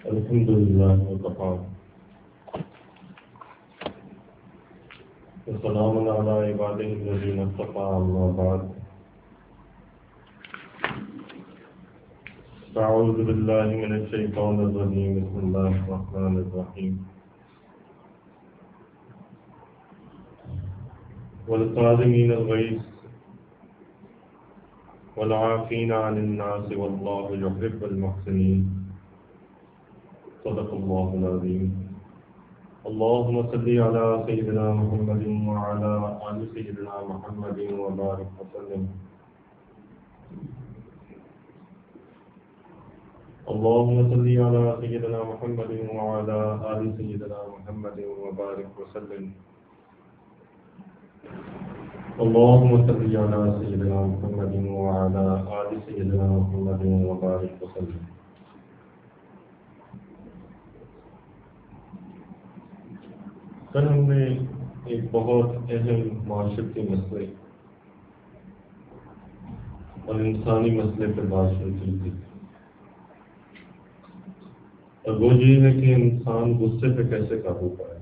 الحمد لله وكفى وسلام على عباده الذين اصطفى أما بعد أعوذ بالله من الشيطان الرجيم بسم الله الرحمن الرحيم والكاظمين الغيظ والعافين عن الناس والله يحب المحسنين صدق الله العظيم اللهم صل على سيدنا محمد وعلى آل سيدنا محمد وبارك وسلم اللهم صل على سيدنا محمد وعلى آل سيدنا محمد وبارك وسلم اللهم صل على سيدنا محمد وعلى آل سيدنا محمد وبارك وسلم کل ہم نے ایک بہت اہم معاشرتی مسئلے اور انسانی مسئلے پر بات شروع کی تھی، اور وہ یہ ہے کہ انسان غصے پہ کیسے قابو پائے۔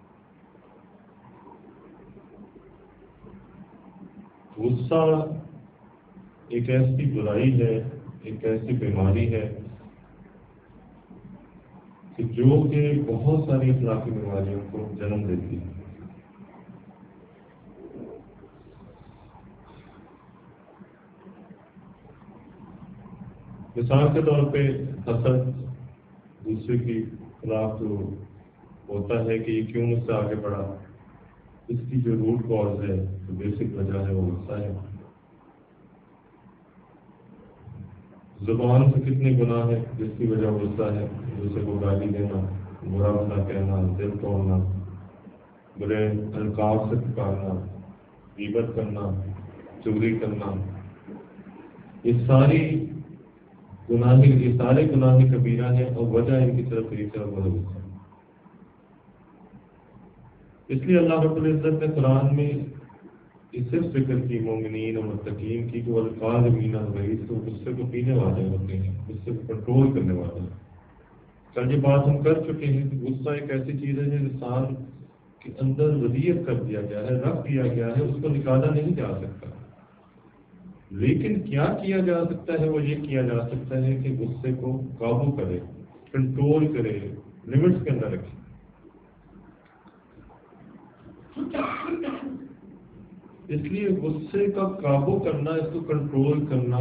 غصہ ایک ایسی برائی ہے، ایک ایسی بیماری ہے جو کہ بہت ساری اخلاقی بیماریوں کو جنم دیتی ہے۔ مثال کے طور پہ حسد دوسرے کی خلاف جو ہوتا ہے کہ یہ کیوں مجھ سے آگے بڑھا، اس کی جو روٹ کاز ہے، جو بیسک وجہ ہے وہ غصہ ہے۔ زبان سے کتنے گناہ ہیں جس کی وجہ غصہ ہے، دوسرے کو گالی دینا، برا بھلا کہنا، دل توڑنا، برے القاب سے پکارنا، غیبت کرنا، چغلی کرنا، یہ سارے گناہ کبیرہ ہیں، اور وجہ ان کی طرف ایک طرف غصہ ہے۔ اس لیے اللہ رب العزت نے قرآن میں اس سے ذکر کی مومنین اور متقین کی کہ والکاظمین الغیظ، تو غصے کو پینے والے ہوتے ہیں، غصے کو کنٹرول کرنے والے ہیں۔ کل یہ بات ہم کر چکے ہیں کہ غصہ ایک ایسی چیز ہے جو انسان کے اندر ودیعت کر دیا گیا ہے، رکھ دیا گیا ہے، اس کو نکالا نہیں جا سکتا۔ لیکن کیا کیا جا سکتا ہے؟ وہ یہ کیا جا سکتا ہے کہ غصے کو قابو کرے، کنٹرول کرے، لمٹس کے اندر رکھے۔ اس لیے غصے کا قابو کرنا، اس کو کنٹرول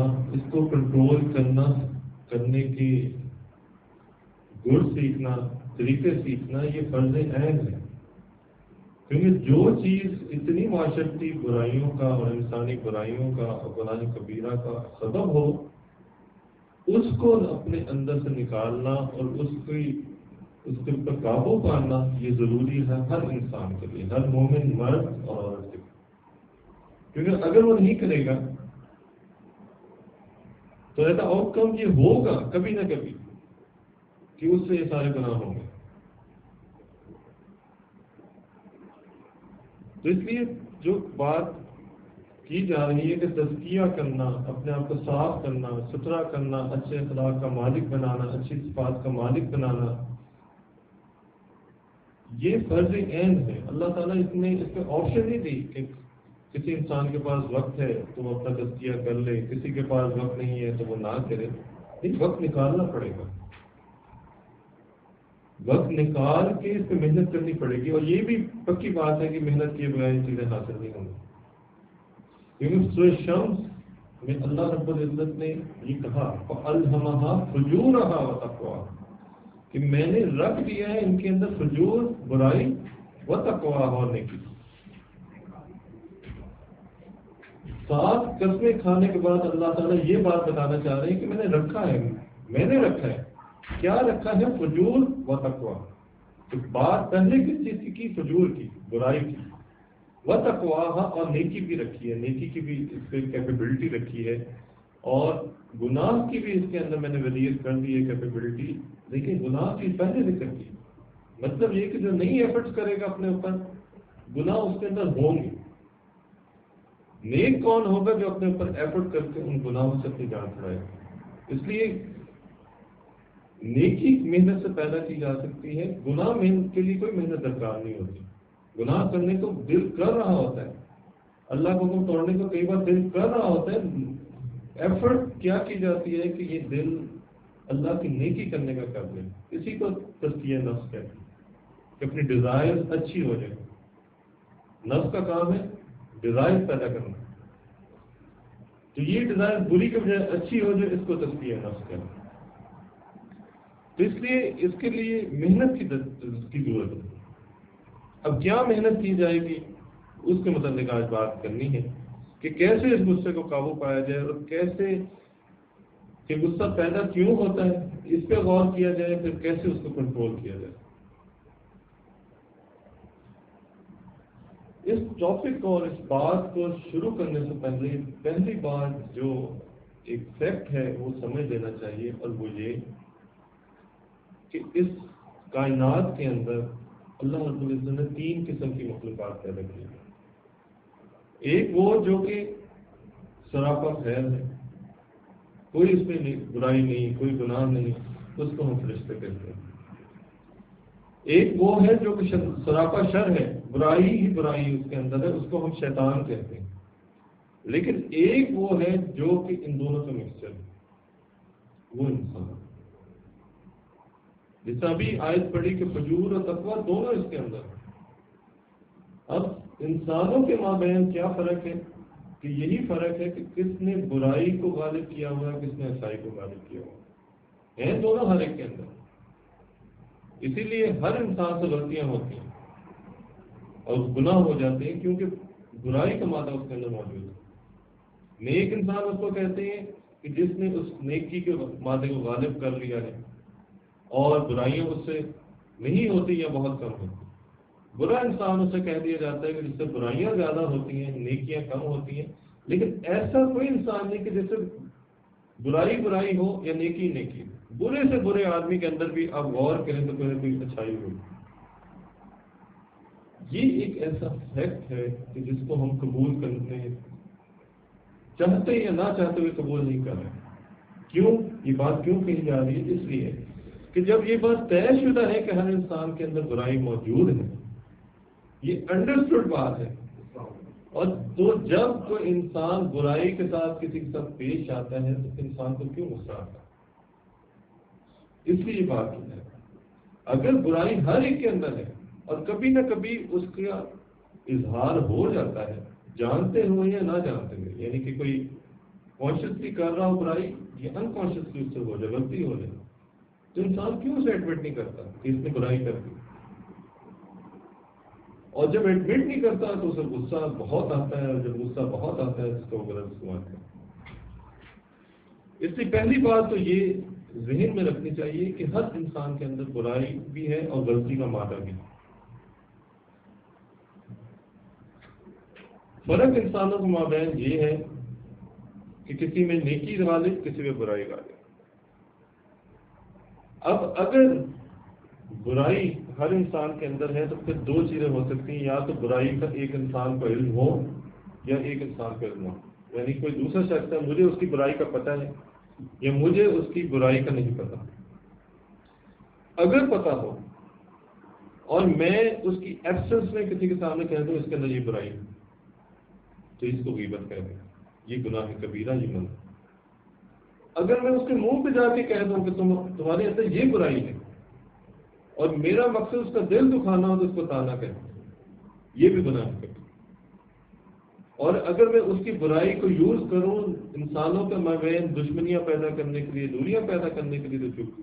کرنے کی گر سیکھنا، طریقے سیکھنا، یہ فرض عین ہے۔ کیونکہ جو چیز اتنی معاشرتی برائیوں کا اور انسانی برائیوں کا اور گناہ کبیرہ کا سبب ہو، اس کو اپنے اندر سے نکالنا اور اس کے اوپر قابو پانا یہ ضروری ہے ہر انسان کے لیے، ہر مومن مرد اور عورت کے لیے۔ کیونکہ اگر وہ نہیں کرے گا تو ایسا آؤٹ کم یہ ہوگا کبھی نہ کبھی کہ اس سے یہ سارے گناہ ہوں گے۔ تو اس لیے جو بات کی جا رہی ہے کہ تزکیہ کرنا، اپنے آپ کو صاف کرنا، ستھرا کرنا، اچھے اخلاق کا مالک بنانا، اچھی صفات کا مالک بنانا، یہ فرض عین ہے۔ اللہ تعالیٰ اس پہ آپشن نہیں دی کہ کسی انسان کے پاس وقت ہے تو وہ اپنا تزکیہ کر لے، کسی کے پاس وقت نہیں ہے تو وہ نہ کرے۔ نہیں، وقت نکالنا پڑے گا، وقت نکال کے اس پہ محنت کرنی پڑے گی۔ اور یہ بھی پکی بات ہے کہ محنت کیے بغیر یہ چیزیں حاصل نہیں ہوں گی۔ کیونکہ سورہ شمس میں اللہ رب العزت نے یہ کہا فَأَلْهَمَهَا فُجُورَهَا وَتَقْوَاهَا، کہ میں نے رکھ دیا ہے ان کے اندر فجور، برائی، وَتَقْوَاهَا، اور نیکی۔ 7 قسمیں کھانے کے بعد اللہ تعالیٰ یہ بات بتانا چاہ رہے ہیں کہ میں نے رکھا ہے۔ کیا رکھا ہے؟ فجور و تقویٰ۔ تو بات پہلے کس چیز کی؟ فجور کی، برائی کی۔ و تقویٰ، اور نیکی بھی رکھی ہے، نیکی کی بھی اس پہ کیپیبلٹی رکھی ہے، اور گناہ کی بھی اس کے اندر میں نے ودیعت کر دی ہے کیپیبلٹی۔ لیکن گناہ کی پہلے ذکر کی، مطلب یہ کہ جو نہیں ایفرٹس کرے گا اپنے اوپر، گناہ اس کے اندر ہوں گے۔ نیک کون ہوگا؟ جو اپنے اوپر ایفرٹ کر کے ان گناہوں سے اپنی جان چھڑائے۔ اس لیے نیکی محنت سے پیدا کی جا سکتی ہے، گناہ محنت کے لیے کوئی محنت درکار نہیں ہوتی. گناہ کرنے کو دل کر رہا ہوتا ہے، اللہ کو حکم توڑنے کو کئی بار دل کر رہا ہوتا ہے. ایفرٹ کیا کی جاتی ہے کہ یہ دل اللہ کی نیکی کرنے کا کر لے. اسی کو تزکیہ نفس کہتے ہیں کہ اپنی ڈیزائر اچھی ہو جائے. نفس کا کام ہے ڈیزائر پیدا کرنا، تو یہ ڈیزائر بری کے بجائے اچھی ہو جائے، اس کو تزکیہ نفس کہتے ہیں. تو اس لیے اس کے لیے محنت کی ضرورت ہے. اب کیا محنت کی جائے گی اس کے متعلق آج بات کرنی ہے کہ کیسے اس غصے کو قابو پایا جائے اور کیسے کہ غصہ پیدا کیوں ہوتا ہے اس پہ غور کیا جائے، پھر کیسے اس کو کنٹرول کیا جائے. اس ٹاپک اور اس بات کو شروع کرنے سے پہلی بات جو ایک فیکٹ ہے وہ سمجھ لینا چاہیے، اور وہ یہ کہ اس کائنات کے اندر اللہ رب العزت نے 3 قسم کی مخلوقات پیدا کی. ایک وہ جو کہ سراپا خیر ہے، کوئی اس میں برائی نہیں، کوئی گناہ نہیں، اس کو ہم فرشتے کہتے ہیں. ایک وہ ہے جو کہ سراپا شر ہے، برائی ہی برائی اس کے اندر ہے، اس کو ہم شیطان کہتے ہیں. لیکن ایک وہ ہے جو کہ ان دونوں کا مکسچر ہے، وہ انسان. جس طرح ابھی آیت پڑھی کہ فجور اور تقویٰ دونوں اس کے اندر ہیں. اب انسانوں کے مابین کیا فرق ہے کہ یہی فرق ہے کہ کس نے برائی کو غالب کیا ہوا ہے، کس نے اچھائی کو غالب کیا ہوا ہے. دونوں ہر ایک کے اندر. اسی لیے ہر انسان سے غلطیاں ہوتی ہیں اور گناہ ہو جاتے ہیں، کیونکہ برائی کا مادہ اس کے اندر موجود ہے. نیک انسان اس کو کہتے ہیں کہ جس نے اس نیکی کے مادے کو غالب کر لیا ہے اور برائیاں اس سے نہیں ہوتی یا بہت کم ہوتی. برا انسان اسے کہہ دیا جاتا ہے کہ جس سے برائیاں زیادہ ہوتی ہیں، نیکیاں کم ہوتی ہیں. لیکن ایسا کوئی انسان نہیں کہ جس سے برائی ہو یا نیکی نیکی. برے سے برے آدمی کے اندر بھی آپ غور کریں تو کوئی نہ کوئی اچھائی ہوگی. یہ ایک ایسا فیکٹ ہے کہ جس کو ہم قبول کرتے ہیں، چاہتے یا نہ چاہتے ہوئے قبول نہیں کر رہے. کیوں یہ بات کیوں کہی جا رہی ہے؟ اس لیے کہ جب یہ بات طے شدہ ہے کہ ہر انسان کے اندر برائی موجود ہے، یہ انڈرسٹوڈ بات ہے، اور تو جب کوئی انسان برائی کے ساتھ کسی کے ساتھ پیش آتا ہے تو انسان کو کیوں غصہ آتا ہے؟ اس لیے یہ بات کی ہے. اگر برائی ہر ایک کے اندر ہے اور کبھی نہ کبھی اس کا اظہار ہو جاتا ہے، جانتے ہوئے یا نہ جانتے ہوئے، یعنی کہ کوئی کانشیسلی کر رہا ہو برائی یا انکانشیسلی اس سے ہو جائے، غلطی ہو جائے، تو انسان کیوں اسے ایڈمٹ نہیں کرتا کہ اس نے برائی کر دی؟ اور جب ایڈمٹ نہیں کرتا تو اسے غصہ بہت آتا ہے، اور جب غصہ بہت آتا ہے تو غلط استعمال کرتا ہے. اس لیے پہلی بات تو یہ ذہن میں رکھنی چاہیے کہ ہر انسان کے اندر برائی بھی ہے اور غلطی کا مادہ بھی ہے. فرق انسانوں کے مابین یہ ہے کہ کسی میں نیکی غالب، کسی میں برائی غالب. اب اگر برائی ہر انسان کے اندر ہے تو پھر 2 چیزیں ہو سکتی ہیں، یا تو برائی کا ایک انسان کو علم ہو یا ایک انسان کو علم ہو. یعنی کوئی دوسرا شخص ہے، مجھے اس کی برائی کا پتہ ہے یا مجھے اس کی برائی کا نہیں پتا. اگر پتا ہو اور میں اس کی ایبسنس میں کسی کے سامنے کہہ دوں اس کے اندر یہ برائی ہے تو اس کو غیبت کہہ دیں، یہ گناہ کبیرہ، یہ منع. اگر میں اس کے منہ پہ جا کے کہہ دوں کہ تمہارے اندر یہ برائی ہے اور میرا مقصد اس کا دل دکھانا ہو تو اس کو تانا کہتے ہیں، یہ بھی گناہ ہے. اور اگر میں اس کی برائی کو یوز کروں انسانوں کے مابین دشمنیاں پیدا کرنے کے لیے، دوریاں پیدا کرنے کے لیے، تو چپ.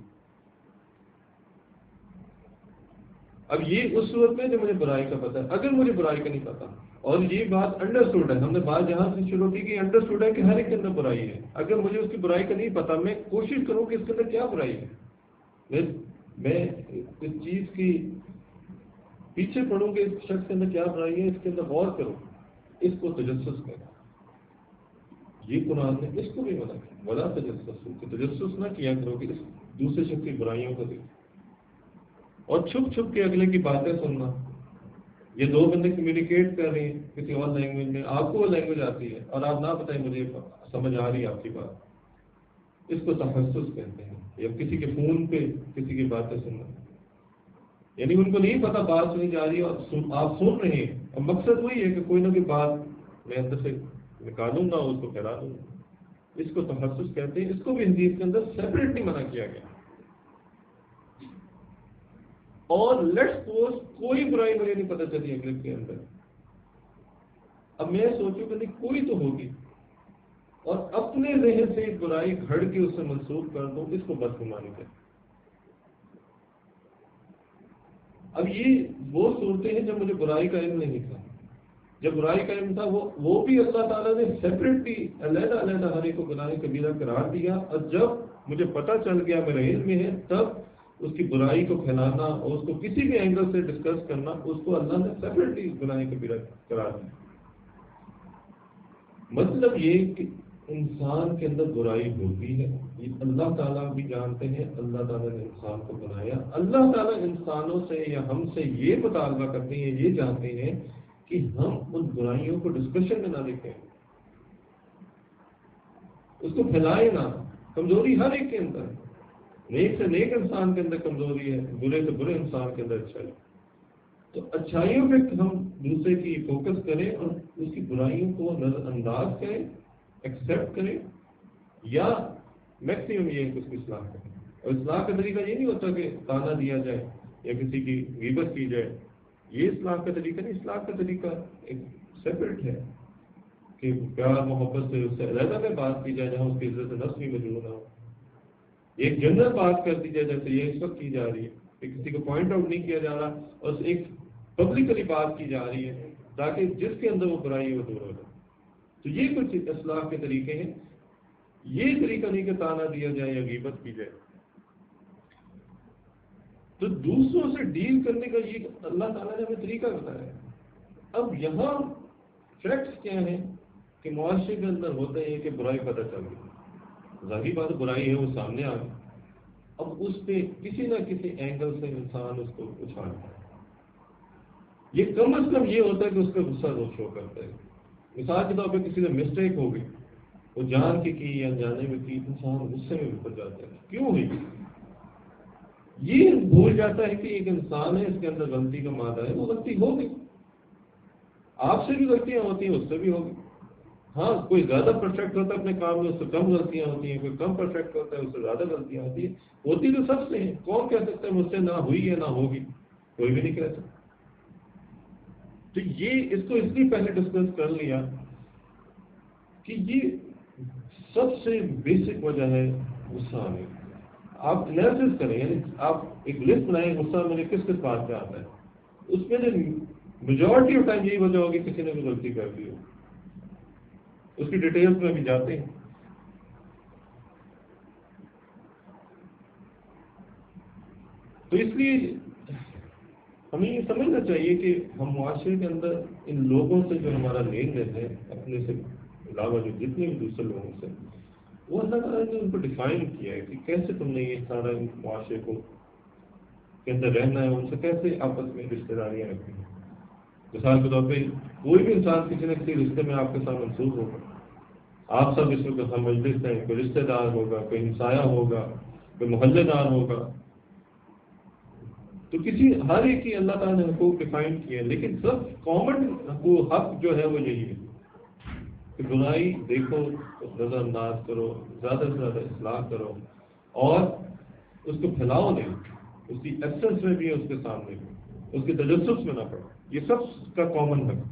اب یہ اس صورت میں جو مجھے برائی کا پتہ ہے. اگر مجھے برائی کا نہیں پتا اور یہ بات انڈرسٹوڈ ہے، ہم نے بات جہاں سے شروع کی کہ انڈرسٹوڈ ہے کہ ہر ایک کے اندر برائی ہے. اگر مجھے اس کی برائی کا نہیں پتا، میں کوشش کروں کہ اس کے اندر کیا برائی ہے، میں اس چیز کی پیچھے پڑھوں کہ اس شخص کے اندر کیا برائی ہے، اس کے اندر غور کروں، اس کو تجسس کریں. یہ قرآن نے اس کو بھی منع کیا، ولا تجسس، کہ تجسس نہ کیا کرو کہ اس دوسرے شخص کی برائیوں کو دیکھو اور چھپ چھپ کے اگلے کی باتیں سننا. یہ 2 بندے کمیونیکیٹ کر رہے ہیں کسی اور لینگویج میں، آپ کو وہ لینگویج آتی ہے اور آپ نہ بتائیں مجھے سمجھ آ رہی ہے آپ کی بات. اس کو تحسس کہتے ہیں، یا کسی کے فون پہ کسی کی باتیں سننا، یعنی ان کو نہیں پتا بات سنی جا رہی ہے اور آپ سن رہے ہیں، اور مقصد وہی ہے کہ کوئی نہ کوئی بات میں اندر سے نکالوں گا، اس کو پھیلا دوں گا. اس کو تحسس کہتے ہیں. اس کو بھی حدیث کے اندر سیپریٹلی منع کیا گیا. اور لیٹس سپوز کوئی برائی مجھے نہیں پتہ چلی اگلے کے اندر، اب میں سوچوں کہ نہیں کوئی تو ہوگی، اور اپنے ذہن سے ایک برائی گھڑ کے اسے منسوخ کر دوں، اس کو بدگمانی کہتے ہیں. اب یہ وہ صورتیں ہیں جب مجھے برائی کا علم نہیں تھا. جب برائی کا علم تھا وہ بھی اللہ تعالیٰ نے سیپریٹلی علیحدہ علیحدہ ہر ایک کو گناہ کبیرہ قرار دیا، اور جب مجھے پتہ چل گیا میرے علم میں ہے، تب اس کی برائی کو پھیلانا اور اس کو کسی بھی اینگل سے ڈسکس کرنا، اس کو اللہ نے سیپریٹلی گناہ کبیرہ قرار دیا. مطلب یہ کہ انسان کے اندر برائی ہوتی ہے، یہ اللہ تعالیٰ بھی جانتے ہیں. اللہ تعالیٰ نے انسان کو بنایا، اللہ تعالیٰ انسانوں سے یا ہم سے یہ مطالبہ کرتے ہیں، یہ جانتے ہیں کہ ہم ان برائیوں کو ڈسکشن میں نہ لکھیں، اس کو پھیلائیں نہ. کمزوری ہر ایک کے اندر ہے، نیک سے نیک انسان کے اندر کمزوری ہے، برے سے برے انسان کے اندر اچھائی. تو اچھائیوں پہ ہم دوسرے کی فوکس کریں اور اس کی برائیوں کو نظر انداز کریں، ایکسیپٹ کریں، یا میکسیمم یہ اس کی اصلاح کریں. اور اصلاح کا طریقہ یہ نہیں ہوتا کہ تانا دیا جائے یا کسی کی غیبت کی جائے، یہ اصلاح کا طریقہ نہیں. اصلاح کا طریقہ ایک سیپریٹ ہے کہ پیار محبت سے اس سے علیحدہ میں بات کی جائے، جہاں اس کی عزت نفس بھی موجود نہ ہو. ایک جنرل بات کر دی جائے جیسے یہ اس وقت کی جا رہی ہے کہ کسی کو پوائنٹ آؤٹ نہیں کیا جا رہا، اور ایک پبلکلی بات کی جا رہی ہے تاکہ جس کے اندر وہ برائی ہے وہ دور ہو جائے. تو یہ کچھ اصلاح کے طریقے ہیں. یہ طریقہ نہیں کہ تانا دیا جائے یا غیبت کی جائے. تو دوسروں سے ڈیل کرنے کا یہ اللہ تعالیٰ نے ہمیں طریقہ بتایا ہے. اب یہاں فیکٹس کیا ہیں کہ معاشرے کے اندر ہوتے ہیں کہ برائی پتہ چل گئی، ظاہری بات برائی ہے وہ سامنے آ گئی، اب اس پہ کسی نہ کسی اینگل سے انسان اس کو اچھالتا ہے. یہ کم از کم یہ ہوتا ہے کہ اس کا غصہ وہ شو کرتا ہے. مثال کے طور پہ کسی سے مسٹیک ہو گئی، وہ جان کے کی یا انجانے میں کی، انسان غصے میں اتر جاتا ہے. کیوں ہوئی؟ یہ بھول جاتا ہے کہ ایک انسان ہے، اس کے اندر غلطی کا مادہ ہے، وہ غلطی ہو گئی. آپ سے بھی غلطیاں ہوتی ہیں، اس سے بھی ہوگی. ہاں کوئی زیادہ پرفیکٹ ہوتا ہے اپنے کام میں، اس سے کم غلطیاں ہوتی ہیں، کوئی کم پرفیکٹ ہوتا ہے اس سے زیادہ غلطیاں ہوتی ہیں. ہوتی تو سب سے ہیں. کون کہہ سکتا ہے مجھ سے نہ ہوئی ہے نہ ہوگی؟ کوئی بھی نہیں کہہ سکتا. تو یہ اس کو اس لیے پہلے ڈسکس کر لیا کہ یہ سب سے بیسک وجہ ہے غصہ آنے کی. آپ انالیسس کریں، یعنی آپ ایک لسٹ بنائیں غصہ مجھے کس کس بات پہ آتا ہے، اس میں میجورٹی آف ٹائم یہی وجہ ہوگی کسی نے بھی غلطی کر دی ہو. اس کی ڈیٹیلز میں بھی جاتے ہیں. تو اس لیے ہمیں یہ سمجھنا چاہیے کہ ہم معاشرے کے اندر ان لوگوں سے جو ہمارا لین دین ہے، اپنے سے علاوہ جو جتنے بھی دوسرے لوگوں سے، وہ اللہ تعالیٰ نے ان کو ڈیفائن کیا ہے کہ کیسے تم نے یہ سارا معاشرے کو کے اندر رہنا ہے، ان سے کیسے آپس میں رشتے داریاں رکھنی ہیں. مثال کے طور پہ کوئی بھی انسان کسی نہ کسی رشتے میں آپ کے ساتھ منسوخ ہوگا. آپ سب اس وقت ہم مجلس ہیں، کوئی رشتے دار ہوگا، کوئی ہمسایہ ہوگا، کوئی محلے دار ہوگا. تو کسی ہر ایک کی اللہ تعالیٰ نے حقوق ڈیفائن کیے ہیں، لیکن سب کامن حق جو ہے وہ یہی ہے کہ برائی دیکھو، نظر انداز کرو، زیادہ سے زیادہ اصلاح کرو، اور اس کو پھیلاؤ نہیں، اس کی ایبسنس میں بھی ہے، اس کے سامنے بھی، اس کے تجسس میں نہ پڑو. یہ سب کا کامن حق.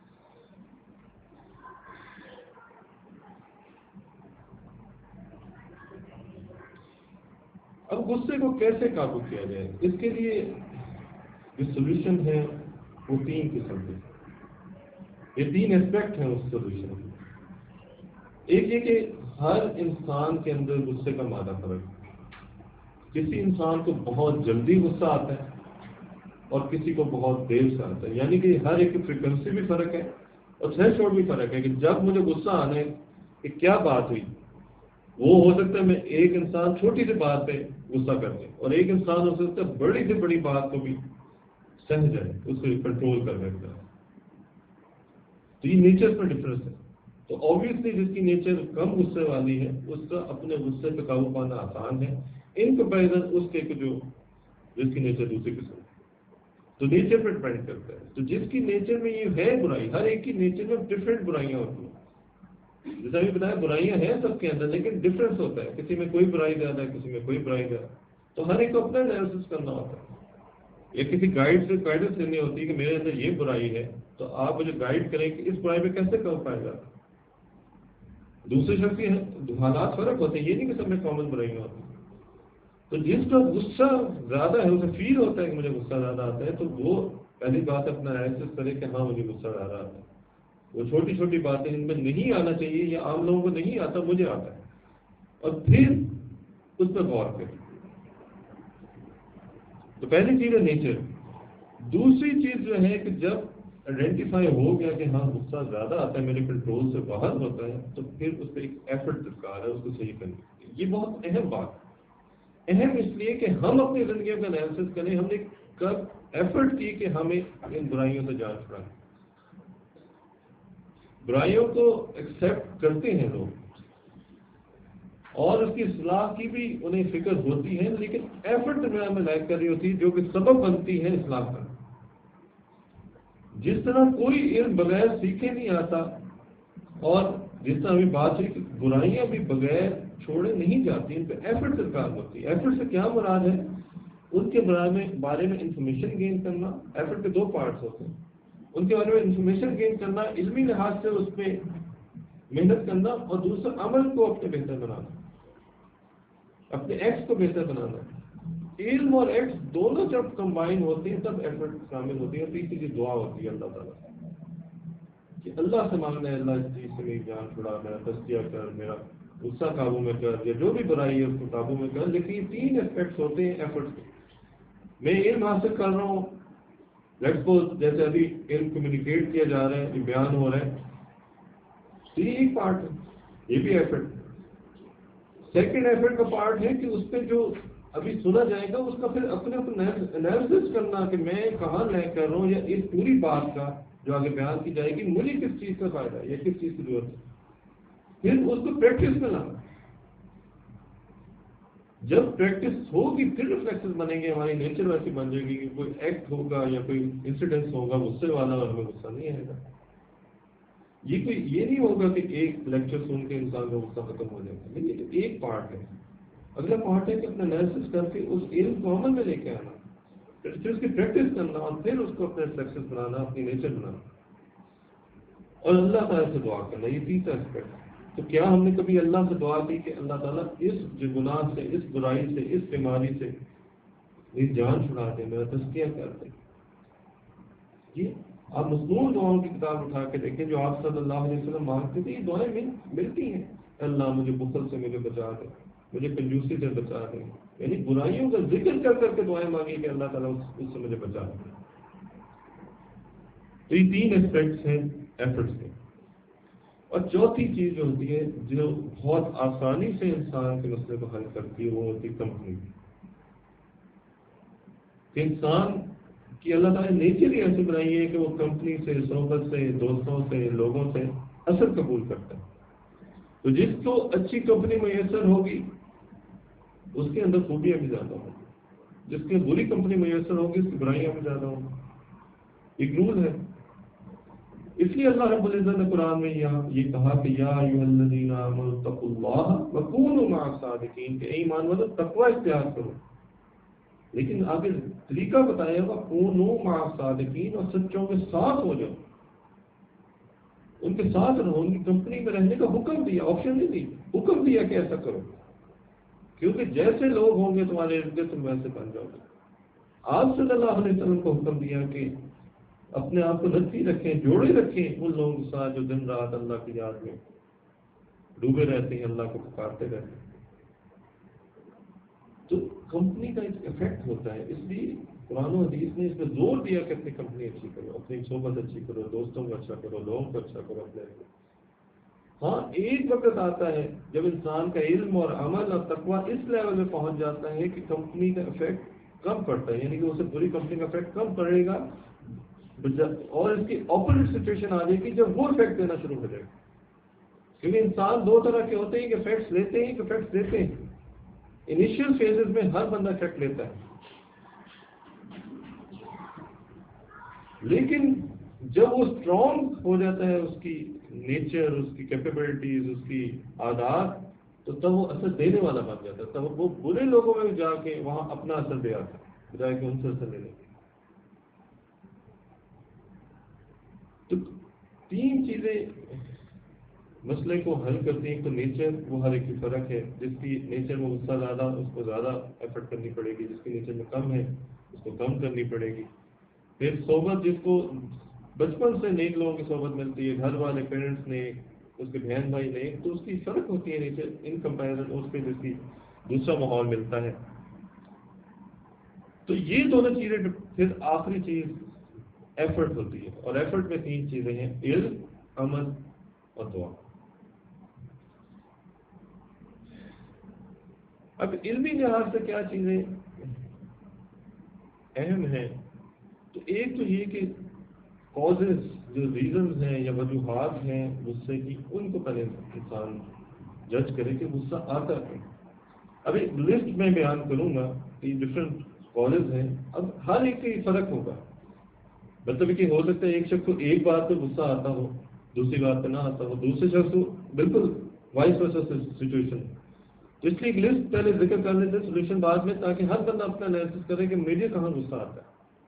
اب غصے کو کیسے قابو کیا جائے؟ اس کے لیے جو سولوشن ہے وہ 3 قسم کے، یہ 3 اسپیکٹ ہیں اس سولوشن کے. ایک یہ کہ ہر انسان کے اندر غصے کا مادہ فرق ہے. کسی انسان کو بہت جلدی غصہ آتا ہے اور کسی کو بہت دیر سے آتا ہے، یعنی کہ ہر ایک کی فریکوینسی بھی فرق ہے اور تھریشولڈ بھی فرق ہے کہ جب مجھے غصہ آنے کہ کیا بات ہوئی. وہ ہو سکتا ہے میں ایک انسان چھوٹی سی بات پہ غصہ کر دے، اور ایک انسان ہو سکتا ہے بڑی سے بڑی بات کو بھی سہ جائے، اس کو کنٹرول کر رکھتا ہے. تو یہ نیچر میں ڈفرینس ہے. تو آبویسلی جس کی نیچر کم غصے والی ہے اس کا اپنے غصے پہ قابو پانا آسان ہے ان کمپیریزن اس کے جو جس کی نیچر دوسری قسم ہے. تو نیچر پہ ڈپینڈ کرتا ہے. تو جس کی نیچر میں یہ ہے برائی، ہر ایک کی نیچر میں ڈفرینٹ برائیاں ہوتی ہیں، جیسا ابھی بتایا برائیاں ہیں سب کے اندر لیکن ڈفرینس ہوتا ہے، کسی میں کوئی برائی زیادہ ہے کسی میں کوئی برائی زیادہ. تو ہر ایک کو اپنا انالیسس کرنا ہوتا ہے. یا کسی گائیڈ سے گائیڈنس لینی ہوتی ہے کہ میرے اندر یہ برائی ہے تو آپ مجھے گائیڈ کریں کہ اس برائی پہ کیسے کر پائے گا. دوسرے شخص کے حالات فرق ہوتے ہیں، یہ نہیں کہ سب میں کامن برائیاں ہوتی ہیں. تو جس کا غصہ زیادہ ہے اسے فیل ہوتا ہے کہ مجھے غصہ زیادہ آتا ہے تو وہ پہلی بات اپنا انالیسس کرے کہ ہاں مجھے غصہ زیادہ آتا ہے. وہ چھوٹی چھوٹی باتیں جن میں نہیں آنا چاہیے یا عام لوگوں کو نہیں آتا مجھے آتا ہے، اور پھر اس پر غور کریں. تو پہلی چیز ہے نیچر. دوسری چیز جو ہے کہ جب آئیڈینٹیفائی ہو گیا کہ ہاں غصہ زیادہ آتا ہے میرے کنٹرول سے باہر ہوتا ہے تو پھر اس پہ ایک ایفرٹ درکار ہے اس کو صحیح کرنے کی. یہ بہت اہم بات ہے. اہم اس لیے کہ ہم اپنی زندگیوں کا انالیسس کریں ہم نے کب ایفرٹ کی کہ ہمیں ان برائیوں سے جان چھڑائیں. برائیوں کو ایکسیپٹ کرتے ہیں لوگ اور اس کی اصلاح کی بھی انہیں فکر ہوتی ہے لیکن ایفرٹ درمیان میں لائق کر رہی ہوتی ہے جو کہ سبب بنتی ہے اصلاح کا. جس طرح کوئی علم بغیر سیکھے نہیں آتا اور جس طرح ابھی بات ہے کہ برائیاں بھی بغیر چھوڑے نہیں جاتی ان پہ ایفرٹ درکار ہوتی ہے. ایفرٹ سے کیا مراد ہے؟ ان کے بارے میں انفارمیشن گین کرنا. ایفرٹ کے دو پارٹس ہوتے ہیں. ان کے بارے میں انفارمیشن گین کرنا علمی لحاظ سے اس پہ محنت کرنا اور دوسرا عمل کو اپنے بہتر بنانا، اپنے ایکٹس کو بہتر بنانا. علم اور ایکٹس دونوں جب کمبائن ہوتے ہیں تب ایفرٹ شامل ہوتی ہے. تیسری چیز دعا ہوتی ہے اللہ تعالیٰ کہ اللہ سے مانگنا ہے اللہ اس چیز سے میری جان چھڑا، میرا تزکیہ کر، میرا غصہ قابو میں کر، یا جو بھی برائی ہے اس کو قابو میں کر. لیکن یہ تین اسپیکٹس ہوتے ہیں ایفرٹ کے. میں علم حاصل کر رہا ہوں، لیٹس سپوز جیسے ابھی علم کمیونیکیٹ کیا جا رہا ہے، یہ بیان ہو رہا ہے، تو یہ ایک پارٹ ہے، یہ بھی ایفرٹ. سیکنڈ ایفرٹ کا پارٹ ہے کہ اس پہ جو ابھی سنا جائے گا اس کا پھر اپنے انالیسس کرنا کہ میں کہاں لے کر رہا ہوں یا اس پوری بات کا جو آگے بیان کی جائے گی مجھے کس چیز کا فائدہ ہے یا کس چیز کی ضرورت ہے. پھر اس کو پریکٹس میں لانا. جب پریکٹس ہوگی پھر ریفلیکسز بنیں گے، ہماری نیچر ویسی بن جائے گی کہ کوئی ایکٹ ہوگا یا کوئی انسیڈنس ہوگا غصے والا اور ہمیں غصہ نہیں آئے گا. یہ نہیں ہوگا کہ ایک لیکچر سن کے انسان کا غصہ ختم ہو جائے گا. یہ ایک پارٹ ہے. اگلا پارٹ ہے کہ اپنا انالیسس کر کے اس علم کو عمل میں لے کے آنا، پھر اس کی پریکٹس کرنا اور پھر اس کو اپنے سکسیس بنانا، اپنی نیچر بنانا اور اللہ تعالیٰ سے دعا کرنا. یہ تیسرا اسپیکٹ. تو کیا ہم نے کبھی اللہ سے دعا کی کہ اللہ تعالیٰ اس جو گناہ سے، اس برائی سے، اس بیماری سے میری جان چھڑا دے، میرا تزکیہ کر دے؟ یہ آپ مصنوع دعاؤں کی کتاب اٹھا کے دیکھیں جو آپ صلی اللہ علیہ وسلم مانگتے تھے، یہ دعائیں ملتی ہیں. اللہ مجھے بخل سے مجھے بچا دے، مجھے کنجوسی سے بچا دے. یعنی برائیوں کا ذکر کر کر کے دعائیں مانگی کہ اللہ تعالیٰ اس سے مجھے بچا دے. تو یہ تین اسپیکٹس ہیں ایفرٹس کے. اور چوتھی چیز جو ہوتی ہے جو بہت آسانی سے انسان کے مسئلے کو حل کرتی ہے وہ ہوتی ہے کمپنی. کہ انسان کی اللہ تعالیٰ نے نیچر ہی ایسی بنائی ہے کہ وہ کمپنی سے، صحبت سے، دوستوں سے، لوگوں سے اثر قبول کرتا ہے. تو جس کو اچھی کمپنی میسر ہوگی اس کے اندر خوبیاں بھی زیادہ ہوں گی، جس کی بری کمپنی میسر ہوگی اس کی برائیاں بھی زیادہ ہوں گی. ایک رول ہے. اس لیے اللہ رب العزت نے قرآن میں یہ کہا کہ یا ایھا الذین آمنوا اتقوا اللہ وکونوا مع الصادقین، کہ اے ایمان والو تقوی اختیار کرو. لیکن آگے طریقہ بتایا وکونوا مع الصادقین، اور سچوں کے ساتھ ہو جاؤ، ان کے ساتھ رہو، ان کی کمپنی میں رہنے کا حکم دیا، آپشن نہیں دی، حکم دیا کہ ایسا کرو. کیونکہ جیسے لوگ ہوں گے تمہارے ارد گرد تم ویسے بن جاؤ گے. آپ صلی اللہ علیہ وسلم کو حکم دیا کہ اپنے آپ کو نزدیک رکھیں، جوڑے رکھیں ان لوگوں کے ساتھ جو دن رات اللہ کی یاد میں ڈوبے رہتے ہیں، اللہ کو پکارتے رہتے ہیں. تو کمپنی کا ایک افیکٹ ہوتا ہے. اس لیے قرآن و حدیث نے اس پہ زور دیا کہ اپنی کمپنی اچھی کرو، اپنی صحبت اچھی کرو، دوستوں کو اچھا کرو، لوگوں کو اچھا کرو اپنے. ہاں ایک وقت آتا ہے جب انسان کا علم اور عمل اور تقوی اس لیول میں پہنچ جاتا ہے کہ کمپنی کا افیکٹ کم پڑتا ہے، یعنی کہ اسے بری کمپنی کا افیکٹ کم پڑے گا، اور اس کی اپوزٹ سچویشن آ جائے گی جب وہ افیکٹ دینا شروع ہو جائے گا. کیونکہ انسان دو طرح کے ہوتے ہیں کہ فیکٹس لیتے ہیں کہ فیکٹس دیتے ہیں. انیشیل فیزز میں ہر بندہ فیکٹ لیتا ہے، لیکن جب وہ اسٹرانگ ہو جاتا ہے اس کی نیچر، اس کی کیپیبلٹیز، اس کی عادات، تو تب وہ اثر دینے والا بن جاتا ہے. تب وہ برے لوگوں میں جا کے وہاں اپنا اثر دے آتا ہے بجائے کہ ان سے اثر لینے کے. تو تین چیزیں مسئلے کو حل کرتی ہیں. تو نیچر، وہ ہر ایک کی فرق ہے. جس کی نیچر میں غصہ زیادہ، اس کو زیادہ ایفرٹ کرنی پڑے گی. جس کی نیچر میں کم ہے اس کو کم کرنی پڑے گی. پھر صحبت، جس کو بچپن سے نیک لوگوں کی صحبت ملتی ہے، گھر والے، پیرنٹس نے، اس کے بہن بھائی نے، تو اس کی فرق ہوتی ہے نیچر ان کمپیریزن اس پہ جس کی دوسرا ماحول ملتا ہے. تو یہ دونوں چیزیں. پھر آخری چیز ایفرٹ ہوتی ہے، اور ایفرٹ میں تین چیزیں ہیں: علم، عمل اور دعا. اب علمی لحاظ سے کیا چیزیں اہم ہیں؟ تو ایک تو یہ کہ کازز، جو ریزنز ہیں یا وجوہات ہیں غصے کی، ان کو پہلے انسان جج کرے کہ غصہ آتا ہے. اب ایک لسٹ میں بیان کروں گا کہ ڈفرینٹ کازز ہیں. اب ہر ایک کا فرق ہوگا. مطلب کہ ہو سکتا ہے ایک شخص کو ایک بات پہ غصہ آتا ہو، دوسری بات پہ نہ آتا ہو، دوسرے شخص کو بالکل وائس ورسا سچویشن. تو اس لیے ایک لسٹ پہلے ذکر کر لیتے ہیں، سولوشن بعد میں، تاکہ ہر بندہ اپنا انالیسس کرے کہ مجھے کہاں غصہ آتا ہے.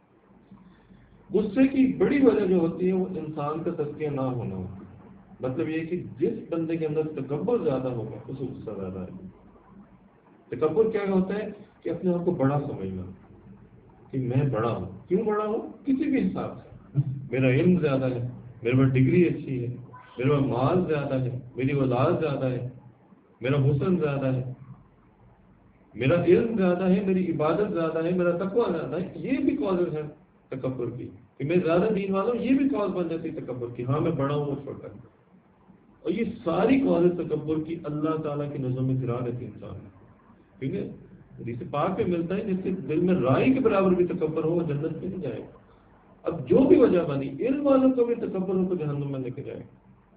غصے کی بڑی وجہ جو ہوتی ہے وہ انسان کا تزکیہ نہ ہونا ہوتی ہے. مطلب یہ کہ جس بندے کے اندر تکبر زیادہ ہوگا اس کو غصہ زیادہ ہے. تکبر کیا ہوتا ہے؟ کہ اپنے آپ کو بڑا سمجھنا کہ میں بڑا ہوں. کیوں بڑا ہوں؟ کسی بھی حساب سے. میرا علم زیادہ ہے، میرے پاس ڈگری اچھی ہے، میرے پاس مال زیادہ ہے، میری اولاد زیادہ ہے، میرا حسن زیادہ ہے، میرا علم زیادہ ہے، میری عبادت زیادہ ہے، میرا تقویٰ زیادہ ہے. یہ بھی کازز ہے تکبر کی کہ میں زیادہ دین والا ہوں. یہ بھی کاز بن جاتی ہے تکبر کی. ہاں میں بڑا ہوں اور چھوٹا ہوں. اور یہ ساری کازز تکبر کی اللہ تعالیٰ کی نظر میں گرا دیتی انسان. ٹھیک ہے، حدیث پاک میں ملتا ہے جس کے دل میں رائی کے برابر بھی تکبر ہو وہ جنت میں نہیں جائے گا. اب جو بھی وجہ بنی، علم والوں کو بھی تکبر ہو تو جہنم میں لے کے جائے گا.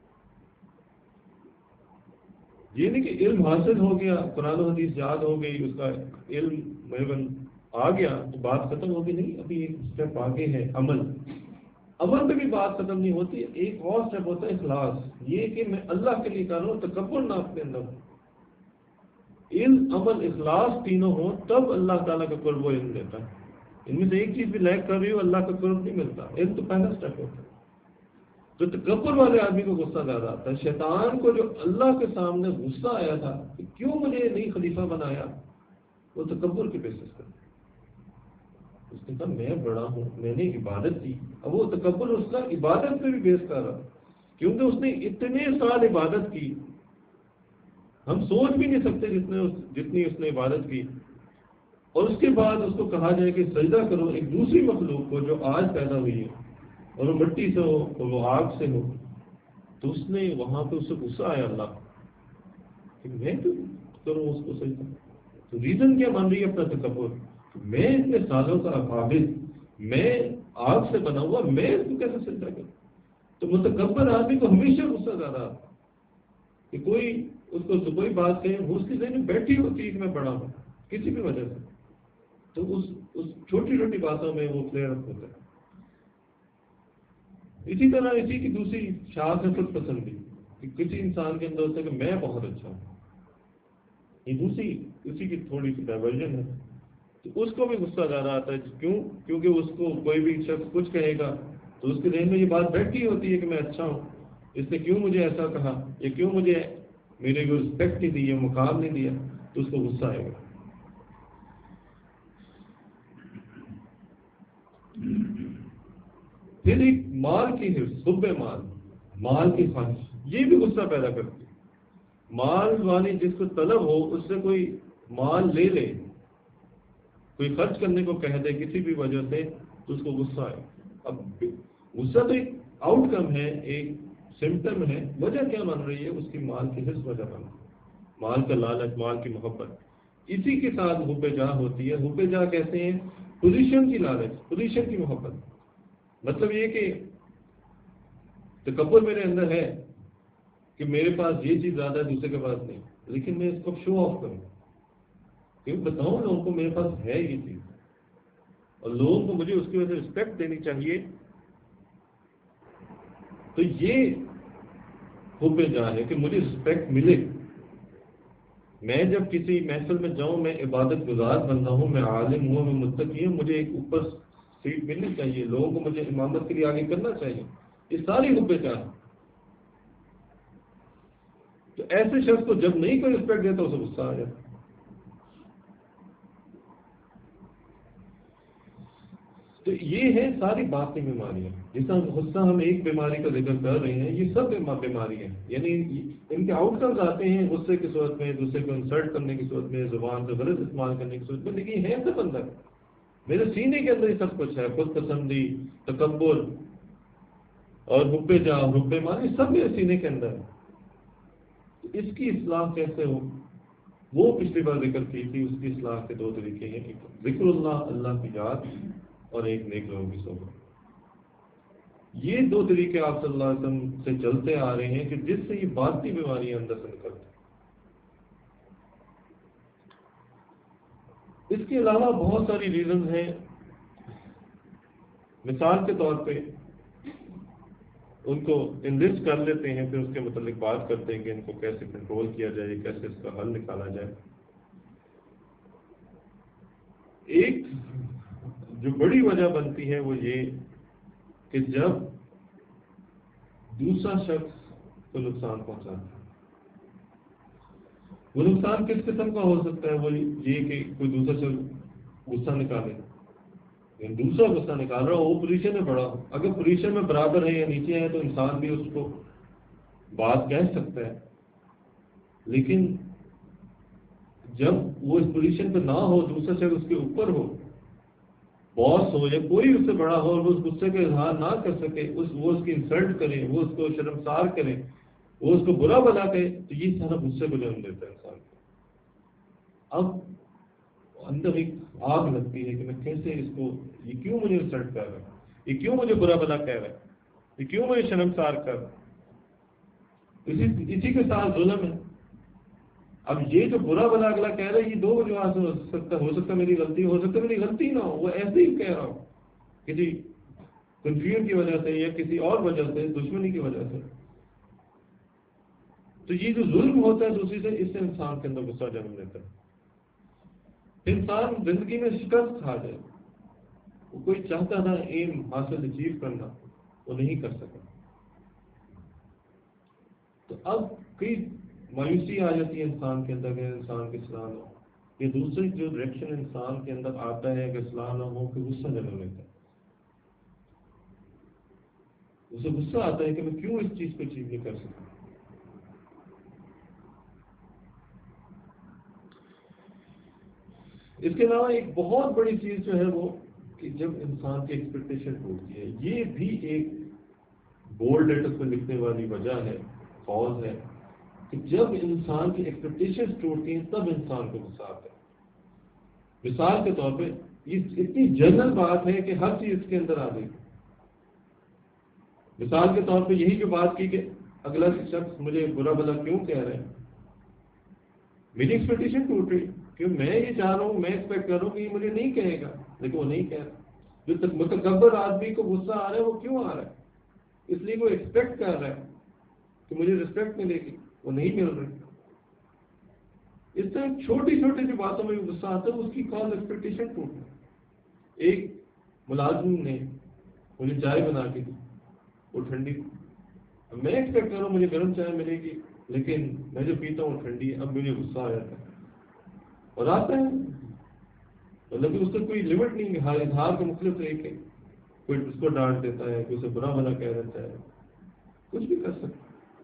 یہ نہیں کہ علم حاصل ہو گیا، قرآن و حدیث یاد ہو گئی، اس کا علم محبن آ گیا تو بات ختم ہوگی. نہیں، ابھی ایک اسٹیپ آگے ہے عمل. عمل پہ بھی بات ختم نہیں ہوتی. ایک اور اسٹیپ ہوتا ہے اخلاص. یہ کہ میں اللہ کے لیے کر رہا ہوں، تکبر نہ اپنے اندر ہو. علم، عمل، اخلاص تینوں ہو تب اللہ تعالیٰ کا قرب و علم دیتا ہے. ان میں سے ایک چیز بھی لیک کر رہی ہو اللہ کا قرب نہیں ملتا. علم تو پہلا اسٹیپ ہوتا ہے. تو تکبر والے آدمی کو غصہ زیادہ آتا ہے. شیطان کو جو اللہ کے سامنے غصہ آیا تھا کہ کیوں مجھے نہیں خلیفہ بنایا، وہ تکبر کی بیسس پر. اس نے کہا میں بڑا ہوں، میں نے عبادت کی. اب وہ تکبر اس کا عبادت پہ بھی بیس کر رہا، کیونکہ اس نے اتنے سال عبادت کی. ہم سوچ بھی نہیں سکتے جتنی اس نے عبادت کی. اور اس کے بعد اس کو کہا جائے کہ سجدہ کرو ایک دوسری مخلوق کو جو آج پیدا ہوئی ہے، اور وہ مٹی سے ہو اور وہ آگ سے ہو. تو اس نے وہاں پہ اس سے غصہ آیا اللہ کہ میں کیوں کروں اس کو سجدہ. تو ریزن کیا مان رہی ہے؟ اپنا تکبر. میں اتنے سالوں کا عابد، میں آگ سے بنا ہوا، میں اس کو کیسے سجدہ کروں؟ تو متکبر آدمی کو ہمیشہ غصہ زیادہ آتا کہ کوئی اس کو کوئی بات کہے، وہ اس کی ذہن میں بیٹھی ہوتی ہے کہ میں بڑا ہوں کسی بھی وجہ سے. تو اس چھوٹی چھوٹی باتوں میں وہ فلیئر اپ ہوتا ہے. اسی طرح اسی کی دوسری شاخ ہے خود پسندی، کہ کسی انسان کے اندر ہوتا ہے کہ میں بہت اچھا ہوں. یہ دوسری اسی کی تھوڑی سی ڈائیورژن ہے. تو اس کو بھی غصہ زیادہ آتا ہے. کیوں؟ کیونکہ اس کو کوئی بھی شخص کچھ کہے گا تو اس کے ذہن میں یہ بات بیٹھی ہوتی ہے کہ میں اچھا ہوں، اس نے کیوں مجھے ایسا کہا، یا کیوں مجھے میرے کو رسپیکٹ نہیں دی، مقام نہیں دیا، تو اس کو غصہ آئے گا. پھر ایک مال کی حرص، حب مال کی خواہش، یہ بھی غصہ پیدا کرتی ہے. مال والی جس کو طلب ہو اس سے کوئی مال لے لے، کوئی خرچ کرنے کو کہہ دے کسی بھی وجہ سے، تو اس کو غصہ آئے. اب غصہ تو ایک آؤٹ کم ہے، ایک سمٹم ہے. وجہ کیا بن رہی ہے؟ اس کی مال کی حرص وجہ بن رہی ہے، مال کا لالچ، مال کی محبت. اسی کے ساتھ حب جاہ ہوتی ہے. حب جاہ کہتے ہیں پوزیشن کی لالچ، پوزیشن کی محبت. مطلب یہ کہ تکبر میرے اندر ہے کہ میرے پاس یہ چیز زیادہ ہے دوسرے کے پاس نہیں، لیکن میں اس کو شو آف کروں، کیوں بتاؤں لوگوں کو میرے پاس ہے یہ چیز، اور لوگوں کو مجھے اس کی وجہ سے رسپیکٹ دینی چاہیے. تو یہ حب جاہ ہے کہ مجھے رسپیکٹ ملے. میں جب کسی محفل میں جاؤں، میں عبادت گزار بننا ہوں، میں عالم ہوں، میں متقی ہوں، مجھے ایک اوپر سیٹ ملنی چاہیے، لوگوں کو مجھے امامت کے لیے آگے کرنا چاہیے. یہ ساری حب جاہ ہے. تو ایسے شخص کو جب نہیں کوئی رسپیکٹ دیتا اسے غصہ آ جاتا. تو یہ ہے ساری باقی بیماریاں. جس طرح غصہ ہم ایک بیماری کا ذکر کر رہے ہیں، یہ سب بیماریاں ہیں. یعنی ان کے آؤٹ کمز آتے ہیں غصے کی صورت میں، دوسرے کو انسلٹ کرنے کی صورت میں، زبان کا غلط استعمال کرنے کی صورت میں. لیکن ہے سب اندر، میرے سینے کے اندر یہ سب کچھ ہے. خود پسندی، تکبر اور حب جاہ، حب مال، سب میرے سینے کے اندر ہے. اس کی اصلاح کیسے ہو، وہ پچھلی بار ذکر کی تھی. اس کی اصلاح کے دو طریقے ہیں، ایک ذکر اللہ، اللہ کی یاد، اور ایک نیک لوگوں کی صحبت. یہ دو طریقے آپ صلی اللہ علیہ وسلم سے چلتے آ رہے ہیں کہ جس سے یہ باطنی بیماریاں اندر سے نکلتی. اس کے علاوہ بہت ساری ریزنز ہیں. مثال کے طور پہ ان کو انلسٹ کر لیتے ہیں، پھر اس کے متعلق بات کرتے ہیں کہ ان کو کیسے کنٹرول کیا جائے، کیسے اس کا حل نکالا جائے. ایک جو بڑی وجہ بنتی ہے وہ یہ کہ جب دوسرا شخص کو نقصان پہنچاتا ہے. وہ نقصان کس قسم کا ہو سکتا ہے؟ وہ یہ کہ کوئی دوسرا شخص غصہ نکالے، دوسرا غصہ نکال رہا ہو، وہ پوزیشن میں بڑا ہو. اگر پوزیشن میں برابر ہے یا نیچے ہے تو انسان بھی اس کو بات کہہ سکتا ہے. لیکن جب وہ اس پوزیشن پہ نہ ہو، دوسرا شخص اس کے اوپر ہو، باس ہو یا کوئی اس سے بڑا ہو، اور وہ اس غصے کا اظہار نہ کر سکے، وہ اس کی انسلٹ کرے، وہ اس کو شرمسار کرے، وہ اس کو برا بلا کرے، تو یہ سارا غصے کو جنم دیتا ہے انسان کو. اب اندر ایک آگ لگتی ہے کہ میں کیسے اس کو، یہ کیوں مجھے انسلٹ کر رہا ہے، یہ کیوں مجھے برا بلا کہہ رہا ہے، یہ کیوں مجھے شرمسار کر رہا ہے. اسی کے ساتھ ظلم ہے. اب یہ جو برا بلا اگلا کہہ رہا ہے، یہ دو وجوہات سے ہو سکتا ہے میری غلطی، ہو سکتا ہے میری غلطی نہ ہو، وہ ایسے ہی کہہ رہا ہو کسی کنفیوژن کی وجہ سے یا کسی اور وجہ سے، دشمنی کی وجہ سے. تو یہ جو ظلم ہوتا ہے دوسری سے، اس سے انسان کے اندر غصہ جنم لیتا ہے. انسان زندگی میں شکست کھا جائے، وہ کوئی چاہتا تھا ایم حاصل اچیو کرنا، وہ نہیں کر سکا. تو اب کئی مایوسی آ جاتی ہے انسان کے اندر کہ انسان کی اصلاح نہ ہو. یہ دوسری جو ڈائریکشن انسان کے اندر آتا ہے کہ اصلاح نہ ہو، کہ غصہ جنم لیتا ہے. اسے غصہ آتا ہے کہ میں کیوں اس چیز کو اچیو نہیں کر سکتا. اس کے علاوہ ایک بہت بڑی چیز جو ہے وہ کہ جب انسان کی ایکسپیکٹیشن ٹوٹتی ہے، یہ بھی ایک بولڈ لیٹر پہ لکھنے والی وجہ ہے، کاز ہے کہ جب انسان کی ایکسپیکٹیشن ٹوٹتی ہیں تب انسان کو غصہ آتا ہے. مثال کے طور پہ یہ اتنی جنرل بات ہے کہ ہر چیز اس کے اندر آ گئی. مثال کے طور پہ یہی جو بات کی کہ اگلا شخص مجھے برا بھلا کیوں کہہ رہے ہیں، میری ایکسپیکٹیشن ٹوٹ رہی کہ میں یہ چاہ رہا ہوں، میں ایکسپیکٹ کر رہا ہوں کہ یہ مجھے نہیں کہے گا، لیکن وہ نہیں کہہ رہا. جو متکبر آدمی کو غصہ آ رہا ہے وہ کیوں آ رہا ہے؟ اس لیے وہ ایکسپیکٹ کر رہا ہے کہ مجھے رسپیکٹ ملے گی، وہ نہیں مل رہی. اس طرح چھوٹی چھوٹی جو باتوں میں غصہ آتا ہے اس کی کاز ایکسپیکٹیشن ٹوٹنا. ایک ملازم نے مجھے چائے بنا کے دی، وہ ٹھنڈی، میں ایکسپیکٹ کر رہا ہوں مجھے گرم چائے ملے گی، لیکن میں جو پیتا ہوں ٹھنڈی ہے. اب مجھے غصہ آ جاتا ہے اور آتا ہے، مطلب اس کا کوئی لمٹ نہیں ہے. اظہار کے مختلف طریقے، کوئی اس کو ڈانٹ دیتا ہے، کوئی اسے برا بھلا کہہ دیتا ہے، کچھ بھی کر سکتا.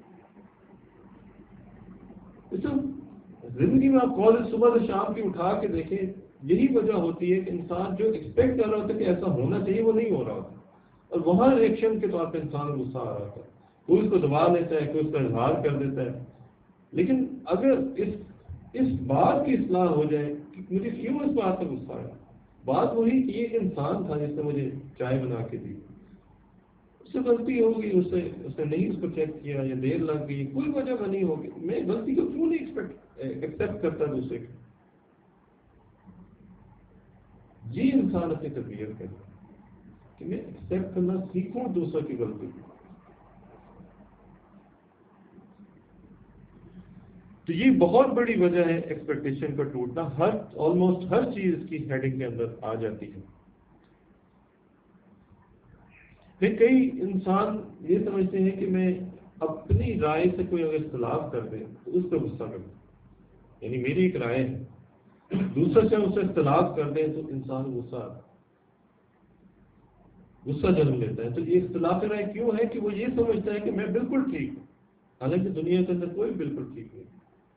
زندگی میں آپ کالج صبح سے شام کی اٹھا کے دیکھیں، یہی وجہ ہوتی ہے کہ انسان جو ایکسپیکٹ کر رہا ہوتا ہے کہ ایسا ہونا چاہیے وہ نہیں ہو رہا ہوتا، اور وہاں ریئیکشن کے طور پہ انسان کو غصہ آ رہا ہوتا ہے. کوئی اس کو دبا لیتا ہے، کوئی اس کا اظہار کر دیتا ہے. لیکن اگر اس بات کی اصلاح ہو جائے کہ مجھے کیوں اس بات کا غصہ آیا، بات وہی کہ یہ انسان تھا جس نے مجھے چائے بنا کے دی، اس سے سے غلطی ہوگی، اس نے نہیں اس کو چیک کیا یا دیر لگ گئی، کوئی وجہ بنی ہوگی، میں غلطی کو کیوں نہیں ایکسپٹ کرتا دوسرے کو؟ یہ انسان اپنی تربیت کرتا ہے کہ میں ایکسپٹ کرنا سیکھوں دوسروں کی غلطی کو۔ تو یہ بہت بڑی وجہ ہے ایکسپیکٹیشن کا ٹوٹنا، آلموسٹ ہر چیز کی ہیڈنگ کے اندر آ جاتی ہے۔ پھر کئی انسان یہ سمجھتے ہیں کہ میں اپنی رائے سے کوئی اگر اختلاف کر دے تو اس پہ غصہ کرتا ہوں، یعنی میری ایک رائے ہے، دوسرے سے اس سے اختلاف کر دیں تو انسان غصہ جنم لیتا ہے۔ تو یہ اختلاف رائے کیوں ہے کہ وہ یہ سمجھتا ہے کہ میں بالکل ٹھیک ہوں، حالانکہ دنیا کے اندر کوئی بالکل ٹھیک نہیں۔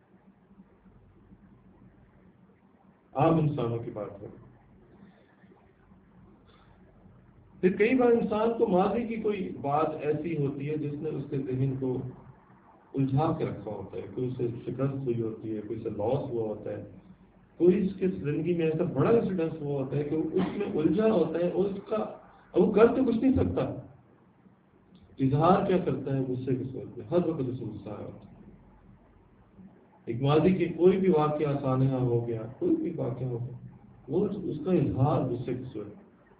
عام انسانوں کی بات کریں، پھر کئی بار انسان کو ماضی کی کوئی بات ایسی ہوتی ہے جس نے اس کے ذہن کو الجھا کے رکھا ہوتا ہے، کوئی اسے شکست ہوئی ہوتی ہے، کوئی اسے لاس ہوا ہوتا ہے، کوئی اس کی زندگی میں ایسا بڑا انسیڈنس ہوا ہوتا ہے کہ وہ اس میں الجھا ہوتا ہے اور اس کا وہ کر تو کچھ نہیں سکتا، اظہار کیا کرتا ہے غصے کی صورت میں، ہر وقت اسے غصہ آیا ہوتا ہے۔ ایک ماضی کے کوئی بھی واقعہ سانحہ ہو گیا، کوئی بھی واقعہ ہو گیا، وہ اس کا اظہار غصے کی صورت میں۔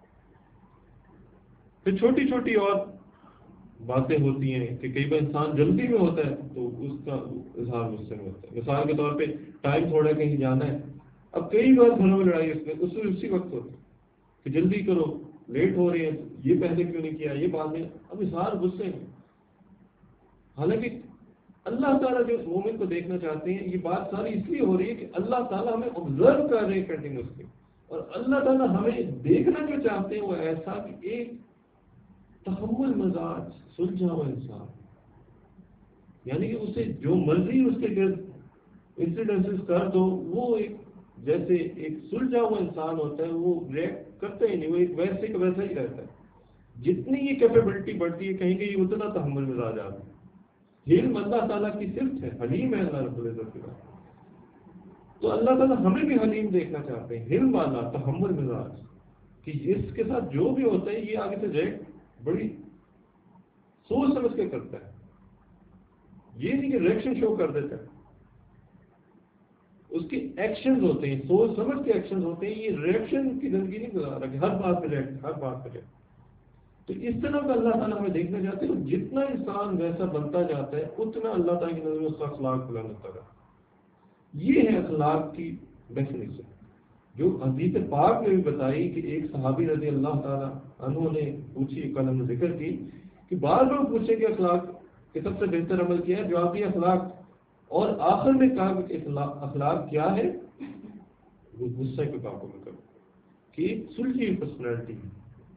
پھر چھوٹی چھوٹی اور باتیں ہوتی ہیں کہ کئی بار انسان جلدی میں ہوتا ہے تو اس کا اظہار غصے میں ہوتا ہے۔ مثال کے طور پہ ٹائم تھوڑا کہیں جانا ہے، اب کئی بار گھروں میں لڑائی اسی وقت ہوتی ہے کہ جلدی کرو، لیٹ ہو رہی ہے، یہ پہلے کیوں نہیں کیا، یہ بعد میں، اب اظہار غصے میں۔ حالانکہ اللہ تعالیٰ جو مومن کو دیکھنا چاہتے ہیں، یہ بات ساری اس لیے ہو رہی ہے کہ اللہ تعالیٰ ہمیں آبزرو کر رہے ہیں کنٹینیوسلی، اور اللہ تعالیٰ ہمیں دیکھنا جو چاہتے ہیں وہ ایسا کہ ایک تحمل مزاج سلجھا ہوا انسان، یعنی کہ اسے جو مرضی اس کے گرد انسیڈنسز کر دو، وہ ایک جیسے ایک سلجھا ہوا انسان ہوتا ہے، وہ ریئیکٹ کرتا ہی نہیں، وہ ایک ویسے کا ویسا ہی رہتا ہے۔ جتنی یہ کیپیبلٹی بڑھتی ہے کہیں گے اتنا تحمل مزاج آتا ہے۔ حلم اللہ تعالیٰ کی صفت ہے، حلیم ہے اللہ رب العزت کی بات۔ تو اللہ تعالیٰ ہمیں بھی حلیم دیکھنا چاہتے ہیں، حلم والا، تحمل مزاج، کہ اس کے ساتھ جو بھی ہوتا ہے یہ آگے سے ریئیکٹ بڑی سوچ سمجھ کے کرتا ہے، یہ نہیں کہ ریئیکشن شو کر دیتا ہے۔ اس کے ایکشنز ہوتے ہیں، سوچ سمجھ کے ایکشنز ہوتے ہیں، یہ ریئیکشن کی زندگی نہیں گزار رہا کہ ہر بات پہ ریئیکٹ، ہر بات پہ ریئیکٹ۔ تو اس طرح کا اللہ تعالیٰ ہمیں دیکھنا چاہتے ہیں، جتنا انسان ویسا بنتا جاتا ہے اتنا اللہ تعالیٰ کی نظر میں اس کا اخلاق بلند ہوتا ہے۔ یہ ہے اخلاق کی ڈیفینیشن جو حدیث پاک میں بھی بتائی کہ ایک صحابی رضی اللہ تعالیٰ عنہ نے پوچھی، کل ہم نے ذکر کی کہ بار بار پوچھے کہ اخلاق کے سب سے بہتر عمل کیا ہے، جواب دیا اخلاق، اور آخر میں کہا کہ اخلاق کیا ہے، وہ غصے کو قابو میں کرو، کہ ایک سلجھی پرسنالٹی ہے،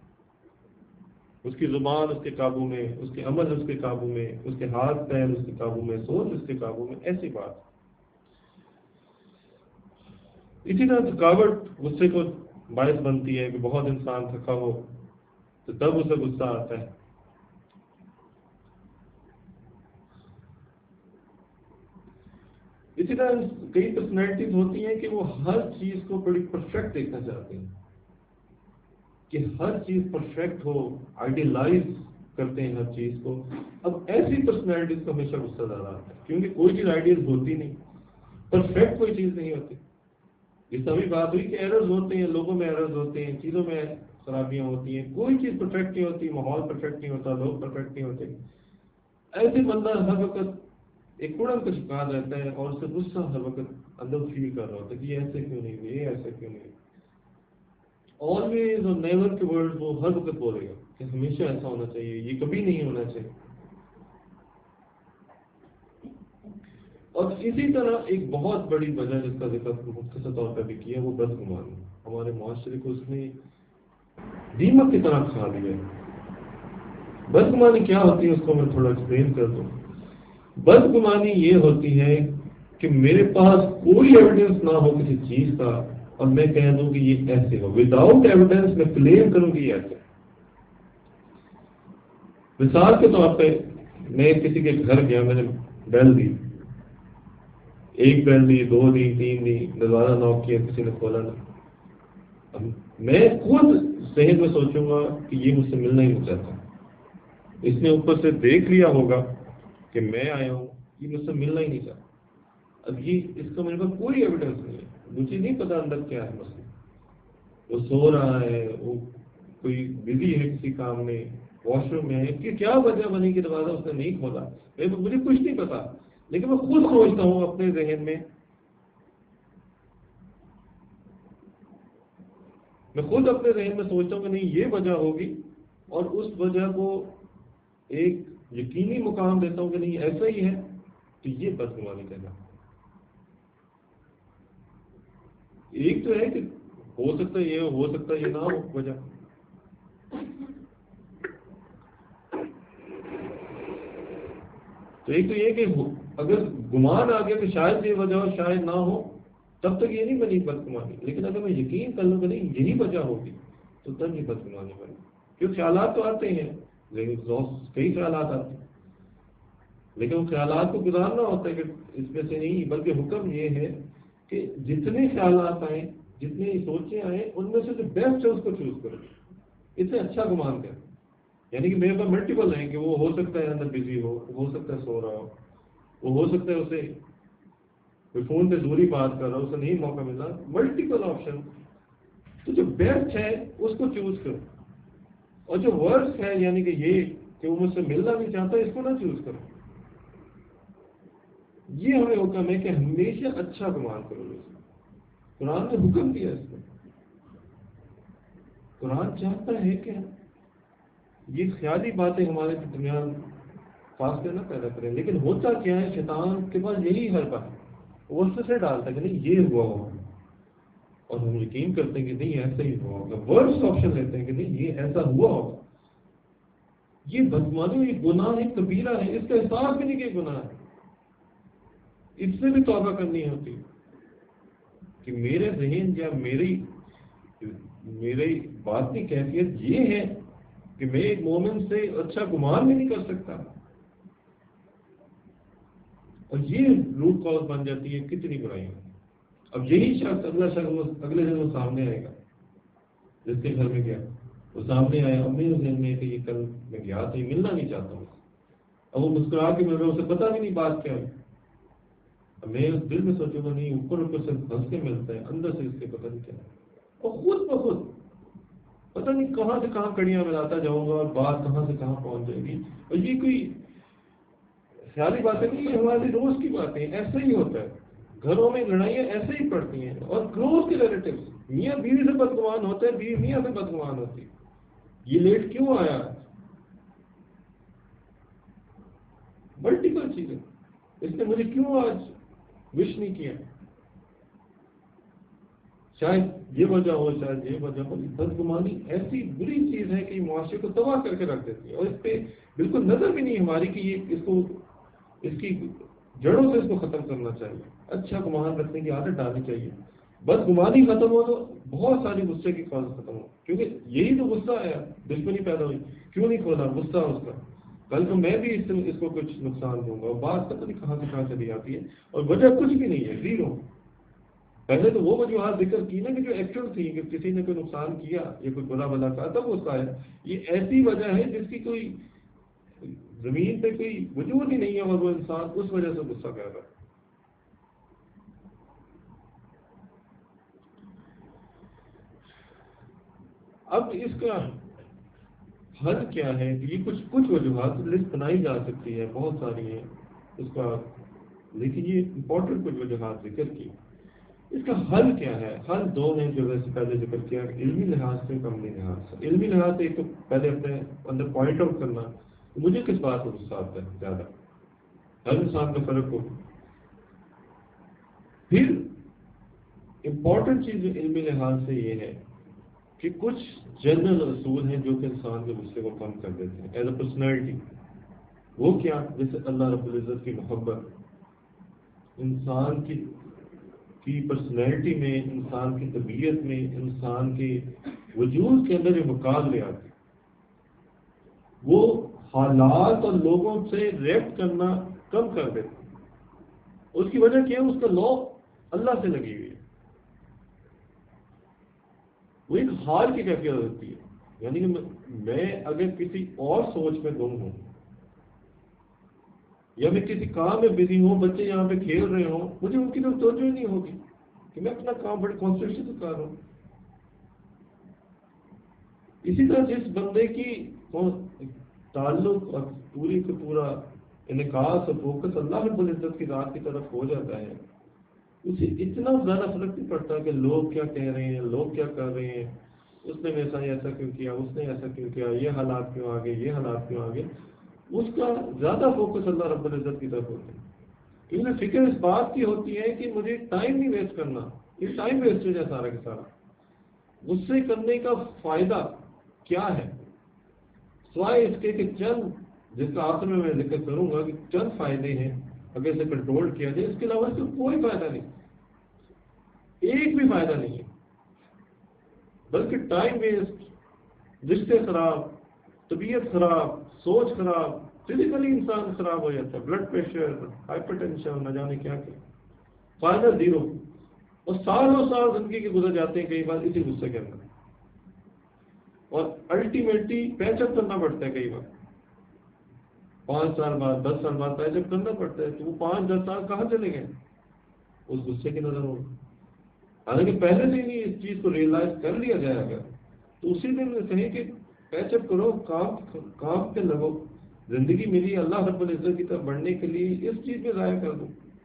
اس کی زبان اس کے قابو میں، اس کے عمل اس کے قابو میں، اس کے ہاتھ پیر اس کے قابو میں، سوچ اس کے قابو میں، ایسی بات۔ اسی طرح تھکاوٹ غصے کو باعث بنتی ہے کہ بہت انسان تھکا ہو تو تب اسے غصہ آتا ہے۔ اسی طرح کئی پرسنالٹیز ہوتی ہیں کہ وہ ہر چیز کو بڑی پرفیکٹ دیکھنا چاہتے ہیں، کہ ہر چیز پرفیکٹ ہو، آئیڈیلائز کرتے ہیں ہر چیز کو۔ اب ایسی پرسنالٹیز کو ہمیشہ غصہ زیادہ آتا ہے، کیونکہ کوئی چیز آئیڈیل ہوتی نہیں، پرفیکٹ کوئی چیز نہیں ہوتی۔ اس طرح بھی بات ہوئی کہ ایررز ہوتے ہیں، لوگوں میں ایررز ہوتے ہیں، چیزوں میں خرابیاں ہوتی ہیں، کوئی چیز پرفیکٹ نہیں ہوتی، ماحول پرفیکٹ نہیں ہوتا، لوگ پرفیکٹ نہیں ہوتے۔ ایسے بندہ ہر وقت ایک اڑن کا شکار رہتا ہے اور اسے غصہ ہر وقت اندر فیل کر رہا ہوتا ہے کہ یہ ایسے کیوں نہیں، یہ ایسے کیوں نہیں۔ آلویز اور نیور کے ورڈ وہ ہر وقت بولے گا کہ ہمیشہ ایسا ہونا چاہیے، یہ کبھی نہیں ہونا چاہیے۔ اور اسی طرح ایک بہت بڑی وجہ جس کا ذکر مختصر طور پر بھی کیا وہ بدگمانی، ہمارے معاشرے کو اس نے دیمک کی طرح کھا دیا ہے۔ بدگمانی کیا ہوتی ہے اس کو میں تھوڑا ایکسپلین کر دوں۔ بدگمانی یہ ہوتی ہے کہ میرے پاس کوئی ایویڈنس نہ ہو کسی چیز کا اور میں کہہ دوں کہ یہ ایسے ہو، وداؤٹ ایویڈنس میں کلیم کروں کہ یہ ایسے۔ مثال کے طور پہ میں کسی کے گھر گیا، میں نے بیل دی، ایک بیل دی، 2 دی، 3 دی، دروازہ نوک کیا، کسی نے کھولا نہ۔ اب میں خود ذہن میں سوچوں گا کہ یہ مجھ سے ملنا ہی نہیں چاہتا، اس نے اوپر سے دیکھ لیا ہوگا کہ میں آیا ہوں، یہ مجھ سے ملنا ہی نہیں چاہتا. اب یہ اس کا میرے پاس کوئی ایویڈنس نہیں ہے، مجھے نہیں پتا اندر کیا ہے مسئلہ. وہ سو رہا ہے، وہ کوئی بزی ہے کسی کام میں، واش روم میں ہے، کہ کیا وجہ بنی کہ دروازہ اس نے نہیں کھولا، مجھے کچھ نہیں پتا. لیکن میں خود سوچتا ہوں اپنے ذہن میں، میں خود اپنے ذہن میں سوچتا ہوں کہ نہیں یہ وجہ ہوگی، اور اس وجہ کو ایک یقینی مقام دیتا ہوں کہ نہیں ایسا ہی ہے، تو یہ بدگمانی کہنا. ایک تو ہے کہ ہو سکتا ہے یہ ہو سکتا ہے یہ نہ ہو وجہ. تو ایک تو یہ کہ اگر گمان آ گیا کہ شاید یہ وجہ ہو شاید نہ ہو، تب تک یہ نہیں بنی بدگمانی. لیکن اگر میں یقین کر لوں کہ نہیں یہی وجہ ہوگی، تو تب یہ بدگمانی بنی. کیونکہ خیالات تو آتے ہیں، لیکن کئی خیالات آتے ہیں، لیکن ان خیالات کو گزارنا ہوتا ہے کہ اس میں سے نہیں، بلکہ حکم یہ ہے کہ جتنے خیالات آئیں، جتنی سوچیں آئیں، ان میں سے جو بیسٹ ہے اس کو چوز کرو، اس سے اچھا گمان کریں. یعنی کہ میرے پاس ملٹیپل ہیں کہ وہ ہو سکتا ہے اندر بزی ہو سکتا ہے سو رہا ہو، وہ ہو سکتا ہے اسے کوئی فون پہ دوری بات کر رہا ہو، اسے نہیں موقع ملا. ملٹیپل آپشن، تو جو بیسٹ ہے اس کو چوز کرو، اور جو ورسٹ ہے یعنی کہ یہ کہ وہ مجھ سے ملنا نہیں چاہتا، اس کو نہ چوز کرو. یہ ہمیں حکم ہے کہ ہمیشہ اچھا گمان کرو. قرآن نے حکم دیا اس کو. قرآن چاہتا ہے کہ یہ خیالی باتیں ہمارے درمیان فاصلے نہ پیدا کریں. لیکن ہوتا کیا ہے، شیطان کے پاس یہی حربہ ہے، وہ اس سے ڈالتا ہے کہ نہیں یہ ہوا ہوگا، اور ہم یقین کرتے ہیں کہ نہیں ایسا ہی ہوا ہوگا. ورسٹ آپشن لیتے ہیں کہ نہیں یہ ایسا ہوا ہوگا. یہ بدگمانی، یہ گناہ ہے، کبیرہ ہے، اس کا احساس بھی نہیں کہ گناہ ہے. اس سے بھی توبہ کرنی ہوتی کہ میرے ذہن یا میری باطنی کیفیت یہ ہے کہ میں ایک مومن سے اچھا گمان بھی نہیں کر سکتا. اور یہ روٹ کاز بن جاتی ہے کتنی برائیاں. اب یہی شخص اگلے دن وہ سامنے آئے گا، جس کے گھر میں گیا وہ سامنے آیا، اب میرے ذہن میں کہ یہ کل میں گیا تھا، یہ ملنا نہیں چاہتا ہوں. اب وہ مسکرا کے مل رہا، اسے پتا بھی نہیں بات کیا ہے. اب میں اس دل میں سوچوں گا نہیں اوپر سے ہنس کے ملتا ہے، اندر سے اس کے پتہ نہیں کیا ہے. اور خود بخود پتہ نہیں کہاں سے کہاں کڑیاں ملاتا جاؤں گا، اور بات کہاں سے کہاں پہنچ جائے گی. اور یہ کوئی خیالی باتیں نہیں، یہ ہماری روز کی باتیں. ایسا ہی ہوتا ہے، گھروں میں لڑائیاں ایسے ہی پڑتی ہیں. اور کلوز کے ریلیٹیوز، میاں بیوی سے بدگمان ہوتے ہیں، بیوی میاں سے بدگمان ہوتی ہے. یہ لیٹ کیوں آیا، ملٹیپل چیزیں، اس نے مجھے کیوں آج وش نہیں کیا، شاید یہ وجہ ہو شاید یہ وجہ ہو. بدگمانی ایسی بری چیز ہے کہ معاشرے کو تباہ کر کے رکھ دیتی ہے، اور اس پہ بالکل نظر بھی نہیں ہماری کہ یہ اس کی جڑوں سے اس کو ختم کرنا چاہیے. اچھا گمان رکھنے کی عادت ڈالنی چاہیے. بدگمانی ختم ہو تو بہت ساری غصے کی کاز ختم ہو. کیونکہ یہی تو غصہ آیا، دشمنی پیدا ہوئی، کیوں نہیں کھولا، غصہ اس کا. کل کو میں بھی اس کو کچھ نقصان دوں گا، اور بات پتہ نہیں کہاں سے کہاں چلی جاتی ہے، اور وجہ کچھ بھی نہیں ہے، زیرو. پہلے تو وہ وجوہات ذکر کی نا کہ جو ایکچوئل تھی، کہ کسی نے کوئی نقصان کیا یا کوئی برا بلا کہا تب غصہ آیا. یہ ایسی وجہ ہے جس کی کوئی زمین پہ کوئی وجود ہی نہیں ہے، اور وہ انسان اس وجہ سے غصہ کر رہا ہے. اب اس کا حل کیا ہے؟ یہ کچھ وجوہات لسٹ بنائی جا سکتی ہے، بہت ساری ہیں اس کا، لیکن یہ امپورٹنٹ کچھ وجوہات ذکر کی. اس کا حل کیا ہے؟ حل دو ہیں جو ویسے پہلے ذکر کیا، علمی لحاظ سے، عملی لحاظ سے. علمی لحاظ سے ایک تو پہلے اپنے اندر پوائنٹ آؤٹ کرنا مجھے کس بات کو غصہ آتا ہے زیادہ، ہر انسان کا فرق ہو. پھر امپورٹنٹ چیز علمی لحاظ سے یہ ہے کہ کچھ جنرل اصول ہیں جو کہ انسان کے غصے کو کم کر دیتے ہیں ایز اے پرسنالٹی. وہ کیا؟ جیسے اللہ رب العزت کی محبت انسان کی پرسنالٹی میں، انسان کی طبیعت میں، انسان کے وجود کے اندر یہ وقار لے آتی. وہ حالات اور لوگوں سے ریئیکٹ کرنا کم کر دیتے. اس کی وجہ کیا ہے؟ اس کا لا اللہ سے لگی ہوئی ہے. وہ ایک حال کی کیفیت ہوتی ہے. یعنی کہ میں اگر کسی اور سوچ میں گم ہوں یا میں کسی کام میں بزی ہوں، بچے یہاں پہ کھیل رہے ہوں، مجھے ان کی طرف توجہ ہی نہیں ہوگی کہ میں اپنا کام بڑے کانسنٹریشن سے کر رہا ہوں۔ اسی طرح جس بندے کی تعلق اور پوری کا پورا انعکاس اور فوکس اللہ رب العزت کی ذات کی طرف ہو جاتا ہے، اسے اتنا زیادہ فرق نہیں پڑتا کہ لوگ کیا کہہ رہے ہیں، لوگ کیا کر رہے ہیں، اس نے ایسا کیوں کیا، اس نے ایسا کیوں کیا، یہ حالات کیوں آگے، یہ حالات کیوں آگے۔ اس کا زیادہ فوکس اللہ رب العزت کی طرف ہوتا ہے، کیونکہ فکر اس بات کی ہوتی ہے کہ مجھے ٹائم نہیں ویسٹ کرنا، یہ ٹائم ویسٹ ہو جائے سارا کا سارا۔ غصے کرنے کا فائدہ کیا ہے سوائے اس کے کہ چند، جس کا آخر میں ذکر کروں گا کہ چند فائدے ہیں اگر اسے کنٹرول کیا جائے، اس کے علاوہ سے کوئی فائدہ نہیں، ایک بھی فائدہ نہیں ہے، بلکہ ٹائم ویسٹ، رشتے خراب، طبیعت خراب، سوچ خراب، فزیکلی انسان خراب ہو جاتا ہے، بلڈ پریشر، ہائپر ٹینشن، نہ جانے کیا کیا، فائدہ زیرو، اور سالوں سال زندگی کے گزر جاتے ہیں کئی بار اسی غصے کے اندر، اور الٹیمیٹلی پیچ اپ کرنا پڑتا ہے کئی بار 5 سال بعد 10 سال بعد پیچ اپ کرنا پڑتا ہے، تو وہ 5-10 سال کہاں چلے گئے اس غصے کی نظر ہوگی۔ حالانکہ پہلے سے ہی اس چیز کو ریئلائز کر لیا جائے اگر، تو اسی دن کہیں کہ پیچ اپ کرو، کام کے لگو، زندگی ملی اللہ رب العزت کی طرف بڑھنے کے لیے، اس چیز میں ضائع کر دو،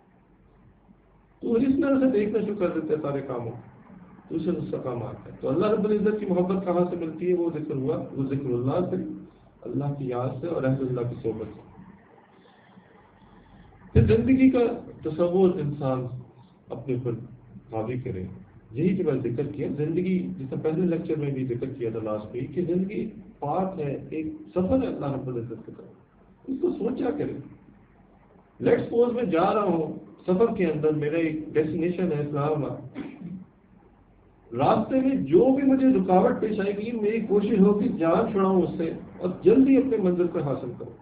تو اس طرح سے دیکھنا شروع کر دیتے ہیں سارے کاموں، تو اسے غصہ کام آتا ہے۔ تو اللہ رب العزت کی محبت کہاں سے ملتی ہے؟ وہ ذکر ہوا، وہ ذکر اللہ سے، اللہ کی یاد سے اور رحمت اللہ کی صحبت سے۔ پھر زندگی کا تصور انسان اپنے پر حاوی کرے، یہی جو میں ذکر کیا، زندگی جیسا پہلے لیکچر میں بھی ذکر کیا تھا لاسٹ ویک، کہ زندگی پارٹ ہے، ایک سفر ہے اللہ رب العزت کی طرف، اس کو سوچا کرے۔ لیٹ سپوز میں جا رہا ہوں سفر کے اندر، میرا ایک ڈیسٹینیشن ہے اسلام آباد، راستے میں جو بھی مجھے رکاوٹ پیش آئے گی، میری کوشش ہوگی جان چھڑاؤں اس سے اور جلدی اپنے منزل کو حاصل کروں۔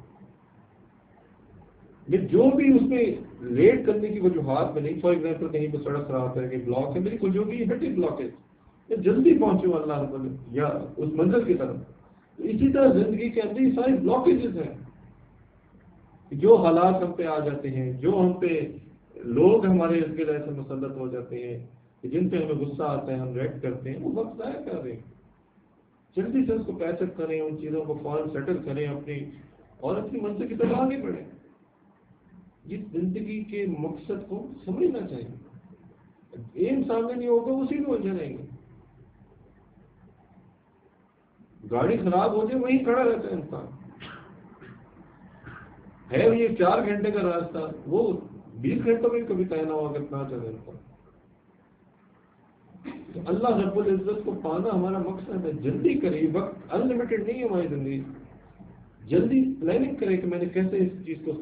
میں جو بھی اس میں لیٹ کرنے کی وجوہات میں نہیں، فار ایگزامپل کہیں پہ سڑک خراب ہے، کہ بلاک ہے، میری کوئی جو بھی ہیٹک بلاک ہے، میں جلدی پہنچوں اللہ رب العزت یا اس منزل کی طرف۔ تو اسی طرح زندگی کے اندر یہ سارے بلاکیجز ہیں، جو حالات ہم پہ آ جاتے ہیں، جو ہم پہ لوگ ہمارے ارد گرد ایسے مسلط ہو جاتے ہیں کہ جن پہ ہمیں غصہ آتا ہے، ہم ریئیکٹ کرتے ہیں، وہ وقت ضائع کر رہے ہیں۔ جلدی سے اس کو پیچ اپ کریں، ان چیزوں کو فوراً سیٹل کریں اپنی، اور اپنی منزل کی طرف آگے بڑھیں۔ یہ زندگی کے مقصد کو سمجھنا چاہیے، ایم سامنے نہیں ہوگا اسی میں الجھے رہیں گے۔ گاڑی خراب ہو جائے وہیں کھڑا رہتا ہے انسان، ہے یہ 4 گھنٹے کا راستہ، وہ 20 گھنٹوں میں کبھی طے نہ ہو اگر نہ چلے انسان۔ تو اللہ رب العزت کو پانا ہمارا مقصد ہے، جلدی کرے، وقت انلمیٹڈ نہیں ہے ہماری زندگی، جلدی پلاننگ کرے کہ میں نے کیسے اس چیز کو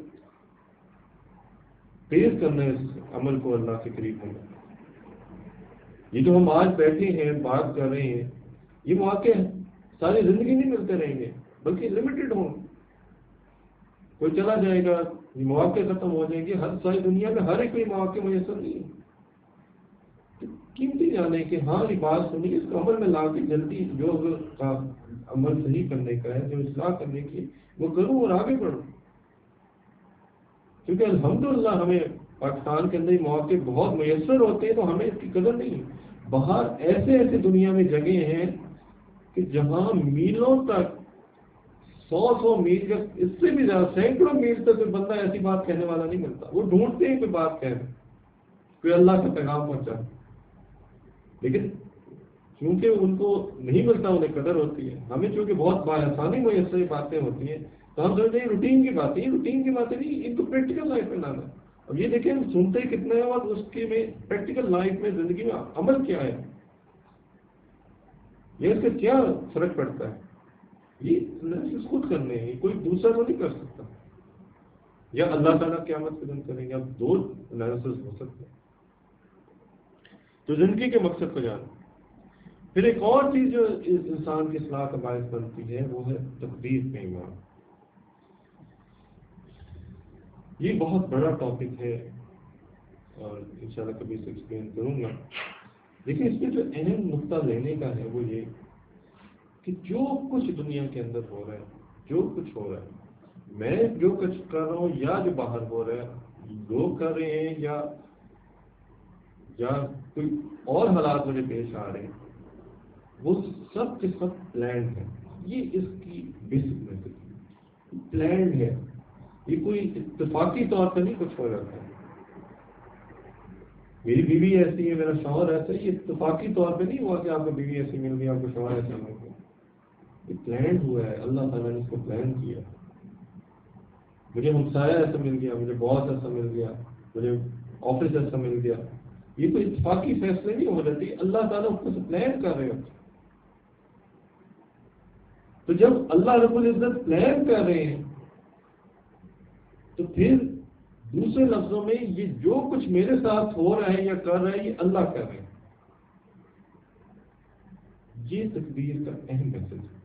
تیز کرنا ہے، اس عمل کو اللہ کے قریب ہونا۔ یہ جو ہم آج بیٹھے ہیں بات کر رہے ہیں، یہ مواقع ساری زندگی نہیں ملتے رہیں گے، بلکہ لمیٹڈ ہوں، کوئی چلا جائے گا، یہ مواقع ختم ہو جائیں گے، ہر ساری دنیا میں ہر ایک کوئی مواقع میسر نہیں ہے۔ تو قیمتی جانے کہ ہاں یہ بات سنی، اس کو عمل میں لا کے جلدی جو عمل صحیح کرنے کا ہے، جو اصلاح کرنے کی، وہ کروں اور آگے بڑھوں۔ کیونکہ الحمدللہ ہمیں پاکستان کے اندر یہ مواقع بہت میسر ہوتے ہیں، تو ہمیں اس کی قدر نہیں ہے۔ باہر ایسے دنیا میں جگہیں ہیں کہ جہاں میلوں تک، 100 میل یا اس سے بھی زیادہ، سینکڑوں میل تک کوئی بندہ ایسی بات کہنے والا نہیں ملتا، وہ ڈھونڈتے ہیں کوئی بات کہنے، کوئی اللہ کا پیغام پہنچا، لیکن چونکہ ان کو نہیں ملتا، انہیں قدر ہوتی ہے۔ ہمیں چونکہ بہت بآسانی میسر باتیں ہوتی ہیں، تو ہم سمجھتے ہیں روٹین کی باتیں، یہ روٹین کی باتیں نہیں، ان کو پریکٹیکل لائف میں لانا ہے۔ اب یہ دیکھیں ہم سنتے ہی کتنا ہے، اور اس کے میں پریکٹیکل لائف میں زندگی میں عمل کیا ہے، یہ اس سے کیا فرق پڑتا ہے، یہ انالیسس خود کرنے ہیں، کوئی دوسرا تو نہیں کر سکتا، یا اللہ تعالیٰ قیامت کے دن کریں گے، اب 2 انالیسس ہو سکتے ہیں۔ تو زندگی کے مقصد کو جانا۔ پھر ایک اور چیز جو انسان کی اصلاح کا باعث بنتی ہے، وہ ہے تقدیر میں ایمان۔ یہ بہت بڑا ٹاپک ہے اور انشاءاللہ کبھی سے ایکسپلین کروں گا، لیکن اس میں جو اہم نقطہ لینے کا ہے وہ یہ کہ جو کچھ دنیا کے اندر ہو رہا ہے، جو کچھ ہو رہا ہے، میں جو کچھ کر رہا ہوں یا جو باہر ہو رہا ہے، لوگ کر رہے ہیں یا کوئی اور حالات مجھے پیش آ رہے ہیں، وہ سب کے سب پلانڈ ہے. یہ اس کی بیسک میتھڈ پلانڈ ہے. یہ کوئی اتفاقی طور پہ نہیں کچھ ہو جاتا ہے. میری بیوی ایسی ہے، میرا شوہر ایسا ہے، یہ اتفاقی طور پہ نہیں ہوا کہ آپ کو بیوی ایسی مل گئی، آپ کو شوہر ایسا مل گیا. یہ پلان ہوا ہے، اللہ تعالیٰ نے اس کو پلان کیا. مجھے ہمسایہ ایسا مل گیا، مجھے باس ایسا مل گیا، مجھے آفس ایسا مل گیا. یہ کوئی اتفاقی فیصلے نہیں ہو جاتی، اللہ تعالیٰ اس کو پلان کر رہے ہوتے. تو جب اللہ رب العزت پلان کر رہے ہیں تو پھر دوسرے لفظوں میں یہ جو کچھ میرے ساتھ ہو رہا ہے یا کر رہا ہے، یہ اللہ کر رہے ہیں. یہ تقدیر کا اہم میسج ہے.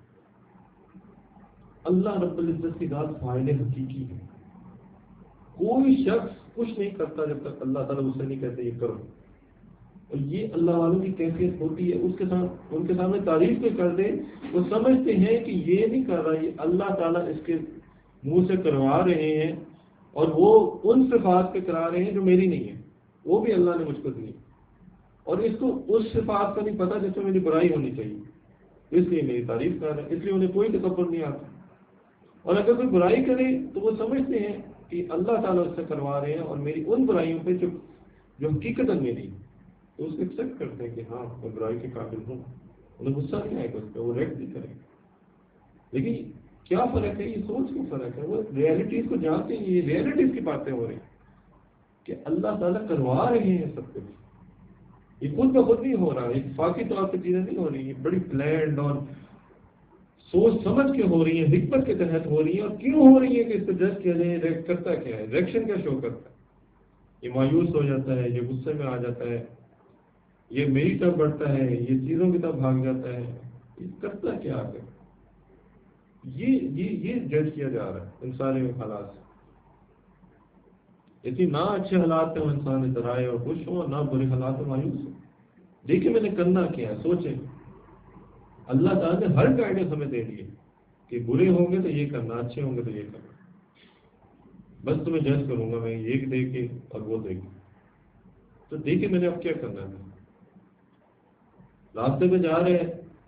اللہ رب العزت کی ذات فاعل حقیقی ہے. کوئی شخص کچھ نہیں کرتا جب تک اللہ تعالیٰ اس سے نہیں کہتے یہ کرو. اور یہ اللہ والوں کی کیفیت ہوتی ہے. اس کے ساتھ ان کے سامنے تعریف بھی کر دے، وہ سمجھتے ہیں کہ یہ نہیں کر رہا، یہ اللہ تعالیٰ اس کے منہ سے کروا رہے ہیں، اور وہ ان صفات پہ کرا رہے ہیں جو میری نہیں ہے، وہ بھی اللہ نے مجھ کو دی. اور اس کو اس صفات کا نہیں پتا جس میں میری برائی ہونی چاہیے، اس لیے میری تعریف کر رہے ہیں، اس لیے انہیں کوئی تکبر نہیں آتا. اور اگر کوئی برائی کرے تو وہ سمجھتے ہیں کہ اللہ تعالیٰ اس سے کروا رہے ہیں، اور میری ان برائیوں پہ جو حقیقت میری، تو اس کو ایکسیپٹ کرتے ہیں کہ ہاں میں برائی کے قابل ہوں. انہیں غصہ نہیں آئے گا اس پہ، وہ ریٹ بھی کریں گے. لیکن کیا فرق ہے؟ یہ سوچ کا فرق ہے. وہ ریئلٹیز کو جانتے ہیں. یہ ریئلٹیز کی باتیں ہو رہی ہیں کہ اللہ تعالیٰ کروا رہے ہیں سب کچھ. یہ خود بخود نہیں ہو رہا، اتفاقی طور پہ چیزیں نہیں ہو رہی، یہ بڑی پلانڈ اور سوچ سمجھ کے ہو رہی ہیں، حکمت کے تحت ہو رہی ہیں. اور کیوں ہو رہی ہے کہ اس کو جج کیا جائے؟ کرتا کیا ہے؟ ریئیکشن کیا شو کرتا ہے؟ یہ مایوس ہو جاتا ہے، یہ غصے میں آ جاتا ہے، یہ میری طرف بڑھتا ہے، یہ چیزوں کی طرف بھاگ جاتا ہے. یہ کرتا کیا آگے؟ یہ جج کیا جا رہا ہے ان سارے حالات سے. اتنی نہ اچھے حالات میں انسان ادھر آئے اور خوش ہو، نہ برے حالات میں مایوس ہو. دیکھیں میں نے کرنا کیا ہے، سوچیں. اللہ تعالیٰ نے ہر گائیڈنس ہمیں دے دی ہے کہ برے ہوں گے تو یہ کرنا، اچھے ہوں گے تو یہ کرنا. بس تمہیں جج کروں گا میں یہ دیکھے اور وہ دیکھے. تو دیکھیں میں نے اب کیا کرنا ہے. راستے پہ جا رہے ہیں،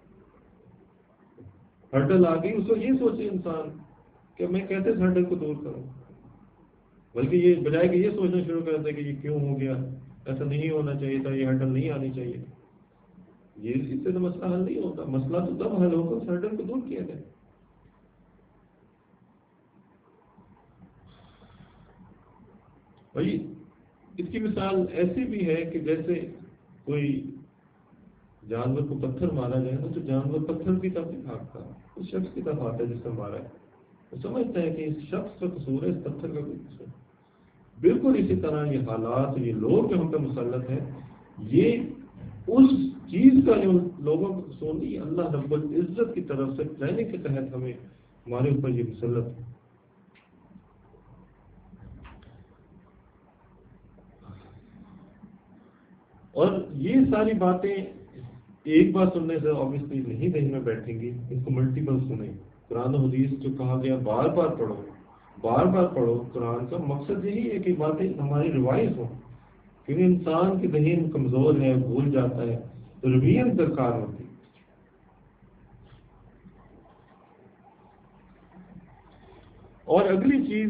ہرڈل آ گئی، اس کو یہ سوچے انسان کہ میں کیسے اس ہرڈل کو دور کروں. بلکہ یہ بجائے کہ یہ سوچنا شروع کر دے کہ یہ کیوں ہو گیا، ایسا نہیں ہونا چاہیے تھا، یہ ہرڈل نہیں آنی چاہیے. اس سے تو مسئلہ حل نہیں ہوتا. مسئلہ تو تب حل ہوگا اس ہرڈل کو دور کیا جائے. بھائی اس کی مثال ایسی بھی ہے کہ جیسے کوئی جانور کو پتھر مارا جائے نا، تو جانور پتھر کی طرف بھاگتا ہے، اس شخص کی طرف آتا ہے جس نے مارا ہے. وہ سمجھتا ہے کہ اس شخص کا قصور ہے، اس پتھر کا کوئی قصور. بالکل اسی طرح یہ حالات، یہ لوگ جو ہم پہ مسلط ہیں، یہ اس چیز کا جو لوگوں کو قصور نہیں، اللہ رب العزت کی طرف سے پلاننگ کے تحت ہمیں ہمارے اوپر یہ مسلط ہے. اور یہ ساری باتیں ایک بار سننے سے آبویسلی نہیں ذہن میں بیٹھیں گی، اس کو ملٹیپل سنیں. قرآن و حدیث جو کہا گیا بار بار پڑھو، بار بار پڑھو. قرآن کا مقصد یہی ہے کہ باتیں ہماری ریوائز ہوں، کیونکہ انسان کی ذہن کمزور ہے، بھول جاتا ہے، تو ریویژن درکار ہوتی ہے. اور اگلی چیز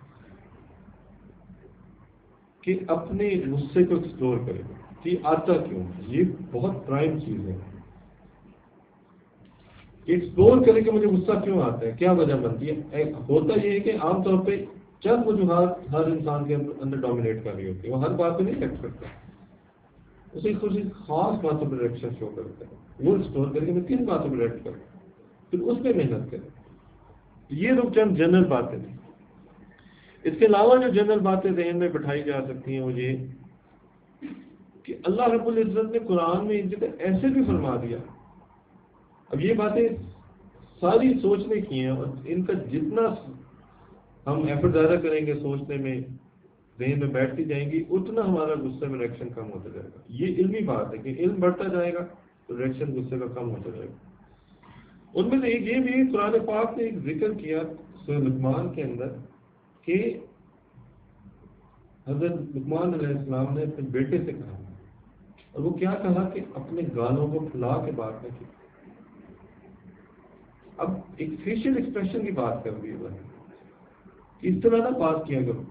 کہ اپنے غصے کو ایکسپلور کرے کہ آتا کیوں. یہ بہت پرائم چیز ہے کہ ایکسپلور کرے کہ مجھے غصہ کیوں آتا ہے، کیا وجہ بنتی ہے. ہوتا یہ ہے کہ عام طور پہ چند وجوہات ہر انسان کے اندر ڈومینیٹ کر رہی ہوتی ہے. وہ ہر بات پہ نہیں ایکٹ کرتا، اسے کچھ خاص باتوں پہ ریئیکشن شو کرتا ہے. وہ ایکسپلور کر کے میں کن باتوں پہ ریئیکٹ کروں، پھر اس پہ محنت کریں. یہ تو چند جنرل باتیں تھیں. اس کے علاوہ جو جنرل باتیں ذہن میں بٹھائی جا سکتی ہیں وہ یہ کہ اللہ رب العزت نے قرآن میں ان جگہ ایسے بھی فرما دیا. اب یہ باتیں ساری سوچنے کی ہیں، اور ان کا جتنا ہم ایفرٹ زیادہ کریں گے سوچنے میں، ذہن میں بیٹھتی جائیں گی، اتنا ہمارا غصے میں ریئیکشن کم ہوتا جائے گا. یہ علمی بات ہے کہ علم بڑھتا جائے گا تو ریئیکشن غصے کا کم ہوتا جائے گا. ان میں سے ایک یہ بھی قرآن پاک نے ایک ذکر کیا سورہ لقمان کے اندر کہ حضرت لقمان علیہ السلام نے اپنے بیٹے سے کہا، اور وہ کیا کہا کہ اپنے گالوں کو پھلا کے بات نہ کی. اب ایک فیشل ایکسپریشن کی بات کر دی ہے، اس طرح نہ بات کیا کرو.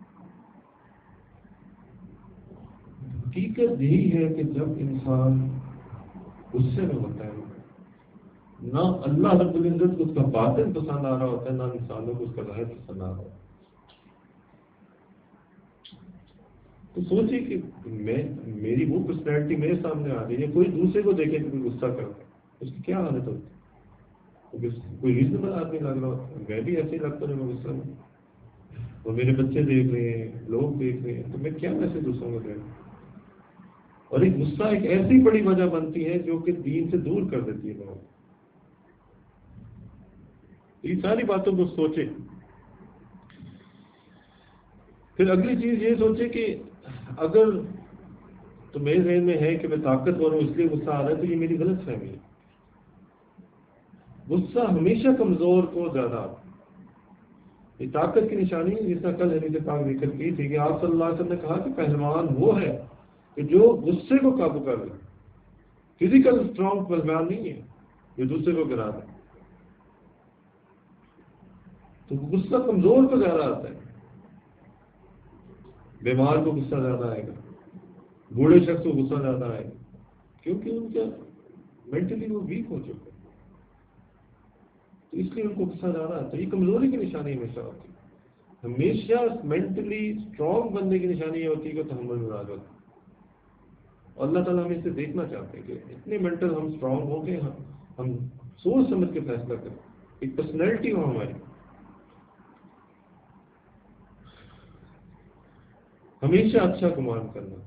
حقیقت یہی ہے کہ جب انسان غصے میں ہوتا ہے، نہ اللہ رب العزت کو اس کا باطن پسند آ رہا ہوتا ہے، نہ انسانوں کو اس کا ظاہر پسند آ رہا ہوتا ہے. تو سوچیے کہ میری وہ پرسنالٹی میرے سامنے آ رہی ہے، کوئی دوسرے کو دیکھے کہ کوئی غصہ کرتا ہے، اس کی کیا حالت ہوتی ہے؟ کوئی ریزنبل آدمی لگ رہا ہوتا ہے، میں بھی ایسے ہی لگتا ہوں میں غصہ میں، اور میرے بچے دیکھ رہے ہیں، لوگ دیکھ رہے ہیں، تو میں کیا میسج دوسروں کو دے رہا ہوں؟ اور ایک غصہ ایک ایسی بڑی وجہ بنتی ہے جو کہ دین سے دور کر دیتی ہے لوگوں کو. یہ ساری باتوں کو سوچے. پھر اگلی چیز یہ سوچے کہ اگر تو میرے ذہن میں ہے کہ میں طاقتور ہوں اس لیے غصہ آ رہا ہے، تو یہ میری غلط فہمی ہے. غصہ ہمیشہ کمزور کو زیادہ آتا ہے. یہ طاقت کی نشانی ہے، جس طرح کل حدیث پاک ذکر کی تھی کہ آپ صلی اللہ علیہ وسلم نے کہا کہ پہلوان وہ ہے کہ جو غصے کو قابو کر لے. فزیکل اسٹرانگ پہلوان نہیں ہے جو دوسرے کو گرا دے. تو غصہ کمزور کو زیادہ آتا ہے. بیمار کو غصہ زیادہ آئے گا، بوڑھے شخص کو غصہ زیادہ آئے گا، کیونکہ ان کا مینٹلی وہ ویک ہو چکے، تو اس لیے ان کو غصہ زیادہ آتا ہے. یہ کمزوری کی نشانی ہمیشہ ہوتی ہے. ہمیشہ مینٹلی اسٹرانگ بندے کی نشانی یہ ہوتی ہے کہ تحمل مراد ہوتا ہے. اور اللہ تعالیٰ ہمیں اسے دیکھنا چاہتے ہیں کہ اتنے مینٹل ہم اسٹرانگ ہو کے ہم سوچ سمجھ کے فیصلہ کریں، ایک پرسنالٹی ہو ہماری. ہمیشہ اچھا گمان کرنا.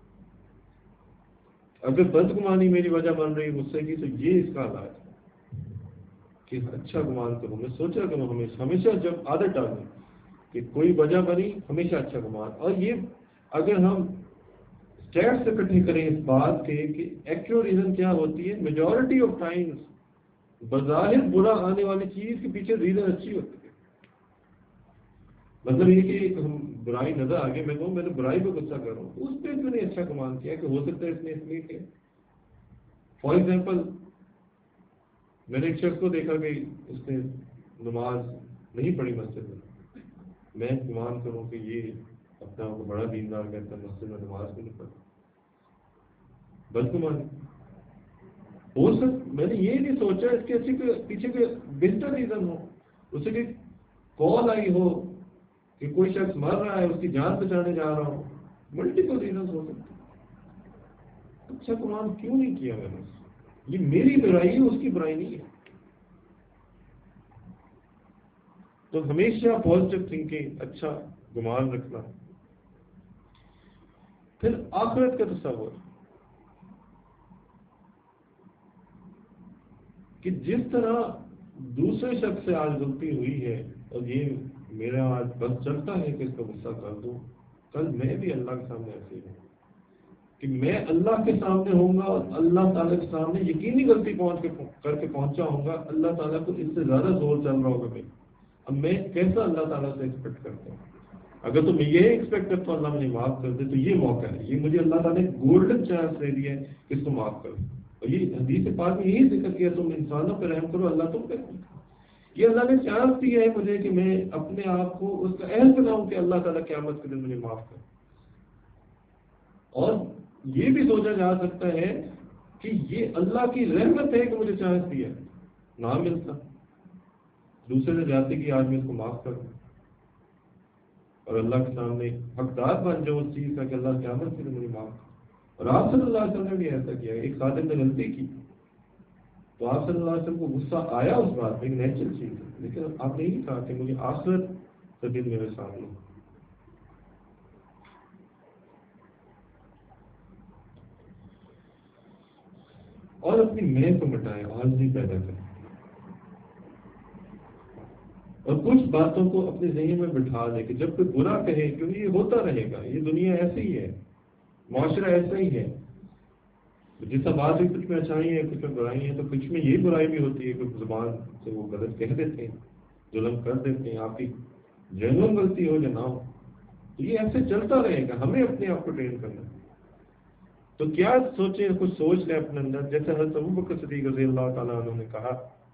اگر بدگمانی میری وجہ بن رہی ہے غصے کی، تو یہ اس کا علاج ہے کہ اچھا گمان کروں. میں سوچا کروں ہمیشہ جب عادت ڈالوں کہ کوئی وجہ بنی ہمیشہ اچھا گمان. اور یہ اگر ہم اسٹیٹس سے اکٹھے کریں اس بات کے کہ ایکچوئل ریزن کیا ہوتی ہے، میجورٹی آف ٹائمز بظاہر برا آنے والی چیز کے پیچھے ریزن اچھی ہوتی ہے. مطلب یہ کہ ہم برائی نظر آگے میں کہوں میں نے برائی پہ غصہ کر رہا ہوں، اس پہ میں نے اچھا گمان کیا کہ ہو سکتا ہے اس نے اس لیے کیا. فار ایگزامپل میں نے ایک شخص کو دیکھا کہ اس نے نماز نہیں پڑھی مسجد میں گمان کروں کہ یہ اپنا کو بڑا دیندار کہتا ہے، مسجد میں نماز بھی نہیں پڑھتا. بدگمانی ہو سکتا. میں نے یہ نہیں سوچا اس کے پیچھے کوئی بہتر ریزن ہو، اسے کوئی کال آئی ہو کہ کوئی شخص مر رہا ہے، اس کی جان بچانے جا رہا ہوں. ملٹیپل ریزنز ہو سکتے. اچھا گمان کیوں نہیں کیا میں نے؟ یہ میری برائی ہے، اس کی برائی نہیں ہے. تو ہمیشہ پازیٹیو تھنکنگ، اچھا گمان رکھنا. پھر آخرت کا تصور کہ جس طرح دوسرے شخص سے آج غلطی ہوئی ہے اور یہ میرا آج بس چلتا ہے کہ اس کا غصہ کر دوں، کل میں بھی اللہ کے سامنے ایسے ہی ہوں کہ میں اللہ کے سامنے ہوں گا اور اللہ تعالیٰ کے سامنے یقینی غلطی کر کے پہنچا ہوں گا. اللہ تعالیٰ کو اس سے زیادہ زور چل رہا ہوگا. اب میں کیسا اللہ تعالیٰ سے ایکسپیکٹ کرتا ہوں؟ اگر تو میں یہ ایکسپیکٹ کرتا ہوں اللہ مجھے معاف کر دے، تو یہ موقع ہے، یہ مجھے اللہ تعالیٰ نے گولڈن چانس دے دیا ہے کہ اس کو معاف کر دے. اور یہ حدیث پاک میں یہی ذکر کیا تم انسانوں پہ رحم کرو اللہ تم پہ رحم کرو. یہ اللہ نے چانس دیا ہے مجھے کہ میں اپنے آپ کو اس کا اہل بناؤں کہ اللہ تعالیٰ قیامت کے دن مجھے معاف کرے. اور یہ بھی سوچا جا سکتا ہے کہ یہ اللہ کی رحمت ہے کہ مجھے چانس دیا، نہ ملتا دوسرے نے جاتے کہ آج میں اس کو معاف کر دوں اور اللہ کے سامنے حقدار بن جاؤ اس چیز کا کہ اللہ قیامت کے دن مجھے معاف کر. اور آپ صلی اللہ علیہ وسلم نے بھی ایسا کیا. ایک خادم نے غلطی کی تو آپ صلی اللہ علیہ وسلم کو غصہ آیا اس بات میں، ایک نیچرل چیز ہے، لیکن آپ نے یہ کہا کہ مجھے آخرت کا دن میرے سامنے. اور اپنی میں کو مٹائیں، عاجزی پیدا کریں اور کچھ باتوں کو اپنے ذہن میں بٹھا دیں کہ جب کوئی برا کہے، کیونکہ یہ ہوتا رہے گا، یہ دنیا ایسی ہی ہے، معاشرہ ایسا ہی ہے. جس بات بھی کچھ میں اچھائی ہیں کچھ میں برائی ہیں، تو کچھ میں یہ برائی بھی ہوتی ہے کہ زبان سے وہ غلط کہہ دیتے ہیں، ظلم کر دیتے ہیں، آپ کی جنون غلطی ہو یا نہ ہو، تو یہ ایسے چلتا رہے گا، ہمیں اپنے آپ کو ٹرین کرنا ہے۔ تو کیا سوچیں، کچھ سوچ لیں اپنے اندر، جیسے حضرت ابوبکر صدیق رضی اللہ تعالیٰ عنہ نے کہا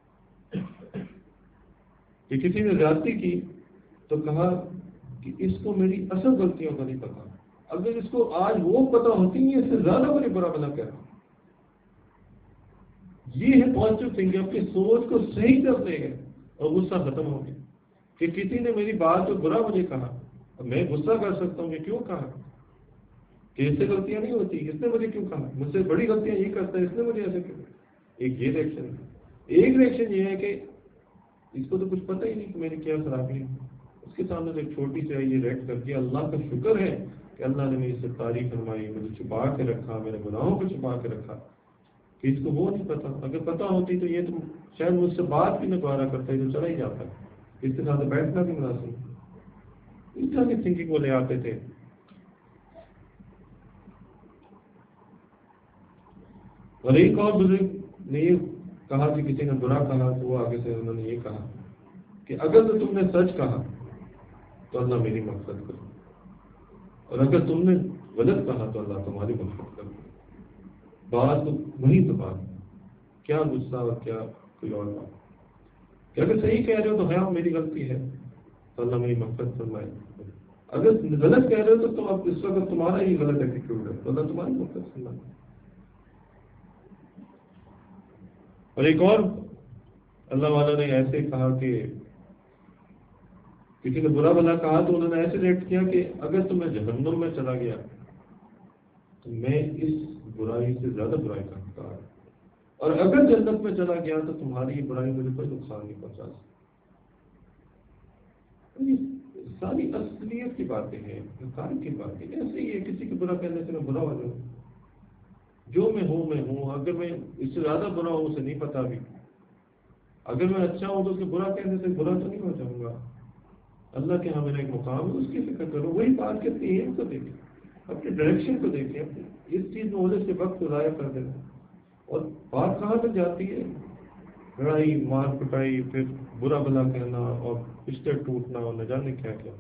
کہ کسی نے زیادتی کی تو کہا کہ اس کو میری اصل غلطیوں کا نہیں پتا، اگر اس کو آج وہ پتا ہوتی ہے اس سے زیادہ مجھے برا بلا کہہ رہا۔ یہ ہے پازیٹیو تھنکنگ، اپنی سوچ کو صحیح کر دے گا اور غصہ ختم ہو گیا۔ کہ کسی نے میری بات کو برا مجھے کہا، میں غصہ کر سکتا ہوں کہ کیوں کہا، کہ اس سے غلطیاں نہیں ہوتی، اس نے مجھے کیوں کہا، مجھ سے بڑی غلطیاں یہ کرتا ہے، اس نے مجھے ایسے کیوں۔ ایک یہ ریئیکشن ہے۔ ایک ریئیکشن یہ ہے کہ اس کو تو کچھ پتہ ہی نہیں کہ میری کیا خرابی ہے، اس کے سامنے تو ایک چھوٹی سی یہ ریٹ کر کے اللہ کا شکر ہے کہ اللہ نے میری سے تعریف فرمائی، مجھے چھپا کے رکھا، میرے گناہوں کو چھپا کے رکھا، کہ اس کو وہ نہیں پتا۔ اگر پتا ہوتی تو یہ تو شاید مجھ سے بات بھی نہ دوبارہ کرتا ہے، تو چلا ہی جاتا ہے، اس کے ساتھ بیٹھنا بھی مناسب۔ اس طرح کی تھنکنگ وہ لے آتے تھے۔ اور ایک اور بزرگ نے یہ کہا کہ کسی نے برا کہا تو وہ آگے سے انہوں نے یہ کہا کہ اگر تو تم نے سچ کہا تو اللہ میری مغفرت کرے، اور اگر تم نے غلط کہا تو اللہ تمہاری مغفرت کرے۔ بات تو وہی تو بات، کیا غصہ اور کیا کوئی اور بات، کہ اگر صحیح کہہ رہے ہو تو ہاں میری غلطی ہے تو اللہ میری مغفرت فرمائے، اگر غلط کہہ رہے ہو تو تم اب اس وقت تمہارا ہی غلط ایٹیٹیوڈ ہے تو اللہ تمہاری مغفرت فرمائے۔ اور ایک اور اللہ والا نے ایسے کہا کہ کسی نے برا بھلا کہا تو انہوں نے ایسے ریٹ کیا کہ اگر تمہیں جہنم میں چلا گیا تو میں اس برائی سے زیادہ برائی کا حقدار، اور اگر جنت میں چلا گیا تو تمہاری یہ برائی مجھے کوئی نقصان نہیں پہنچا سکتی۔ ساری اصلیت کی باتیں ہیں، انسان کی باتیں ایسے ہی ہے، کسی کے برا کہنے سے میں برا ہو جاؤں، جو میں ہوں، اگر میں اس سے زیادہ برا ہوں اسے نہیں پتا بھی، اگر میں اچھا ہوں تو اس کے برا کہنے سے برا تو نہیں ہو جاؤں گا۔ اللہ کے ہاں میرا ایک مقام ہے، اس کی فکر کرو، وہی بات کرتے ایم کو دیکھیں، اپنے ڈائریکشن کو دیکھیں، اس چیز میں وجہ سے وقت کو ضائع کر دینا، اور بات کہاں تک جاتی ہے، لڑائی مار پٹائی، پھر برا بھلا کہنا اور رشتے ٹوٹنا اور نہ جانے کیا کیا۔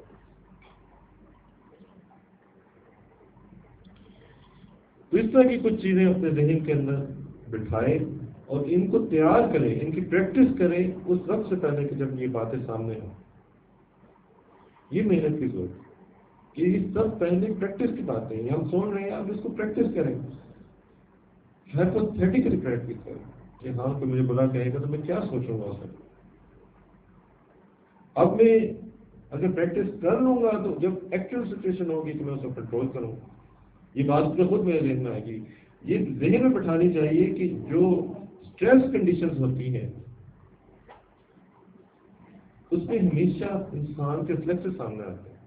تو اس طرح کی کچھ چیزیں اپنے ذہن کے اندر بٹھائیں اور ان کو تیار کریں، ان کی پریکٹس کریں اس وقت سے پہلے کہ جب یہ باتیں سامنے ہوں۔ یہ محنت کی ضرورت ہے کہ اس سب پہلے پریکٹس کی باتیں ہیں، ہم سن رہے ہیں، آپ اس کو پریکٹس کریں، ہائپوتھیٹیکلی پریکٹس کریں کہ ہاں کوئی مجھے برا کہے گا تو میں کیا سوچوں گا اسے۔ اب میں اگر پریکٹس کر لوں گا تو جب ایکچوئل سچویشن ہوگی تو میں اسے کنٹرول کروں، یہ بات خود میرے ذہن میں آئے گی۔ یہ ذہن میں بٹھانی چاہیے کہ جو اسٹریس کنڈیشنز ہوتی ہیں اس میں ہمیشہ انسان کے ریفلیکسز سامنے آتے ہیں،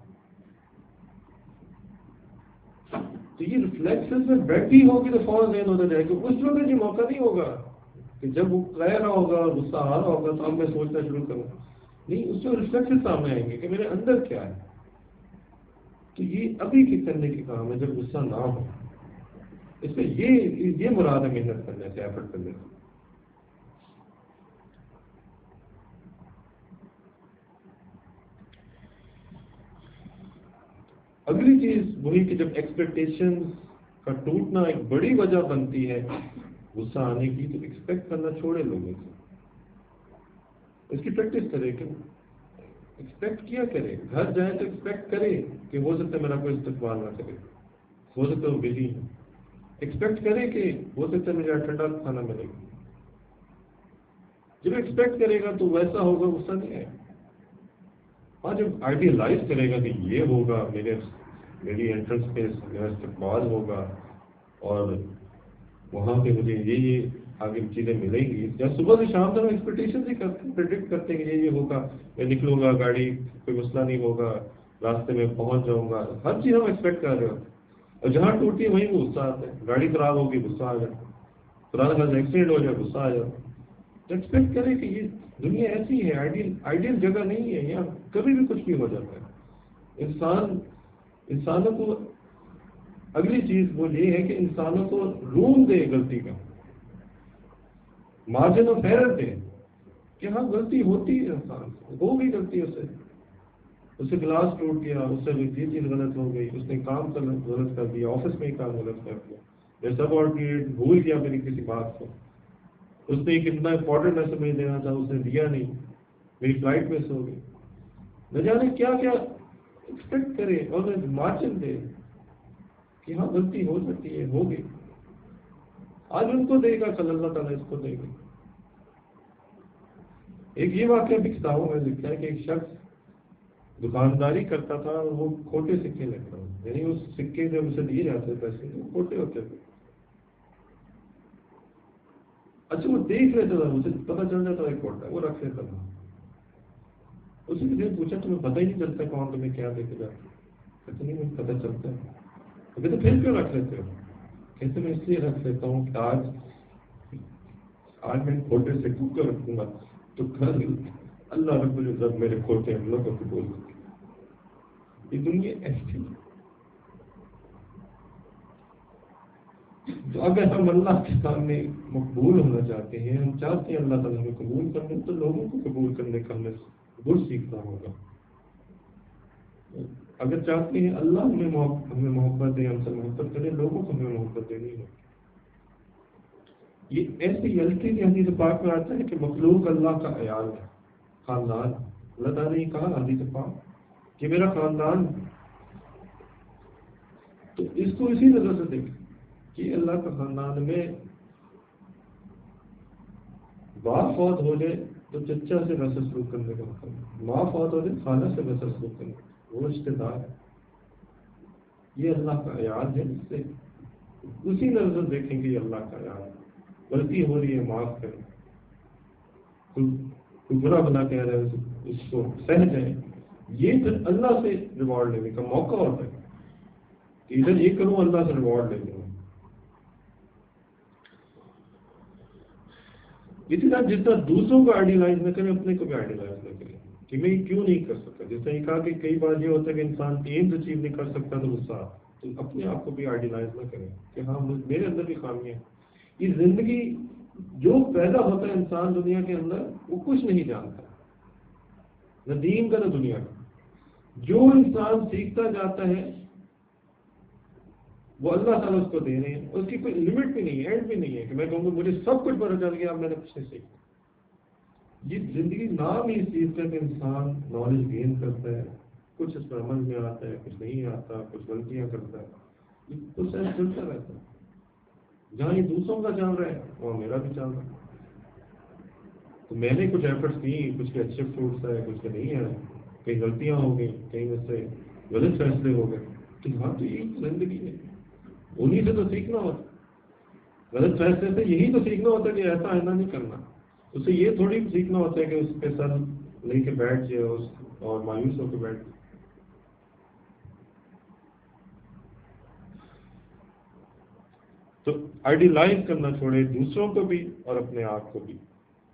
تو یہ ریفلیکسز میں بیٹھی ہوگی تو فوراً ذہن ہوتا جائے گا، اس وقت یہ موقع نہیں ہوگا کہ جب وہ کہہ رہا ہوگا اور غصہ آ رہا ہوگا تو اب میں سوچنا شروع کروں، نہیں، اس میں ریفلیکسز سامنے آئیں گے کہ میرے اندر کیا ہے۔ تو یہ ابھی کی کرنے کے کام ہے جب غصہ نہ ہو، اس میں یہ مراد ہے محنت کرنے سے، ایفرٹ کرنے سے۔ اگلی چیز وہی کہ جب ایکسپیکٹیشن کا ٹوٹنا ایک بڑی وجہ بنتی ہے غصہ آنے کی، تو ایکسپیکٹ کرنا چھوڑے لوگوں سے، اس کی پریکٹس کرے کہ ایکسپیکٹ کیا کرے، گھر جائے تو ایکسپیکٹ کرے کہ ہو سکتا ہے میرا کوئی استقبال نہ کرے، ہو سکتا ہے وہ بزی ہے، ایکسپیکٹ کرے کہ ہو سکتا ہے مجھے ٹھنڈا کھانا ملے گا۔ جب ایکسپیکٹ کرے گا تو ویسا ہوگا، غصہ نہیں آئے گا۔ اور جب آئیڈیلائز کرے گا کہ یہ ہوگا، میری انٹرنس پہ میرا استقبال ہوگا اور وہاں پہ مجھے یہ آگے چیزیں ملیں گی، یا صبح سے شام تک ہم ایکسپیکٹیشن ہی پریڈکٹ کرتے ہیں کہ یہ ہوگا، میں نکلوں گا، گاڑی کوئی مسئلہ نہیں ہوگا، راستے میں پہنچ جاؤں گا، ہر چیز ہم ایکسپیکٹ کر رہے ہوتے ہیں، اور جہاں ٹوٹتی ہے وہیں غصہ آتا ہے، گاڑی خراب ہوگی غصہ آ جاتا ہے، پرانا گھر ایکسیڈنٹ ہو جائے غصہ آ جاتا ہے۔ ایکسپیکٹ کرے کہ یہ دنیا ایسی ہے، آئیڈیل جگہ نہیں ہے، یہاں کبھی بھی کچھ بھی ہو جاتا ہے۔ انسانوں کو اگلی چیز وہ یہ ہے کہ انسانوں کو روم دے غلطی کا، مارجن آف ایرر دے کہ ہاں غلطی ہوتی ہے، انسان ہو گئی غلطی، اس سے گلاس ٹوٹ گیا، اس سے یہ چیز غلط ہو گئی، اس نے کام غلط کر دیا، آفس میں ہی کام غلط کر دیا، یا سب آرڈینیٹ بھول گیا میری کسی بات کو، اس نے کتنا امپورٹنٹ میسج مجھے دینا تھا اس نے دیا نہیں، میری فلائٹ مس ہو گئی، نہ جانے کیا کیا ایکسپیکٹ کرے اور مارجن دے کہ ہاں غلطی ہو سکتی ہے، ہو گئی، آج ان کو دے گا کل اللہ تعالیٰ اس کو دے گا۔ ایک یہ واقعہ بھی کتابوں میں لکھا ہے کہ ایک شخص دکانداری کرتا تھا اور وہ کھوٹے سکے لیتا تھا، یعنی اس سکے جب اسے دیے جاتے پیسے وہ کھوٹے ہوتے تھے۔ اچھا وہ دیکھ لیتا تھا، اسے پتہ چل جاتا ہے کھوٹا، وہ رکھ لیتا تھا۔ اسی نے پوچھا تمہیں پتہ ہی نہیں چلتا کون تمہیں کیا دے کے جاتا؟ کہتے نہیں مجھے پتہ چلتا ہے۔ کہتے پھر کیوں رکھ لیتے ہو؟ کہتے میں اس لیے رکھ لیتا ہوں کہ آج میں کھوٹے سے کر رکھوں گا تو کل اللہ رب العزت میرے کھوٹے عملوں کو قبول کرے۔ یہ دنیا ایسی تو اگر ہم اللہ کے سامنے مقبول ہونا چاہتے ہیں، ہم چاہتے ہیں اللہ تعالیٰ ہمیں قبول کرنے، تو لوگوں کو قبول کرنے کا ہمیں گر سیکھنا ہوگا۔ اگر چاہتے ہیں اللہ ہمیں محبت دے، ہم سے محبت کرے، لوگوں کو ہمیں محبت دینی ہے۔ یہ ایسی غلطی کی حدیث پاک میں آتا ہے کہ مخلوق اللہ کا عیال ہے، خاندان۔ اللہ تعالیٰ نے کہا حدیث پاک کہ میرا خاندان، تو اس کو اسی نظر سے دیکھ کہ اللہ کا خاندان میں باپ فوت ہو جائے تو چچا سے ویسا سلوک کرنے کا حکم ہے، ماں فوت ہو جائے خالہ سے ویسا سلوک کرنے کا، وہ رشتے دار ہے، یہ اللہ کا عیال ہے، جس سے اسی نظر دیکھیں کہ یہ اللہ کا عیال ہے، غلطی ہو رہی ہے معاف کریں، کوئی برا بنا کہہ رہے ہیں اس کو سہ جائیں، یہ پھر اللہ سے ریوارڈ لینے کا موقع ہوتا ہے کہ ادھر یہ کروں اللہ سے ریوارڈ لے لوں۔ اسی طرح جتنا دوسروں کو آئیڈیلائز نہ کریں، اپنے کو بھی آئیڈیلائز نہ کریں کہ میں کیوں نہیں کر سکتا۔ جس نے کہا کہ کئی بار یہ ہوتا ہے کہ انسان ایمز اچیو نہیں کر سکتا تو غصہ، تو اپنے آپ کو بھی آئیڈیلائز نہ کریں کہ ہاں میرے اندر بھی خامیاں ہیں۔ یہ زندگی جو پیدا ہوتا ہے انسان دنیا کے اندر وہ کچھ نہیں جانتا، نہ دین کا نہ دنیا کا۔ جو انسان سیکھتا جاتا ہے وہ اللہ تعالیٰ اس کو دے رہے ہیں، اس کی کوئی لمٹ بھی نہیں ہے، اینڈ بھی نہیں ہے کہ میں کہوں گا مجھے سب کچھ پتہ چل گیا اب میں نے کچھ نہیں سیکھا۔ یہ زندگی نام ہی اس چیز کا کہ انسان نالج گین کرتا ہے، کچھ اس پر عمل میں آتا ہے، کچھ نہیں آتا، کچھ غلطیاں کرتا ہے، یہ پروسیس چلتا رہتا ہے۔ جہاں یہ دوسروں کا چل رہا ہے وہاں میرا بھی چل رہا ہے، تو میں نے کچھ ایفرٹس کی، کچھ کے اچھے فروٹس آئے، کچھ کے نہیں آئے، کئی غلطیاں ہو گئی، کہیں مجھ سے غلط فیصلے ہو گئے، تو ہاں تو یہی زندگی ہے، انہی سے تو سیکھنا ہوتا، غلط فیصلے سے یہی تو سیکھنا ہوتا ہے کہ ایسا آئندہ نہیں کرنا۔ اس سے یہ تھوڑی سیکھنا ہوتا ہے کہ اس پہ سر لے کے بیٹھ جائے اور مایوس ہو کے بیٹھ جائے۔ تو آئیڈیلائز کرنا چھوڑے، دوسروں کو بھی اور اپنے آپ کو بھی،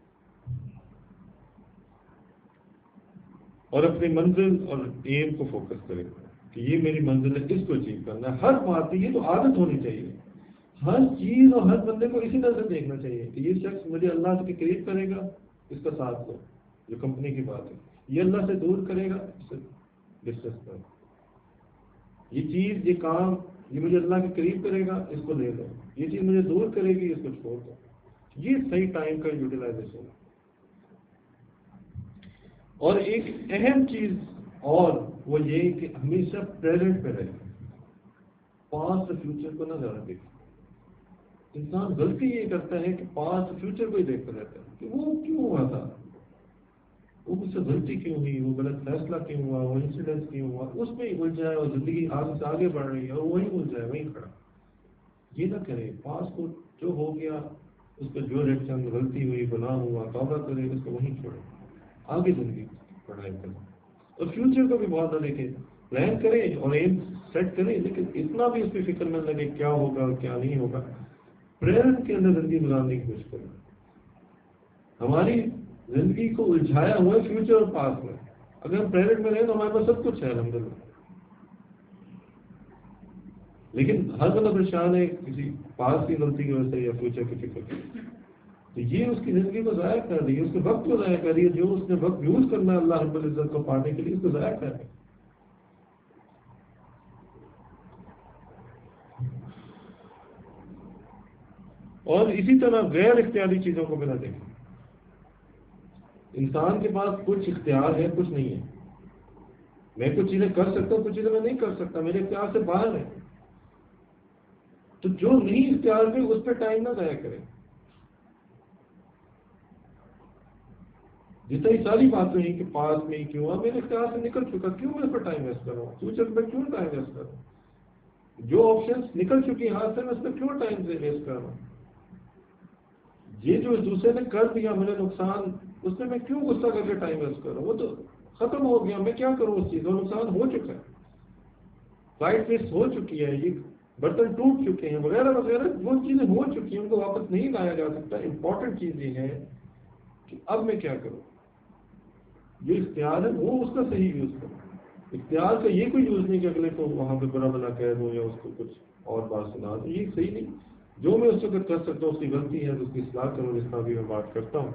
اور اپنی منزل اور ایم کو فوکس کرے کہ یہ میری منزل ہے، اس کو اچیو کرنا ہے۔ ہر بات یہ تو عادت ہونی چاہیے، ہر چیز اور ہر بندے کو اسی طرح سے دیکھنا چاہیے کہ یہ شخص مجھے اللہ کے قریب کرے گا، اس کا ساتھ دو، جو کمپنی کی بات ہے، یہ اللہ سے دور کرے گا، اس سے ڈسکس کرو، یہ چیز یہ کام یہ مجھے اللہ کے قریب کرے گا، اس کو لے دو، یہ چیز مجھے دور کرے گی، اس کو چھوڑ دو۔ یہ صحیح ٹائم کا یوٹیلائزیشن ہے۔ اور ایک اہم چیز اور وہ یہ کہ ہمیشہ پریزنٹ پہ رہے، پاسٹ اور فیوچر کو نہ زیادہ دیکھیں۔ انسان غلطی یہ کرتا ہے کہ پاسٹ فیوچر کو ہی دیکھتا رہتا ہے کہ وہ کیوں ہوا تھا، وہ مجھ سے غلطی کیوں ہوئی، وہ غلط فیصلہ کیوں ہوا، وہ انسیڈنس کیوں ہوا، اس میں ہی الجھ جائے اور زندگی آگے سے آگے بڑھ رہی ہے اور وہیں الجھ جائے، وہیں کھڑا۔ یہ نہ کرے، پاسٹ کو جو ہو گیا اس پہ جو ریئیکشن، غلطی ہوئی، گناہ ہوا، توبہ کرے، اس کو وہیں چھوڑے، آگے زندگی پڑھائی کرے۔ اور فیوچر کو بھی بہت نہ دیکھے، پلان کرے اور ایم سیٹ کرے، لیکن اتنا بھی اس پہ فکر میں لگے کیا ہوگا کیا نہیں ہوگا۔ پریزنٹ کے اندر زندگی گزارنے کی کوشش کریں۔ ہماری زندگی کو الجھایا ہوا ہے فیوچر اور پاسٹ میں، اگر ہم پریزنٹ میں رہیں تو ہمارے پاس سب کچھ ہے الحمدللہ۔ لیکن ہر بندہ پریشان ہے کسی پاس کی غلطی کی وجہ سے یا فیوچر کی فکر کی، تو یہ اس کی زندگی کو ضائع کر رہی ہے، اس کے وقت کو ضائع کر رہی ہے، جو اس نے وقت یوز کرنا ہے اللہ رب العزت کو پانے کے لیے اس کو ضائع کر رہی ہے۔ اور اسی طرح غیر اختیاری چیزوں کو بنا دیکھیں، انسان کے پاس کچھ اختیار ہے کچھ نہیں ہے، میں کچھ چیزیں کر سکتا ہوں کچھ چیزیں میں نہیں کر سکتا، میرے اختیار سے باہر ہے، تو جو نہیں اختیار پہ اس پہ ٹائم نہ ضائع کرے۔ جتنی ساری باتیں ہیں کہ پاس میں ہی کیوں ہوا، میرے اختیار سے نکل چکا، کیوں میں اس پر ٹائم ویسٹ کر رہا ہوں، فیوچر میں کیوں ٹائم ویسٹ کر رہا ہوں، جو آپشنس نکل چکی ہیں ہاتھ سے میں اس میں کیوں ٹائم ویسٹ کر رہا ہوں، یہ جو دوسرے نے کر دیا مجھے نقصان، اس میں کیوں غصہ کر کے ٹائم ویسٹ کر رہا ہوں، وہ تو ختم ہو گیا، میں کیا کروں اس چیز، وہ نقصان ہو چکا ہے، فلائٹ مس ہو چکی ہے، یہ برتن ٹوٹ چکے ہیں وغیرہ وغیرہ، وہ چیزیں ہو چکی ہیں، ان کو واپس نہیں لایا جا سکتا۔ امپورٹنٹ چیز یہ ہے کہ اب میں کیا کروں، جو اختیار ہے وہ اس کا صحیح یوز کروں، اختیار کا یہ کوئی یوز نہیں کہ اگلے کو وہاں پہ برا بلا کہہ دوں یا اس کو کچھ اور بات سنا دوں، یہ صحیح نہیں۔ جو میں اس وقت کر سکتا ہوں اس کی غلطی ہے تو اس کی اصلاح کروں، جس طرح بھی میں بات کرتا ہوں۔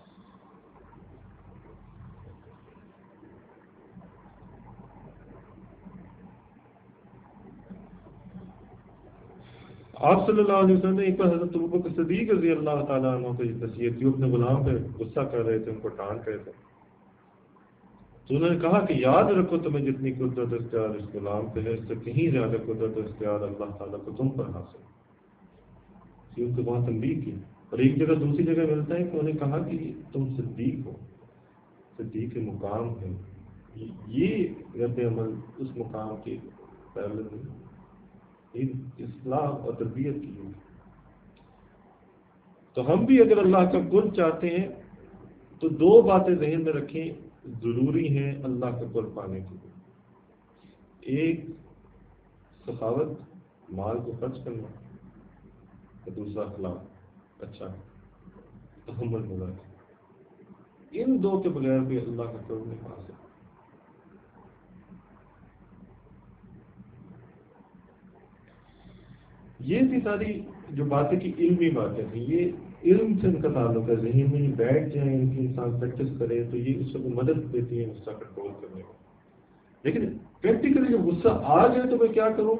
آپ صلی اللہ علیہ وسلم نے ایک بار حضرت ابوبکر صدیق رضی اللہ تعالیٰ عنہ کو یہ نصیحت کی، اپنے غلام پہ غصہ کر رہے تھے، ان کو ڈانٹ رہے تھے، تو انہوں نے کہا کہ یاد رکھو تمہیں جتنی قدرت اختیار اس غلام پہ ہے اس سے کہیں زیادہ قدرت اختیار اللہ تعالیٰ کو تم پر حاصل ہے، یہ ان کو وہاں تنبیہ کی۔ اور ایک جگہ دوسری جگہ ملتا ہے کہ انہوں نے کہا کہ تم صدیق ہو، صدیق مقام ہے، یہ رد عمل اس مقام کی پہلے اصلاح اور تربیت کی ہوئی۔ تو ہم بھی اگر اللہ کا قرب چاہتے ہیں تو دو باتیں ذہن میں رکھیں ضروری ہیں اللہ کا قرب پانے کے لیے، ایک سخاوت مال کو خرچ کرنا اور دوسرا اخلاق اچھا تحمل مزاج، ان دو کے بغیر بھی اللہ کا قرب نہیں پا سکتے۔ یہ تھی ساری جو باتیں کی علمی باتیں تھیں، یہ علم سے ان کا تعلق ہے، ذہن میں بیٹھ جائیں، ان کی انسان پریکٹس کرے تو یہ اس کو مدد دیتی ہے غصہ کنٹرول کرنے میں۔ لیکن پریکٹیکلی جب غصہ آ جائے تو میں کیا کروں،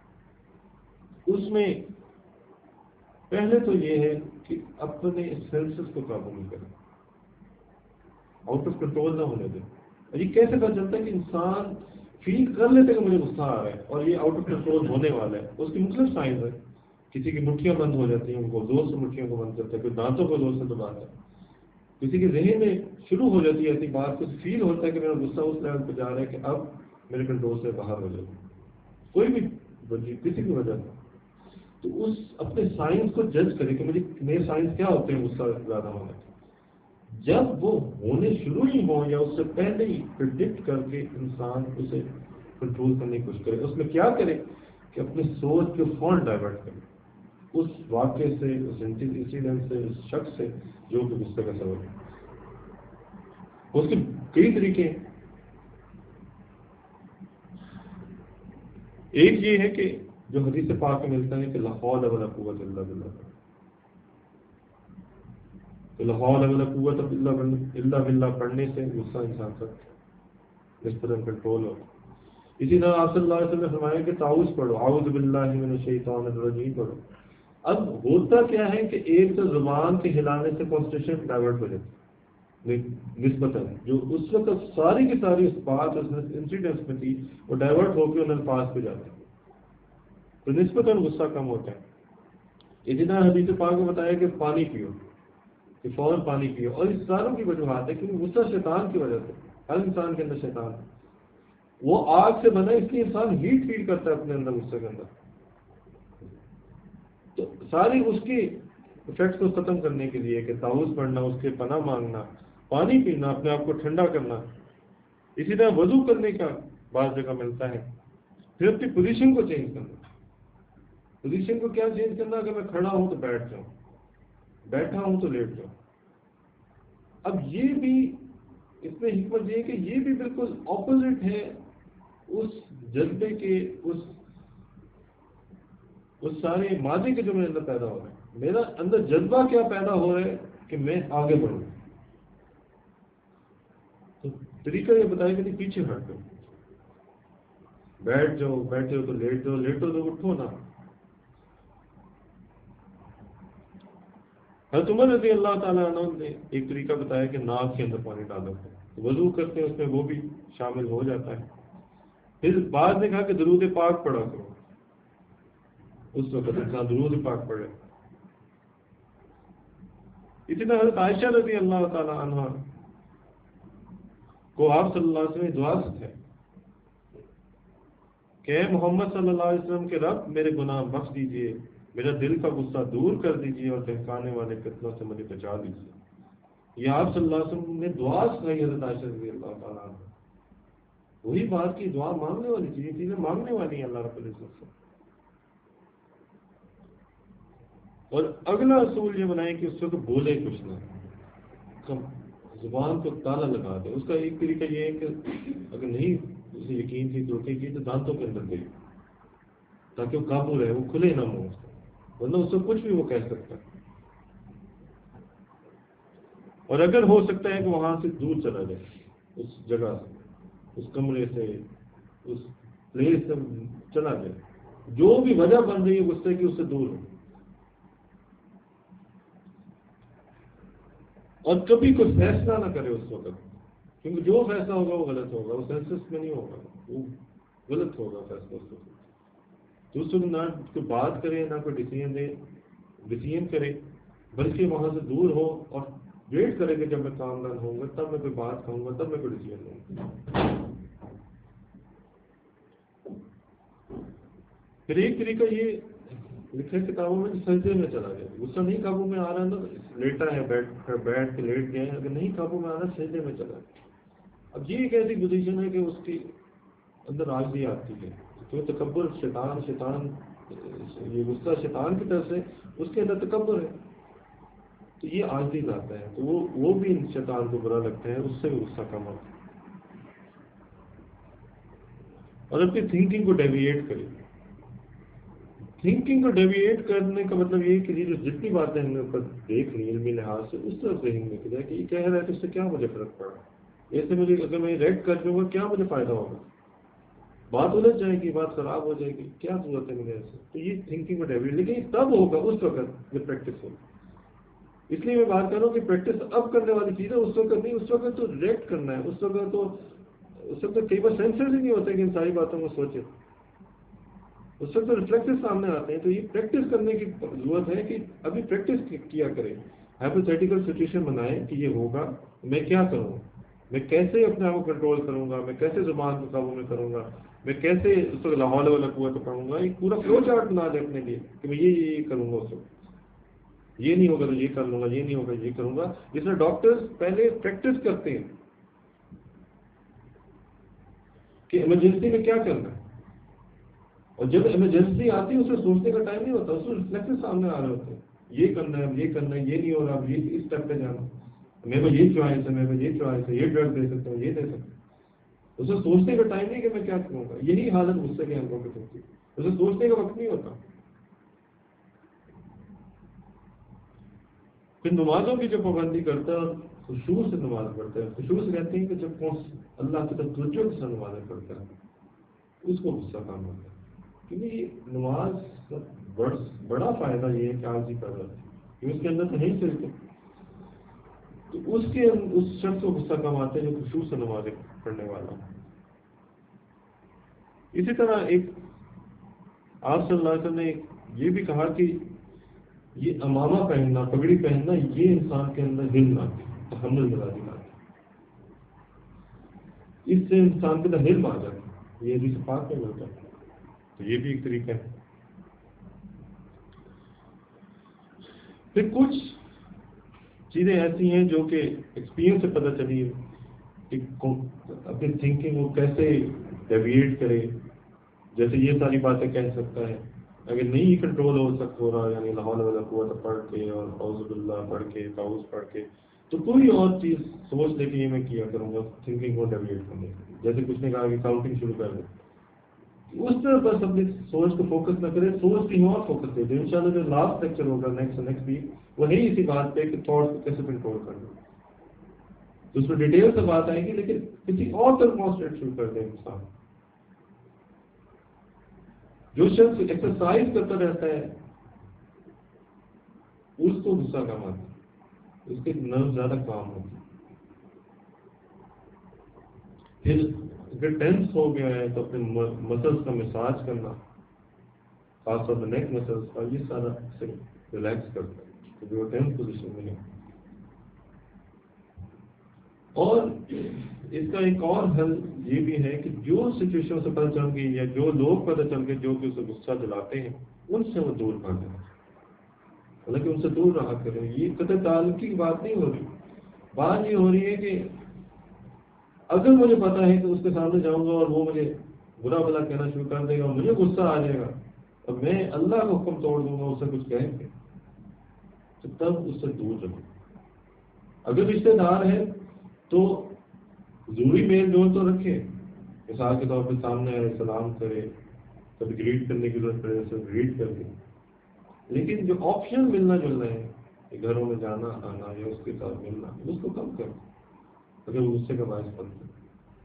اس میں پہلے تو یہ ہے کہ اپنے سینسز کو قابو میں کریں، آؤٹ آف کنٹرول نہ ہونے دیں۔ اور یہ کیسے پتہ چلتا ہے کہ انسان فیل کر لیتے کہ مجھے غصہ آ رہا ہے اور یہ آؤٹ آف کنٹرول ہونے والا ہے، اس کی مختلف سائنز ہے۔ کسی کی مٹھیاں بند ہو جاتی ہیں، ان کو زور سے مٹھیوں کو بند کرتا ہے، کوئی دانتوں کو زور سے دباتا ہے، کسی کے ذہن میں شروع ہو جاتی ہے ایسی بات، کچھ فیل ہوتا ہے کہ میرا غصہ اس لیول پہ جا رہا ہے کہ اب میرے کنٹرول سے باہر ہو جائے، کوئی بھی وجہ کسی بھی وجہ سے، تو اس اپنے سائنس کو جج کرے کہ مجھے میرے سائنس کیا ہوتے ہیں غصہ زیادہ ہونے کے۔ جب وہ ہونے شروع ہی ہوں یا اس سے پہلے ہی پریڈکٹ کر کے انسان اسے کنٹرول کرنے کی کوشش کرے، اس میں کیا کرے کہ اپنی سوچ کو فوراً ڈائیورٹ کرے اس واقعے سے، اس انسیڈنٹ سے، اس شخص سے جو کہ غصے کا سبب ہے۔ اس کے کئی طریقے ہیں، ایک یہ ہے کہ جو حدیث پاک میں ملتا ہے کہ لا حول ولا قوت الا باللہ، لا حول ولا قوت الا باللہ پڑھنے سے غصہ انسان کا نسبتاً کنٹرول ہو۔ اسی طرح آپ صلی اللہ علیہ وسلم نے فرمایا کہ تعوذ پڑھو، اعوذ باللہ من الشیطان الرجیم پڑھو۔ اب ہوتا کیا ہے کہ ایک تو زبان کے ہلانے سے کانسنٹریشن ڈائیورٹ ہو جاتی ہے نسبتاً، جو اس وقت ساری کی ساری اس بات اس انسیڈنس میں تھی وہ ڈائیورٹ ہو کے ان الفاظ پہ جاتے ہیں، تو نسبتاً غصہ کم ہوتا ہے۔ اسی طرح حدیث پاک میں بتایا کہ پانی پیو، کہ فوراً پانی پیو، اور اس ساروں کی وجوہات ہے کیونکہ غصہ شیطان کی وجہ سے، ہر انسان کے اندر شیطان ہے، وہ آگ سے بنا، اس لیے انسان ہیٹ فیل کرتا ہے اپنے اندر غصے کے اندر، تو ساری اس کی افیکٹس کو ختم کرنے کے لیے کہ تعوذ پڑھنا، اس کے پناہ مانگنا، پانی پینا، اپنے آپ کو ٹھنڈا کرنا، اسی طرح وضو کرنے کا بعض جگہ ملتا ہے، پھر اپنی پوزیشن کو چینج کرنا۔ پوزیشن کو کیا چینج کرنا، اگر میں کھڑا ہوں تو بیٹھ جاؤں، بیٹھا ہوں تو لیٹ جاؤں۔ اب یہ بھی اس میں حکمت یہ ہے کہ یہ بھی بالکل اپوزٹ ہے اس جذبے کے، اس وہ سارے ماضی کے جو میرے اندر پیدا ہو رہے ہیں، میرا اندر جذبہ کیا پیدا ہو رہا ہے کہ میں آگے بڑھوں. تو طریقہ یہ بتایا کہ نہیں پیچھے ہٹ جاؤ، بیٹھ جاؤ، بیٹھے ہو تو لیٹ جاؤ، لیٹو تو اٹھو نا. حضرت عمر رضی اللہ تعالیٰ عنہ نے ایک طریقہ بتایا کہ ناک کے اندر پانی ڈالو، وضو کرتے ہیں اس میں وہ بھی شامل ہو جاتا ہے. پھر بعد نے کہا کہ درود پاک پڑھا کرو، اس وقت انسان درود پاک پڑھے. اسی طرح حضرت عائشہ رضی اللہ تعالیٰ عنہ کو آپ صلی اللہ علیہ وسلم دعا ہے کہ اے محمد صلی اللہ علیہ وسلم کے رب میرے گناہ بخش دیجئے، میرا دل کا غصہ دور کر دیجئے اور بہکانے والے فتنوں سے مجھے بچا دیجئے. یہ آپ صلی اللہ علیہ وسلم نے دعا سکھائی حضرت عائشہ رضی اللہ تعالیٰ عنہ. وہی بات کی دعا مانگنے والی چیز، چیزیں مانگنے والی ہیں اللہ رب العزت سے. اور اگلا اصول یہ بنائیں کہ اس وقت بولے کچھ نہ، زبان کو تالا لگا دے. اس کا ایک طریقہ یہ ہے کہ اگر نہیں اسے یقین کی توقع کی تو دانتوں کے اندر دے تاکہ وہ قابو رہے، وہ کھلے نہ منہ، ورنہ اس سے کچھ بھی وہ کہہ سکتا ہے. اور اگر ہو سکتا ہے کہ وہاں سے دور چلا جائے، اس جگہ سے، اس کمرے سے، اس پلیس سے چلا جائے، جو بھی وجہ بن رہی ہے غصے کی اس سے دور ہو. اور کبھی کوئی فیصلہ نہ کرے اس وقت، کیونکہ جو فیصلہ ہوگا وہ غلط ہوگا، وہ سینسس میں نہیں ہوگا، وہ غلط ہوگا فیصلہ اس وقت. تو اس وقت نہ کوئی بات کرے، نہ کوئی ڈسیزن کرے، بلکہ وہاں سے دور ہو اور ویٹ کرے کہ جب میں کامران ہوں گا تب میں کوئی بات کہوں گا، تب میں کوئی ڈسیزن لوں گا. پھر ایک طریقہ یہ لکھے کتابوں میں سجدے میں چلا جائے. غصہ نہیں قابو میں آ رہا ہے نا، لیٹا ہے، بیٹھ کے لیٹ گئے ہیں، اگر نہیں قابو میں آ رہا سجدے میں چلا جائے. اب یہ ایک ایسی پوزیشن ہے کہ اس کی اندر عاجزی آتی ہے، تو تکبر شیطان یہ غصہ شیطان کی طرف سے، اس کے اندر تکبر ہے تو یہ عاجزی لاتا ہے، تو وہ بھی شیطان کو برا لگتا ہے، اس سے بھی غصہ کم ہوتا ہے. اور اپنی تھنکنگ کو ڈیویٹ کرے. تھنکنگ کو ڈیویٹ کرنے کا مطلب یہ ہے کہ جو جتنی باتیں ہم نے اوپر دیکھ لی علمی لحاظ سے، اس طرف ذہن میں کیا کہ یہ کہہ رہا ہے تو اس سے کیا مجھے فرق پڑا، ایسے مجھے اگر میں ریڈ کر دوں گا کیا مجھے فائدہ ہوگا، بات الجھ جائے گی، بات خراب ہو جائے گی، کیا ضرورت ہے مجھے ایسے. تو یہ تھنکنگ کو ڈیویٹ، لیکن تب ہوگا اس وقت جب پریکٹس ہوگی. اس لیے میں بات کر رہا ہوں کہ پریکٹس اب کرنے والی چیز ہے، اس وقت نہیں. اس وقت تو ریئیکٹ کرنا ہے، اس وقت کئی بار سینسرز ہی نہیں ہوتے کہ ان ساری باتوں کو سوچے، اس وقت تو ریفلیکسز سامنے آتے ہیں. تو یہ پریکٹس کرنے کی ضرورت ہے کہ ابھی پریکٹس کیا کریں، ہائپوتھیٹیکل سچویشن بنائیں کہ یہ ہوگا، میں کیا کروں، میں کیسے اپنے آپ کو کنٹرول کروں گا، میں کیسے زبان کو قابو میں کروں گا، میں کیسے اس وقت لاہور والا قوت پڑھوں گا. ایک پورا فلو چارٹ بنا دیں اپنے لیے کہ میں یہ کروں گا، اس وقت یہ نہیں ہوگا تو یہ کر لوں گا، یہ نہیں ہوگا یہ کروں گا. جس میں ڈاکٹرز پہلے پریکٹس کرتے ہیں کہ ایمرجنسی میں کیا کرنا ہے، اور جب ایمرجنسی آتی ہے اسے سوچنے کا ٹائم نہیں ہوتا، اس میں ریفلیکسز سامنے آ رہے ہوتے ہیں. یہ کرنا ہے، یہ کرنا ہے، یہ نہیں ہو رہا، اب یہ اس اسٹیپ پہ جانا، میرے کو یہ چوائس ہے، میرے کو یہ چوائس ہے، یہ ڈرگ دے سکتا ہوں، یہ دے سکتا ہوں. اسے سوچنے کا ٹائم نہیں کہ میں کیا کروں گا. یہی حالت غصے کے انگوں کی ہوتی ہے، اسے سوچنے کا وقت نہیں ہوتا. پھر نمازوں کی جو پابندی کرتا ہے اور خشوع سے نماز پڑھتا ہے. خشوع سے کہتے ہیں کہ جب اللہ کی طرف توجہ سے نمازیں پڑھتا ہے اس کو غصہ کام ہوتا ہے. کیونکہ یہ نماز کا بڑا فائدہ یہ ہے کہ عاجزی پیدا ہوتی ہے، کہ اس کے اندر سے نہیں چلتے، تو اس شخص کو غصہ کم آتا ہے جو خشوع سے نمازیں پڑھنے والا. اسی طرح ایک آپ صلی اللہ علیہ وسلم نے یہ بھی کہا کہ یہ امامہ پہننا، پگڑی پہننا، یہ انسان کے اندر حلم لاتی ہے، تحمل لاتی ہے. اس سے انسان کے اندر حلم آ جاتا ہے، یہ حدیث پاک میں ملتا ہے. تو یہ بھی ایک طریقہ ہے. پھر کچھ چیزیں ایسی ہیں جو کہ ایکسپیرئنس سے پتہ چلی کہ اپنی تھنکنگ کو کیسے ڈیویٹ کرے. جیسے یہ ساری باتیں کہہ سکتا ہے، اگر نہیں کنٹرول ہو رہا، یعنی لا حول ولا قوت پڑھ کے اور اعوذ باللہ پڑھ کے، تعوذ پڑھ کے، تو کوئی اور چیز سوچ لے کہ یہ میں کیا کروں گا تھنکنگ کو ڈیویٹ کرنے کے لیے. جیسے کچھ نے کہا کہ کاؤنٹنگ شروع کر دیں، اس طرح بس اپنی سوچ کو فوکس نہ کرے، سوچ کہیں اور فوکس دے دے. انشاءاللہ جو لاسٹ لیکچر ہوگا نیکسٹ ویک وہی اسی بات پہ کہ تھاٹس کو کیسے کنٹرول کرنا، تو اس میں ڈیٹیل سے بات آئے گی، لیکن کسی اور طرف کانسنٹریٹ شروع کر دے انسان. جو شخص ایکسرسائز کرتا رہتا ہے اس کو غصہ کم آتا ہے، اس کے نرو زیادہ کام ہوتے ہیں. پھر اگر ٹینس ہو گیا ہے تو اپنے مسلس کا مساج کرنا، خاص طور پر نیک مسلس کا، یہ سارا سے ریلیکس کرتا ہے کیونکہ وہ ٹینس پوزیشن میں ہے. اور اس کا ایک اور حل یہ بھی ہے کہ جو سچویشن سے پتہ چل گئی یا جو لوگ پتہ چل گئے جو کہ اسے غصہ دلاتے ہیں ان سے وہ دور بھاگ جائیں، حالانکہ ان سے دور رہا کریں. یہ قطع تعلق کی بات نہیں ہو رہی، بات یہ ہو رہی ہے کہ اگر مجھے پتا ہے کہ اس کے سامنے جاؤں گا اور وہ مجھے برا بھلا کہنا شروع کر دے گا، مجھے غصہ آ جائے گا اور میں اللہ کا حکم توڑ دوں گا اسے کچھ کہیں گے، تو تب اس سے دور رہو. اگر رشتے دار ہے تو ضروری میل جول تو رکھے، مثال کے طور پہ سامنے آئے سلام کرے، کبھی گریٹ کرنے کی ضرورت پڑے اسے گریٹ کر دے. لیکن جو آپشن ملنا جلنا ہے کہ گھروں میں جانا آنا یا اس کے ساتھ ملنا، اس کو کم کرو اگر وہ غصے کا باعث بنتا ہے.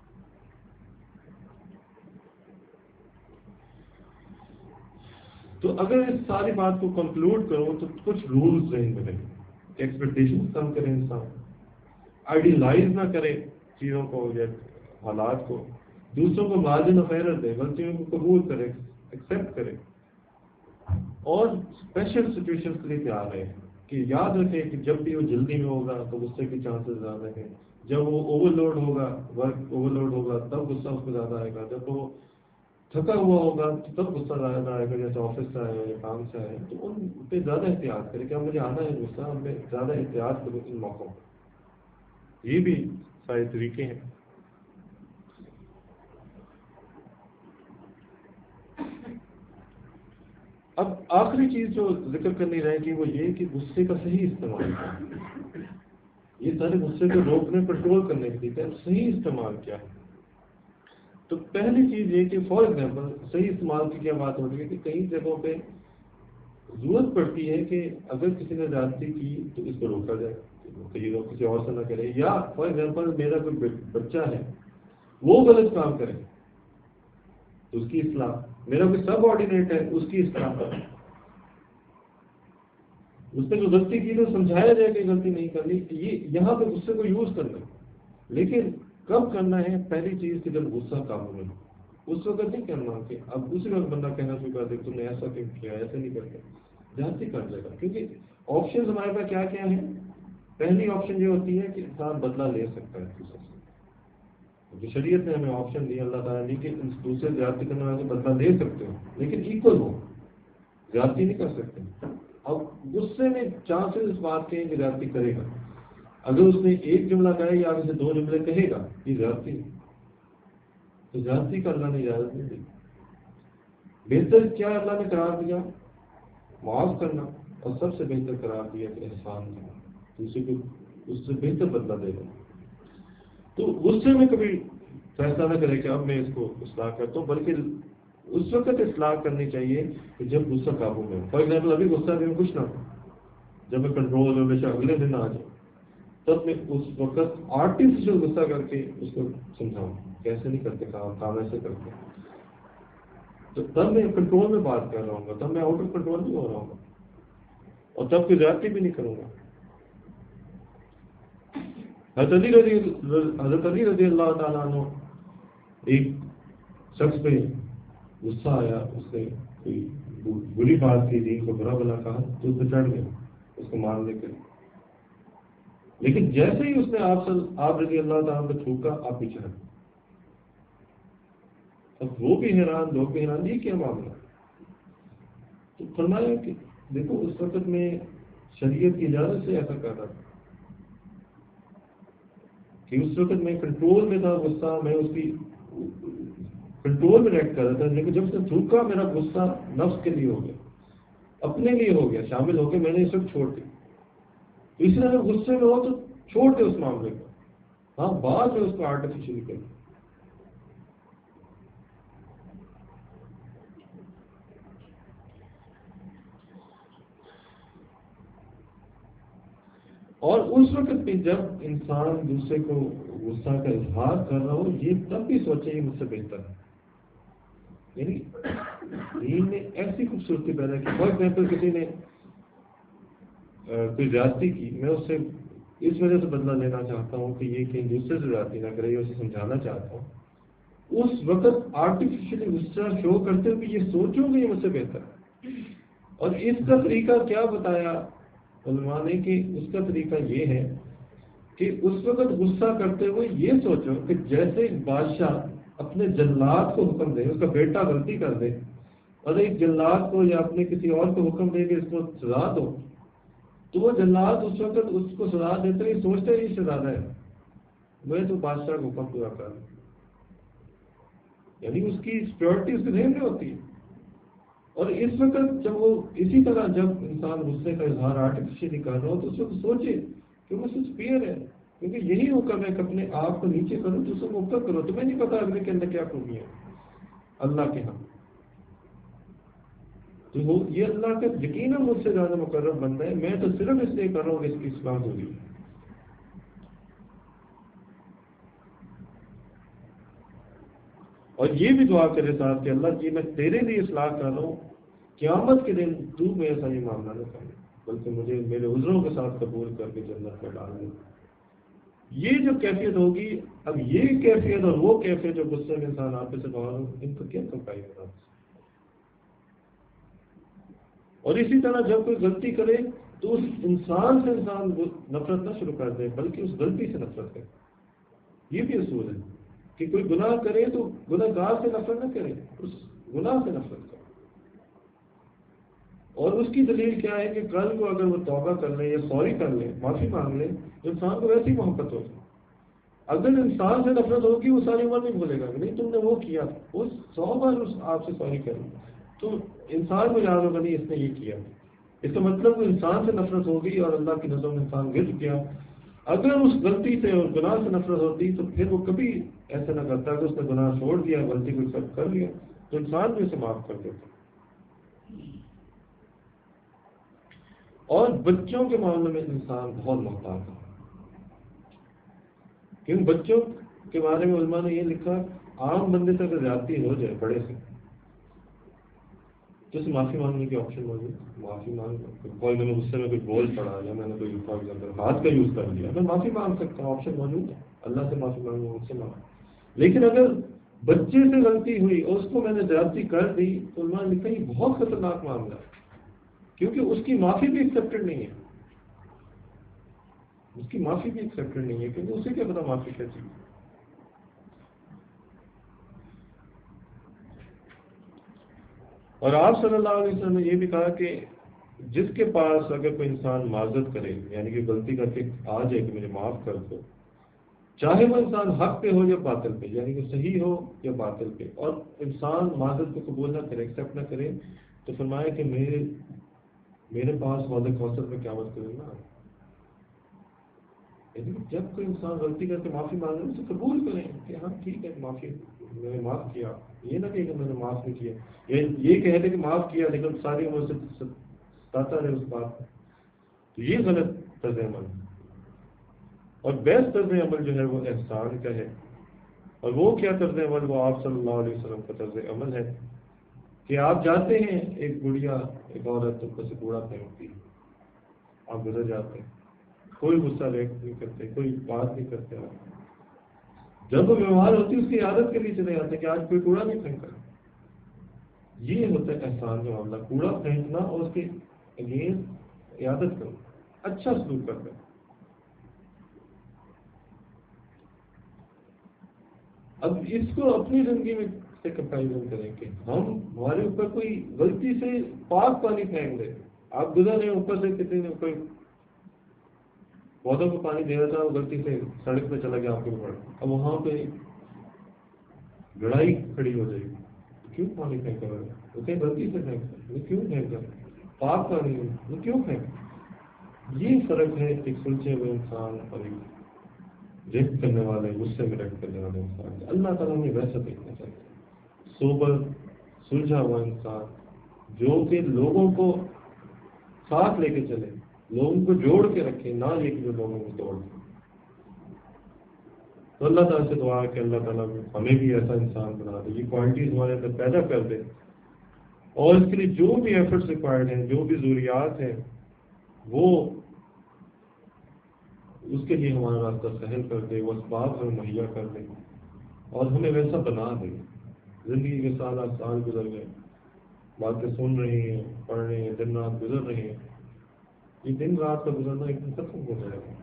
تو اگر اس ساری بات کو کنکلوڈ کرو تو کچھ رولز ذہن میں رہیں. ایکسپیکٹیشن کم کرے انسان، آئیڈیلائز نہ کرے چیزوں کو یا حالات کو، دوسروں کو مارجن آف ایرر دے، غلطیوں کو قبول کرے، ایکسیپٹ کرے، اور اسپیشل سچویشن کے لیے تیار رہے. کہ یاد رکھیں کہ جب بھی وہ جلدی میں ہوگا تو غصے کے چانسز زیادہ ہیں، جب وہ اوور لوڈ ہوگا، ورک اوور لوڈ ہوگا تب غصہ اس کو زیادہ آئے گا، جب وہ تھکا ہوا ہوگا تو تب غصہ زیادہ آئے گا، جیسے آفس سے آئے یا کام سے آئے. تو ان پہ زیادہ احتیاط کرے کہ اب مجھے آنا ہے غصہ، ہم پہ زیادہ احتیاط کرو ان موقعوں پر. یہ بھی سارے طریقے ہیں. اب آخری چیز جو ذکر کرنی رہے گی وہ یہ کہ غصے کا صحیح استعمال. یہ سارے غصے کو روکنے کنٹرول کرنے کے لیے صحیح استعمال کیا ہے. تو پہلی چیز یہ کہ فار ایگزامپل صحیح استعمال کی کیا بات ہو رہی ہے کہ کئی جگہوں پہ ضرورت پڑتی ہے کہ اگر کسی نے زیادتی کی تو اس کو روکا جائے، کسی اور سے نہ کرے. یا فار ایگزامپل میرا کوئی بچہ ہے وہ غلط کام کرے تو اس کی اصلاح، میرا کوئی سب آرڈینیٹ ہے اس کی اصلاح، اس نے جو غلطی کی تو سمجھایا جائے کہ غلطی نہیں کرنی. یہ یہاں پہ غصے کو یوز کرنا ہے، لیکن کب کرنا ہے؟ پہلی چیز کہ جب غصہ قابو میں ہو، اس وقت نہیں کرنا کہ اب دوسری وقت بندہ کہنا شروع کر دے تم نے ایسا کیوں کیا، ایسے نہیں کرتے، جانتی کر جائے گا. کیونکہ آپشن ہمارے پاس کیا کیا ہیں. پہلی آپشن یہ ہوتی ہے کہ انسان بدلہ لے سکتا ہے دوسرے سے. جو شریعت نے ہمیں آپشن دیا اللہ تعالیٰ نے کہ دوسرے زیادتی کرنے والے سے بدلہ لے سکتے ہو لیکن ایکول ہو، زیادتی نہیں کر سکتے. اب غصے میں چانسز اس بات کے ہیں کہ زیادتی کرے گا. اگر اس نے ایک جملہ کہا یا آگے سے 2 جملے کہے گا یہ زیادتی ہے، تو زیادتی کا اللہ نے اجازت نہیں دی. بہتر کیا اللہ نے قرار دیا؟ معاف کرنا، اور سب سے بہتر قرار دیا کہ احسان دینا، دوسرے کو اس سے بہتر بدلہ دے گا. تو غصے میں کبھی فیصلہ نہ کرے کہ اب میں اس کو اصلاح کرتا ہوں، بلکہ اس وقت اصلاح کرنی چاہیے کہ جب غصہ قابو میں ہو. فار ایگزامپل ابھی غصہ میں کچھ نہ ہو، جب میں کنٹرول میں بے اگلے دن آ جاؤں تب میں اس وقت آرٹیفیشل غصہ کر کے اس کو سمجھاؤں کیسے نہیں کرتے کام ایسے کرتے. تو تب میں کنٹرول میں بات کر رہا ہوں گا، تب میں آؤٹ آف کنٹرول نہیں ہو رہا ہوں گا، اور تب کوئی زیادتی بھی نہیں کروں گا. حضرت علی رضی اللہ تعالیٰ عنہ ایک شخص پہ غصہ آیا، اس نے کوئی بری بات کی، دین کو برا بلا کہا تو اس پہ چڑھ گیا اس کو مارنے کے لیے. لیکن جیسے ہی اس نے آپ رضی اللہ تعالیٰ کو تھوکا آپ پیچھے ہٹ. اب وہ بھی حیران، لوگ بھی حیران، یہ کیا معاملہ. تو فرمایا کہ دیکھو اس وقت میں شریعت کی اجازت سے ایسا کر رہا تھا کہ اس وقت میں کنٹرول میں تھا، غصہ میں اس کی کنٹرول میں ریکٹ کر رہا تھا. لیکن جب اس نے تھوکا میرا غصہ نفس کے لیے ہو گیا، اپنے لیے ہو گیا، شامل ہو کے میں نے اس وقت چھوڑ دی. تو اس لیے اگر غصے میں ہو تو چھوڑ دے اس معاملے کو. ہاں، بعد میں اس کو آرٹیفیشلی کریں. اور اس وقت بھی جب انسان دوسرے کو غصہ کا اظہار کر رہا ہو، یہ تب بھی سوچے یہ مجھ سے بہتر ہے. یعنی دین نے ایسی خوبصورتی پیدا کی. فار ایگزامپل کسی نے کوئی زیادتی کی، میں اس سے اس وجہ سے بدلہ لینا چاہتا ہوں کہ یہ کہیں دوسرے سے زیادتی نہ کرے، اسے سمجھانا چاہتا ہوں. اس وقت آرٹیفیشلی غصہ شو کرتے ہوئے یہ سوچو کہ یہ مجھ سے بہتر ہے. اور اس کا طریقہ کیا بتایا علماء نے کہ اس کا طریقہ یہ ہے کہ اس وقت غصہ کرتے ہوئے یہ سوچو کہ جیسے بادشاہ اپنے جلاد کو حکم دے، اس کا بیٹا غلطی کر دے اور ایک جلاد کو یا اپنے کسی اور کو حکم دے کہ اس کو سزا دو، تو وہ جلاد اس وقت اس کو سزا دیتے ہی سوچتے ہی سزا ہے میں تو بادشاہ کو حکم پورا کر، یعنی اس کی سیکورٹی اس کے ذہن میں ہوتی ہے. اور اس وقت جب وہ اسی طرح جب انسان غصے کا اظہار آرٹیفیشلی کر رہا ہو تو اس وقت سوچے کہ وہ سپیئر ہے، کیونکہ یہی حکم ہے کہ اپنے آپ کو نیچے کرو تو اس کو اوپر کرو. تمہیں نہیں پتا اگلے کے اندر کیا خوبی ہے اللہ کے ہاں. تو یہ اللہ کا یقیناً مجھ سے زیادہ مقرر بندہ ہے، میں تو صرف اس لیے کر رہا ہوں کہ اس کی اصلاح ہوگی. اور یہ بھی دعا کرے صاحب کہ اللہ جی میں تیرے لیے اصلاح کر رہا ہوں، قیامت کے دن تو میرے ساتھ یہ معاملہ نہ کرے بلکہ مجھے میرے عذروں کے ساتھ قبول کر کے جنت میں ڈال دے. یہ جو کیفیت ہوگی، اب یہ کیفیت اور وہ کیفیت جو غصے میں انسان آپ سے باہر ہو، ان کو کیا کمپائز ہوگا. اور اسی طرح جب کوئی غلطی کرے تو اس انسان سے انسان نفرت نہ شروع کر دے بلکہ اس غلطی سے نفرت کرے. یہ بھی اصول ہے کہ کوئی گناہ کرے تو گناہ گار سے نفرت نہ کرے، اس گناہ سے نفرت کرے. اور اس کی دلیل کیا ہے کہ کل کو اگر وہ توبہ کر لے یا سوری کر لے، معافی مانگ لے، تو انسان کو ویسی محبت ہوگی. اگر انسان سے نفرت ہوگی وہ ساری عمر نہیں بھولے گا کہ نہیں تم نے وہ کیا، وہ 100 بار آپ سے سوری کرے تو انسان کو یاد ہوگا نہیں اس نے یہ کیا. اس کا مطلب وہ انسان سے نفرت ہوگی اور اللہ کی نظر میں انسان گر گیا. اگر اس غلطی سے اور گناہ سے نفرت ہوتی تو پھر وہ کبھی ایسا نہ کرتا کہ اس نے گناہ چھوڑ دیا، غلطی کو ایکسپٹ کر لیا تو انسان بھی اسے معاف کر دیتا. اور بچوں کے معاملے میں انسان بہت محتاط ہے، کیونکہ بچوں کے بارے میں علماء نے یہ لکھا عام بندے سے اگر زیادتی ہو جائے بڑے سے تو اسے معافی مانگنے کی آپشن موجود. معافی مانگ کوئی میں نے غصے میں کوئی بول پڑا یا میں نے کوئی ہاتھ کا یوز کر لیا، میں معافی مانگ سکتا ہوں، آپشن موجود ہے. اللہ سے معافی مانگوں، مجھ سے مانگ. لیکن اگر بچے سے غلطی ہوئی اور اس کو میں نے زیادتی کر دی تو علماء نے لکھا یہ بہت خطرناک معاملہ ہے، کیونکہ اس کی معافی بھی ایکسیپٹڈ نہیں ہے. اس کی معافی بھی ایکسیپٹڈ نہیں ہے کیونکہ اسے کیا پتا معافی کیا چیز. اور آپ صلی اللہ علیہ وسلم نے یہ بھی کہا کہ جس کے پاس اگر کوئی انسان معذرت کرے، یعنی کہ غلطی کر کے آ جائے کہ مجھے معاف کر دو، چاہے وہ انسان حق پہ ہو یا باطل پہ، یعنی کہ صحیح ہو یا باطل پہ، اور انسان معذرت کو قبول نہ کرے، ایکسیپٹ نہ کرے، تو فرمایا کہ میرے پاس وعدہ کوثر میں قیامت کرے نا. یعنی جب کوئی انسان غلطی کر کے معافی مانگے اسے قبول کریں کہ ہاں ٹھیک ہے معافی، میں نے معاف کیا. یہ نہ کہ میں نے معاف نہیں کیا، یہ کہہ دے کہ معاف کیا لیکن ساری عمر سے ستاتا رہے اس بات کو، تو یہ غلط طرز عمل ہے. اور بیسٹ طرز عمل جو ہے وہ احسان کا ہے. اور وہ کیا طرز عمل؟ وہ آپ صلی اللہ علیہ وسلم کا طرز عمل ہے کہ آپ جاتے ہیں، ایک گڑیا ایک عورت اوپر سے کوڑا پھینکتی، آپ گزر جاتے ہیں، کوئی غصہ ریکٹ نہیں کرتے، کوئی بات نہیں کرتے. جب وہ بیمار ہوتی اس کی عادت کے لیے چلے جاتے کہ آج کوئی کوڑا نہیں پھینکا. یہ ہوتا ہے احسان کا معاملہ، کوڑا پھینکنا اور اس کے اگینسٹ عیادت کرنا، اچھا سلوک کرنا. اب اس کو اپنی زندگی میں سے کمپیریزن کریں کہ ہمارے اوپر کوئی غلطی سے پاک پانی پھینک دے، آپ گزر رہے ہیں اوپر سے، کسی نے کوئی پودوں کو پانی دے رہا تھا، وہ غلطی سے سڑک پہ چلا گیا آپ کے اوپر، اب وہاں پہ لڑائی کھڑی ہو جائے گی، کیوں پانی پھینکا ہے؟ وہ کہیں غلطی سے پھینکا، وہ کیوں پھینکا؟ پاک پانی وہ کیوں پھینکا؟ یہ فرق ہے ایک سلجھے ہوئے انسان اور ایک رفت کرنے والے، غصے میں رفت کرنے والے انسان. اللہ تعالیٰ نے ویسا دیکھنا چاہیے، سوبر سلجھا ہوا انسان جو کہ لوگوں کو ساتھ لے کے چلے، لوگوں کو جوڑ کے رکھیں، نہ یہ کہ جو لوگوں کو توڑ دیں۔ تو اللہ تعالیٰ سے دعا ہے کہ اللہ تعالیٰ ہمیں بھی ایسا انسان بنا دے، یہ کوالٹیز ہمارے اندر پیدا کر دے، اور اس کے لیے جو بھی ایفرٹس ریکوائرڈ ہیں، جو بھی ضروریات ہیں، وہ اس کے لیے ہمارا راستہ سہل کر دے، وہ اسباب ہمیں مہیا کر دے اور ہمیں ویسا بنا دے۔ زندگی کے سال گزر گئے، باتیں سن رہے ہیں، پڑھ رہے ہیں، دن رات گزر رہے ہیں، یہ دن رات کا گزرنا ایک دن ختم ہو جائے گا،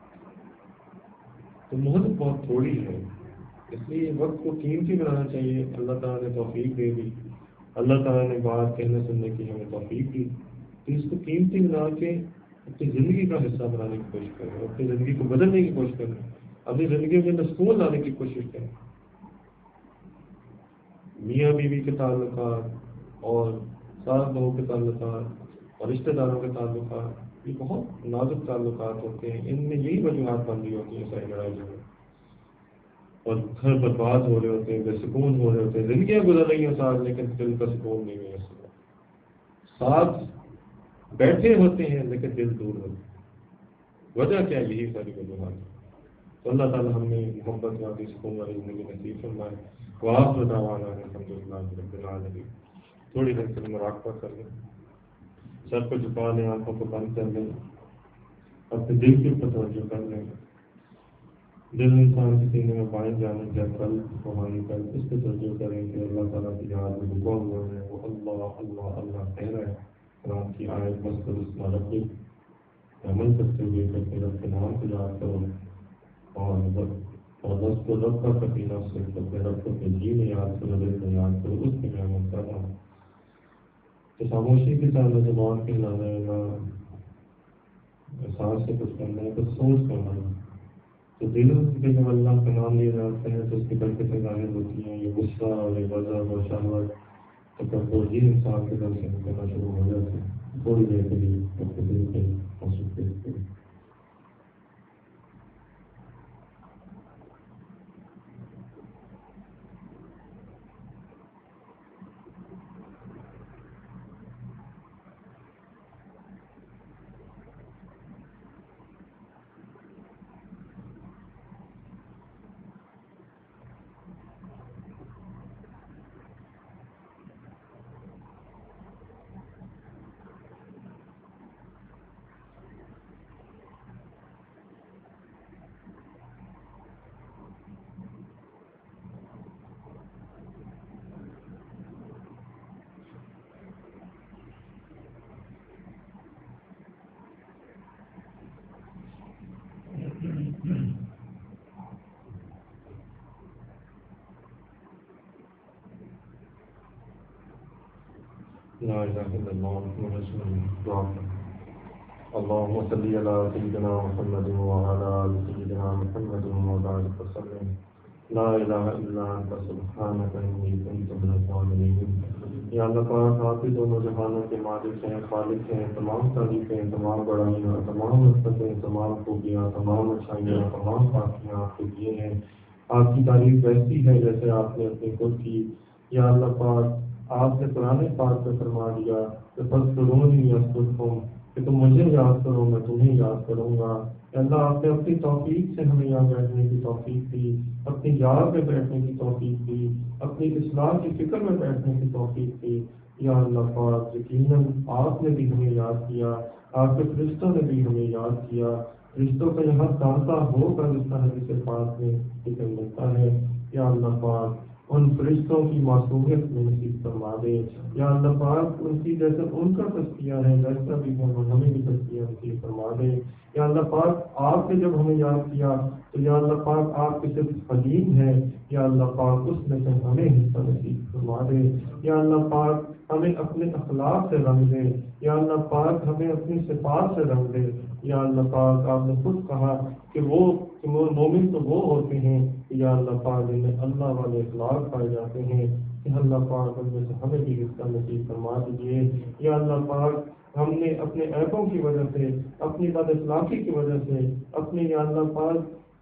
تو مہلت بہت تھوڑی ہے، اس لیے وقت کو قیمتی بنانا چاہیے۔ اللہ تعالیٰ نے توفیق دے دی، اللہ تعالیٰ نے بات کہنے سننے کی ہمیں توفیق دی، تو اس کو قیمتی بنا کے اپنی زندگی کا حصہ بنانے کی کوشش کریں، اپنی زندگی کو بدلنے کی کوشش کریں، اپنی زندگی کے اندر سکون لانے کی کوشش کریں۔ میاں بیوی کے تعلقات اور ساس بہو کے تعلقات اور رشتہ داروں کے تعلقات، یہ بہت نازک تعلقات ہوتے ہیں، ان میں یہی وجوہات بن رہی ہوتی ہیں ساری لڑائی جھگڑے، اور گھر برباد ہو رہے ہوتے ہیں، بے سکون ہو رہے ہوتے ہیں، زندگیاں گزر رہی ہیں ساتھ، لیکن دل کا سکون نہیں ہے، ساتھ بیٹھے ہوتے ہیں لیکن دل دور ہوتے ہیں۔ وجہ کیا؟ یہی ساری وجوہات ہے۔ تو اللہ تعالیٰ ہم نے محبت والی سکون والی زندگی نصیب فرمائے۔ وآخر دعوانا الحمدللہ رب العالمین۔ تھوڑی دیر سے مراقبہ کر لیں، سر کو جھکا لیں، آنکھوں کو بند کر لیں، اپنے دل کے اوپر توجہ کر لیں۔ دل انسان کے سینے میں بائیں جانب یا قلب روحانی قلب، اس پہ توجہ کریں کہ اللہ تعالیٰ کی یاد میں رکا ہوا ہے، وہ اللہ اللہ اللہ کہہ رہا ہے۔ قرآن کی آیت مذکر اسم ربک، عمل کرتے ہوئے اپنے رب کے نام کو یاد کرو، اور بس کو رب کا کبھی نفس سے اپنے رب کو اپنے جی میں یاد کرو، دل میں یاد کرو، اس کی میں کر رہا ہوں۔ تو خاموشی کے ساتھ نہ زبان پہ نہ احساس سے کچھ کرنا ہے، کچھ سوچ کرنا ہے۔ تو دل کے جب اللہ کا نام لیے جاتے ہیں تو اس کی برکتیں ظاہر ہوتی ہیں، یہ غصہ اور یہ غضب اور شہوت تکبر یہ انسان کے دل سے نکلنا شروع ہو جاتے ہیں۔ تھوڑی دیر کے لیے اپنے دل کے محسوس کرتے ہیں۔ لا إله إلا الله محمد رسول الله۔ اللهم صل على سيدنا محمد وعلى آل سيدنا محمد وبارك وسلم۔ لا إله إلا أنت سبحانك إني كنت من الظالمين۔ یا اللہ پاک، آپ ہی دونوں جہانوں کے مالک ہیں، خالق ہیں، تمام تعریفیں، تمام بڑائیاں، تمام نسبتیں، تمام خوبیاں، تمام اچھائیاں، تمام پاکیاں آپ کے لیے ہیں۔ آپ کی تعریف ویسی ہے جیسے آپ نے اپنی خود کی۔ یا اللہ پاک، آپ نے قرآن پاک میں فرما دیا کہ فاذکرونی اذکرکم، کہ تم مجھے یاد کرو میں تمہیں یاد کروں گا۔ اللہ، آپ نے اپنی توفیق سے ہمیں یہاں بیٹھنے کی توفیق دی، اپنی یاد میں بیٹھنے کی توفیق دی، اپنی اصلاح کی فکر میں بیٹھنے کی توفیق دی۔ یا اللہ پاک، یقیناً آپ نے بھی ہمیں یاد کیا، آپ کے فرشتوں نے بھی ہمیں یاد کیا۔ رشتوں کا یہاں تازہ ہو کر رشتہ ہے جسے پاک میں ذکر ملتا ہے۔ یا اللہ پاک، ان فرشتوں کی معصومیت میں نصیب فرما دے۔ یا اللہ پاک، ان کی جیسا ان کا تزکیہ ہے ویسا بھی ہمیں بھی تزکیہ نصیب فرما دے۔ یا اللہ پاک، آپ نے جب ہمیں یاد کیا تو یا اللہ پاک، آپ کی صرف حلیم ہے، یا اللہ پاک اس میں سے ہمیں حصہ نصیب فرما دے۔ یا اللہ پاک، ہمیں اپنے اخلاق سے رنگ دے، یا اللہ پاک ہمیں اپنی صفات سے رنگ دے۔ یا اللہ پاک، آپ نے خود کہا کہ وہ مومن تو وہ ہوتے ہیں یا اللہ پاک جن میں اللہ والے اخلاق پائے جاتے ہیں۔ کہ اللہ پاک ان میں سے ہمیں بھی حصہ نصیب فرما دیجیے۔ یا اللہ پاک، ہم نے اپنے عیبوں کی وجہ سے، اپنی بد اخلاقی کی وجہ سے، اپنے یا اللہ پاک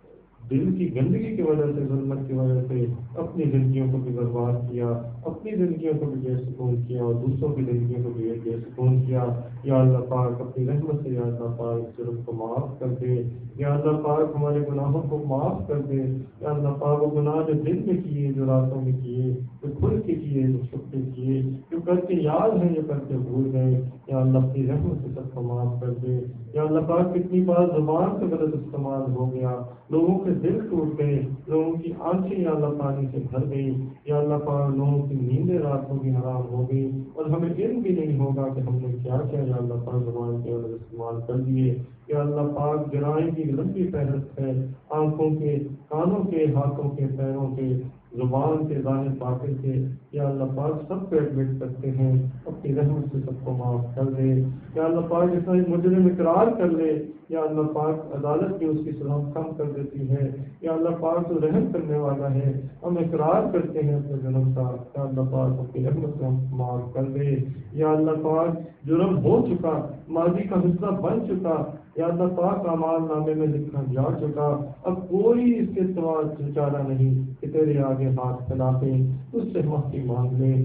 دل کی گندگی کی وجہ سے، ظلمت کی وجہ سے اپنی زندگیوں کو بھی برباد کیا، اپنی زندگیوں کو بھی بے سکون کیا اور دوسروں کی زندگیوں کو بھی بے سکون کیا۔ یا اللہ پاک اپنی رحمت سے یا اللہ پاک اس جرم کو معاف کر دے، یا اللہ پاک ہمارے گناہوں کو معاف کر دے، یا اللہ پاک وہ گناہ جو دل میں کیے، جو راتوں میں کیے، جو کھل کے کیے، جو چھپ کے کیے، جو کر کے یاد ہیں، جو کر کے بھول گئے، یا اللہ اپنی رحمت سے سب کو معاف کر دے۔ یا اللہ پاک کتنی بار زبان کا غلط استعمال ہو گیا، لوگوں کے دل ٹوٹ گئے، لوگوں کی آنکھیں یا اللہ پانی سے بھر گئی، یا اللہ پاک لوگوں کی نیندیں راتوں کی حرام ہو گئی، اور ہمیں علم بھی نہیں ہوگا کہ ہم نے کیا کیا یا اللہ پاک زبان کے غلط استعمال کر دیے۔ یا اللہ پاک جرائم کی لمبی فہرست ہے، آنکھوں کے، کانوں کے، ہاتھوں کے، پیروں کے، زبان کے، ظاہر باطن کے، یا اللہ پاک سب پہ ایڈمٹ کرتے ہیں، اپنی رحمت سے سب کو معاف کر دے۔ یا اللہ پاک جس طرح مجرم اقرار کر لے، یا اللہ پاک عدالت بھی اس کی سزا کم کر دیتی ہے۔ یا اللہ پاک تو رحم کرنے والا ہے، ہم اقرار کرتے ہیں اپنے جرم کا، یا اللہ پاک اپنی رحمت سے ہم معاف کر دے۔ یا اللہ پاک جرم ہو چکا، ماضی کا حصہ بن چکا، یا اللہ پاک اعمال نامے میں لکھا جا چکا، اب کوئی اس کے سوا چارہ نہیں کہ تیرے آگے ہاتھ پھیلا کے اس سے معافی مانگ لیں،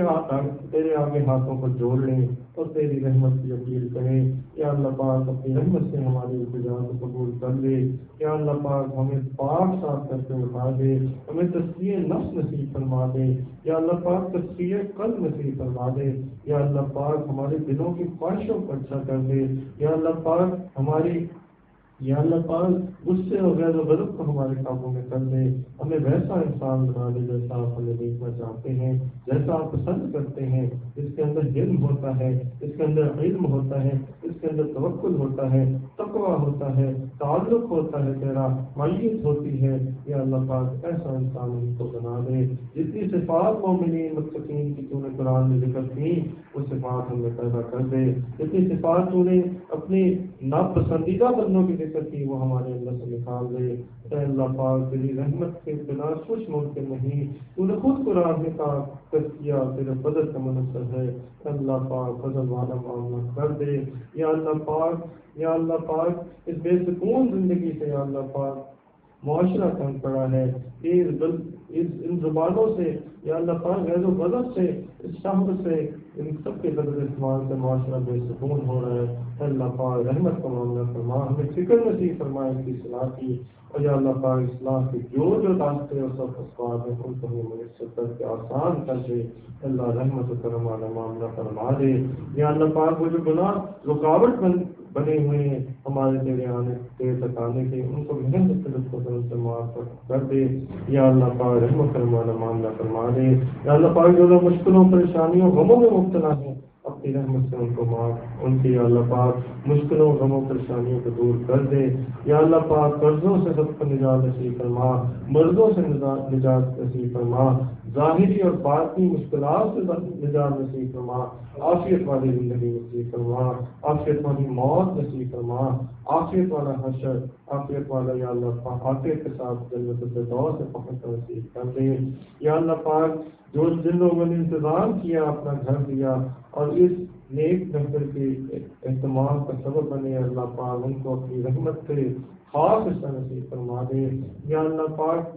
تیرے آگے ہاتھوں کو جوڑ لیں اور تیری رحمت کی اپیل کریں۔ یا اللہ پاک اپنی رحمت سے ہماری التجا کو قبول کر لے۔ یا اللہ پاک ہمیں پاک صاف کر کے اٹھا دے، ہمیں تزکیہ نفس نصیب فرما دے، یا اللہ پاک تزکیہ قلب نصیب فرما دے۔ یا اللہ پاک ہمارے دلوں کی خواہشوں کو اچھا کر دے۔ یا اللہ پاک ہماری، یا اللہ پاک غصے اور غیر و غضب کو ہمارے قابو میں کر دے، ہمیں ویسا انسان بنا دے جیسا آپ ہمیں دیکھنا چاہتے ہیں، جیسا آپ پسند کرتے ہیں، جس کے اندر علم ہوتا ہے، جس کے اندر علم ہوتا ہے، جس کے اندر توکل ہوتا ہے، تقویٰ ہوتا ہے، تعلق ہوتا ہے، تیرا معیت ہوتی ہے۔ یا اللہ پاک ایسا انسان ہم کو بنا دے، جتنی صفات مومنین متقین کی تو نے قرآن میں ذکر کی وہ صفات ہمیں پیدا کر دے، جتنی صفات تو نے اپنی ناپسندیدہ بندوں کی ذکر کی وہ ہمارے اندر سے نکال دے۔ اے اللہ پاک تیری رحمت کے بنا کچھ ممکن نہیں، تو نے خود قرآن میں کیا تیرے فضل کا منحصر ہے۔ اے اللہ پاک فضل والا معاملہ کر دے۔ یا اللہ پاک، یا اللہ پاک اس بے سکون زندگی سے یا اللہ پاک معاشرہ تنگ پڑا ہے، ان زبانوں سے یا اللہ پاک غیر و غضب سے، اس شہوت سے، ان سب کے غلط استعمال سے معاشرہ بے سکون ہو رہا ہے۔ اللہ پاک رحمت کا معاملہ فرما، ہمیں فکر نصیب فرما اس کی اصلاح کی، اور یا اللہ پاک اصلاح کے جو راستے اور سب اسباب ہیں ان کو ہمیں میسر کر کے آسان کر دے۔ اللہ رحمت و کرم والا معاملہ فرما دے۔ یا اللہ پاک وہ جو گناہ رکاوٹ بنے ہوئے ہیں ہمارے تیرے آنے تیرے تک آنے کے، ان کو محنت سے لطف و سے معاف کر دے۔ یا اللہ پاک رحمت کرم والا معاملہ فرما دے۔ یا اللہ پاک جو لوگ مشکلوں پریشانیوں غموں میں مبتلا ہیں اپنی رحمت سے ان کو معاف، ان کی یا اللہ پاک مشکلوں غموں پریشانیوں کو دور کر دے۔ یا اللہ پاک قرضوں سے سب کو نجات نصیب فرما، مرضوں سے نجات نصیب فرما، ظاہری اور باطنی مشکلات سے نجات نصیب فرما، عافیت والی زندگی نصیب فرما، عافیت والی موت نصیب فرما، عافیت والا حشر، عافیت والا یا اللہ پاک عافیت کے ساتھ جنت الفردوس سے پہنچنا نصیب کر دے۔ یا اللہ پاک جن لوگوں نے انتظام کیا، اپنا گھر دیا اور اس نیک محفل کے اہتمام کا سبب بنے، اللہ پاک ان کو اپنی رحمت سے خاص حصہ نصیب فرما دے۔ یا اللہ پاک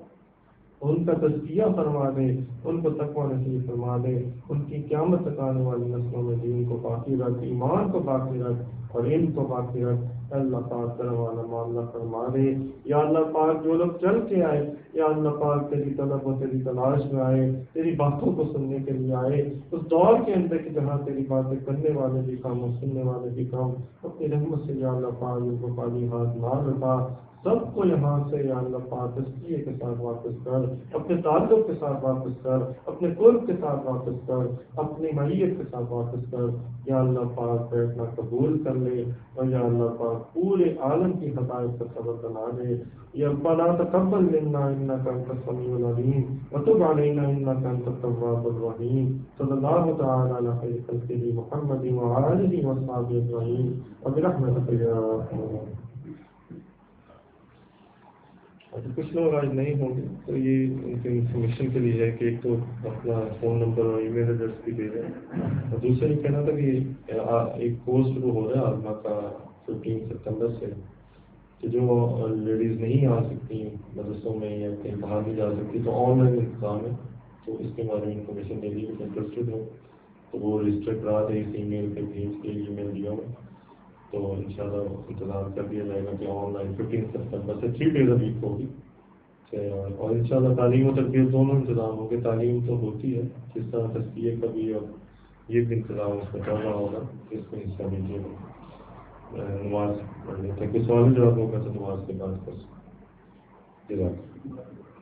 ان کا تزکیہ فرما دے، ان کو تقویٰ نصیب فرما دے، ان کی قیامت تک آنے والی نسلوں میں دین کو باقی رکھ، ایمان کو باقی رکھ اور علم کو باقی رکھ۔ اللہ پاک کرم والا معاملہ فرما دے۔ یا اللہ پاک جو لوگ چل کے آئے، یا اللہ پاک تیری طلب و تیری تلاش میں آئے، تیری باتوں کو سننے کے لیے آئے، اس دور کے اندر کہ جہاں تیری باتیں کرنے والے بھی کم اور سننے والے بھی کم، اپنی رحمت سے یا اللہ پاک ان کو خالی ہاتھ نہ رکھا، سب کو یہاں سے یا اللہ پاک تزکیے کے ساتھ واپس کر، اپنے تعلق کے ساتھ واپس کر، اپنے قرب کے ساتھ واپس کر، اپنی معیت کے ساتھ واپس کر۔ یا اللہ پاک بیٹھنا قبول کر لے، اور یا اللہ پاک پورے عالم کی حقائق کا سبب بنا دے۔ یا ربنا تقبل منا انك انت السميع العليم وتب علينا انك انت التواب الرحيم صلى الله تعالى على خير خلقه محمد وعلى اله وصحبه اجمعين وبرحمتك يا ارحم الراحمين۔ اگر کچھ لوگ آج نہیں ہوں گے تو یہ ان کے انفارمیشن کے لیے ہے کہ ایک تو اپنا فون نمبر اور ای میل ایڈریس بھی دے دیں، اور دوسرا یہ کہنا تھا کہ ایک کورس شروع ہو رہا ہے آزما کا 15 ستمبر سے، کہ جو لیڈیز نہیں آ سکتی مدرسوں میں یا کہیں باہر نہیں جا سکتی تو آن لائن انتظام ہے، تو اس کے بارے میں انفارمیشن دینی ہے، انٹرسٹڈ ہو تو وہ رجسٹر کرا دیں اس ای میل پہ بھیج کے، ای میل دیا ہو تو انشاءاللہ انتظام کر دیا جائے گا کہ آن لائن 15 سپٹمبر سے 3 days a week ہوگی، اور انشاءاللہ تعلیم و تربیت دونوں انتظام ہوگے۔ تعلیم تو ہوتی ہے، جس طرح تزکیے کا بھی اور یہ بھی انتظام اس میں چل رہا ہوگا، اس میں حصہ لیجیے گا۔ نماز پڑھ لیتے ہیں، کوئی سوال جواب ہوگا تو نماز کے بعد کر سکتے ہیں۔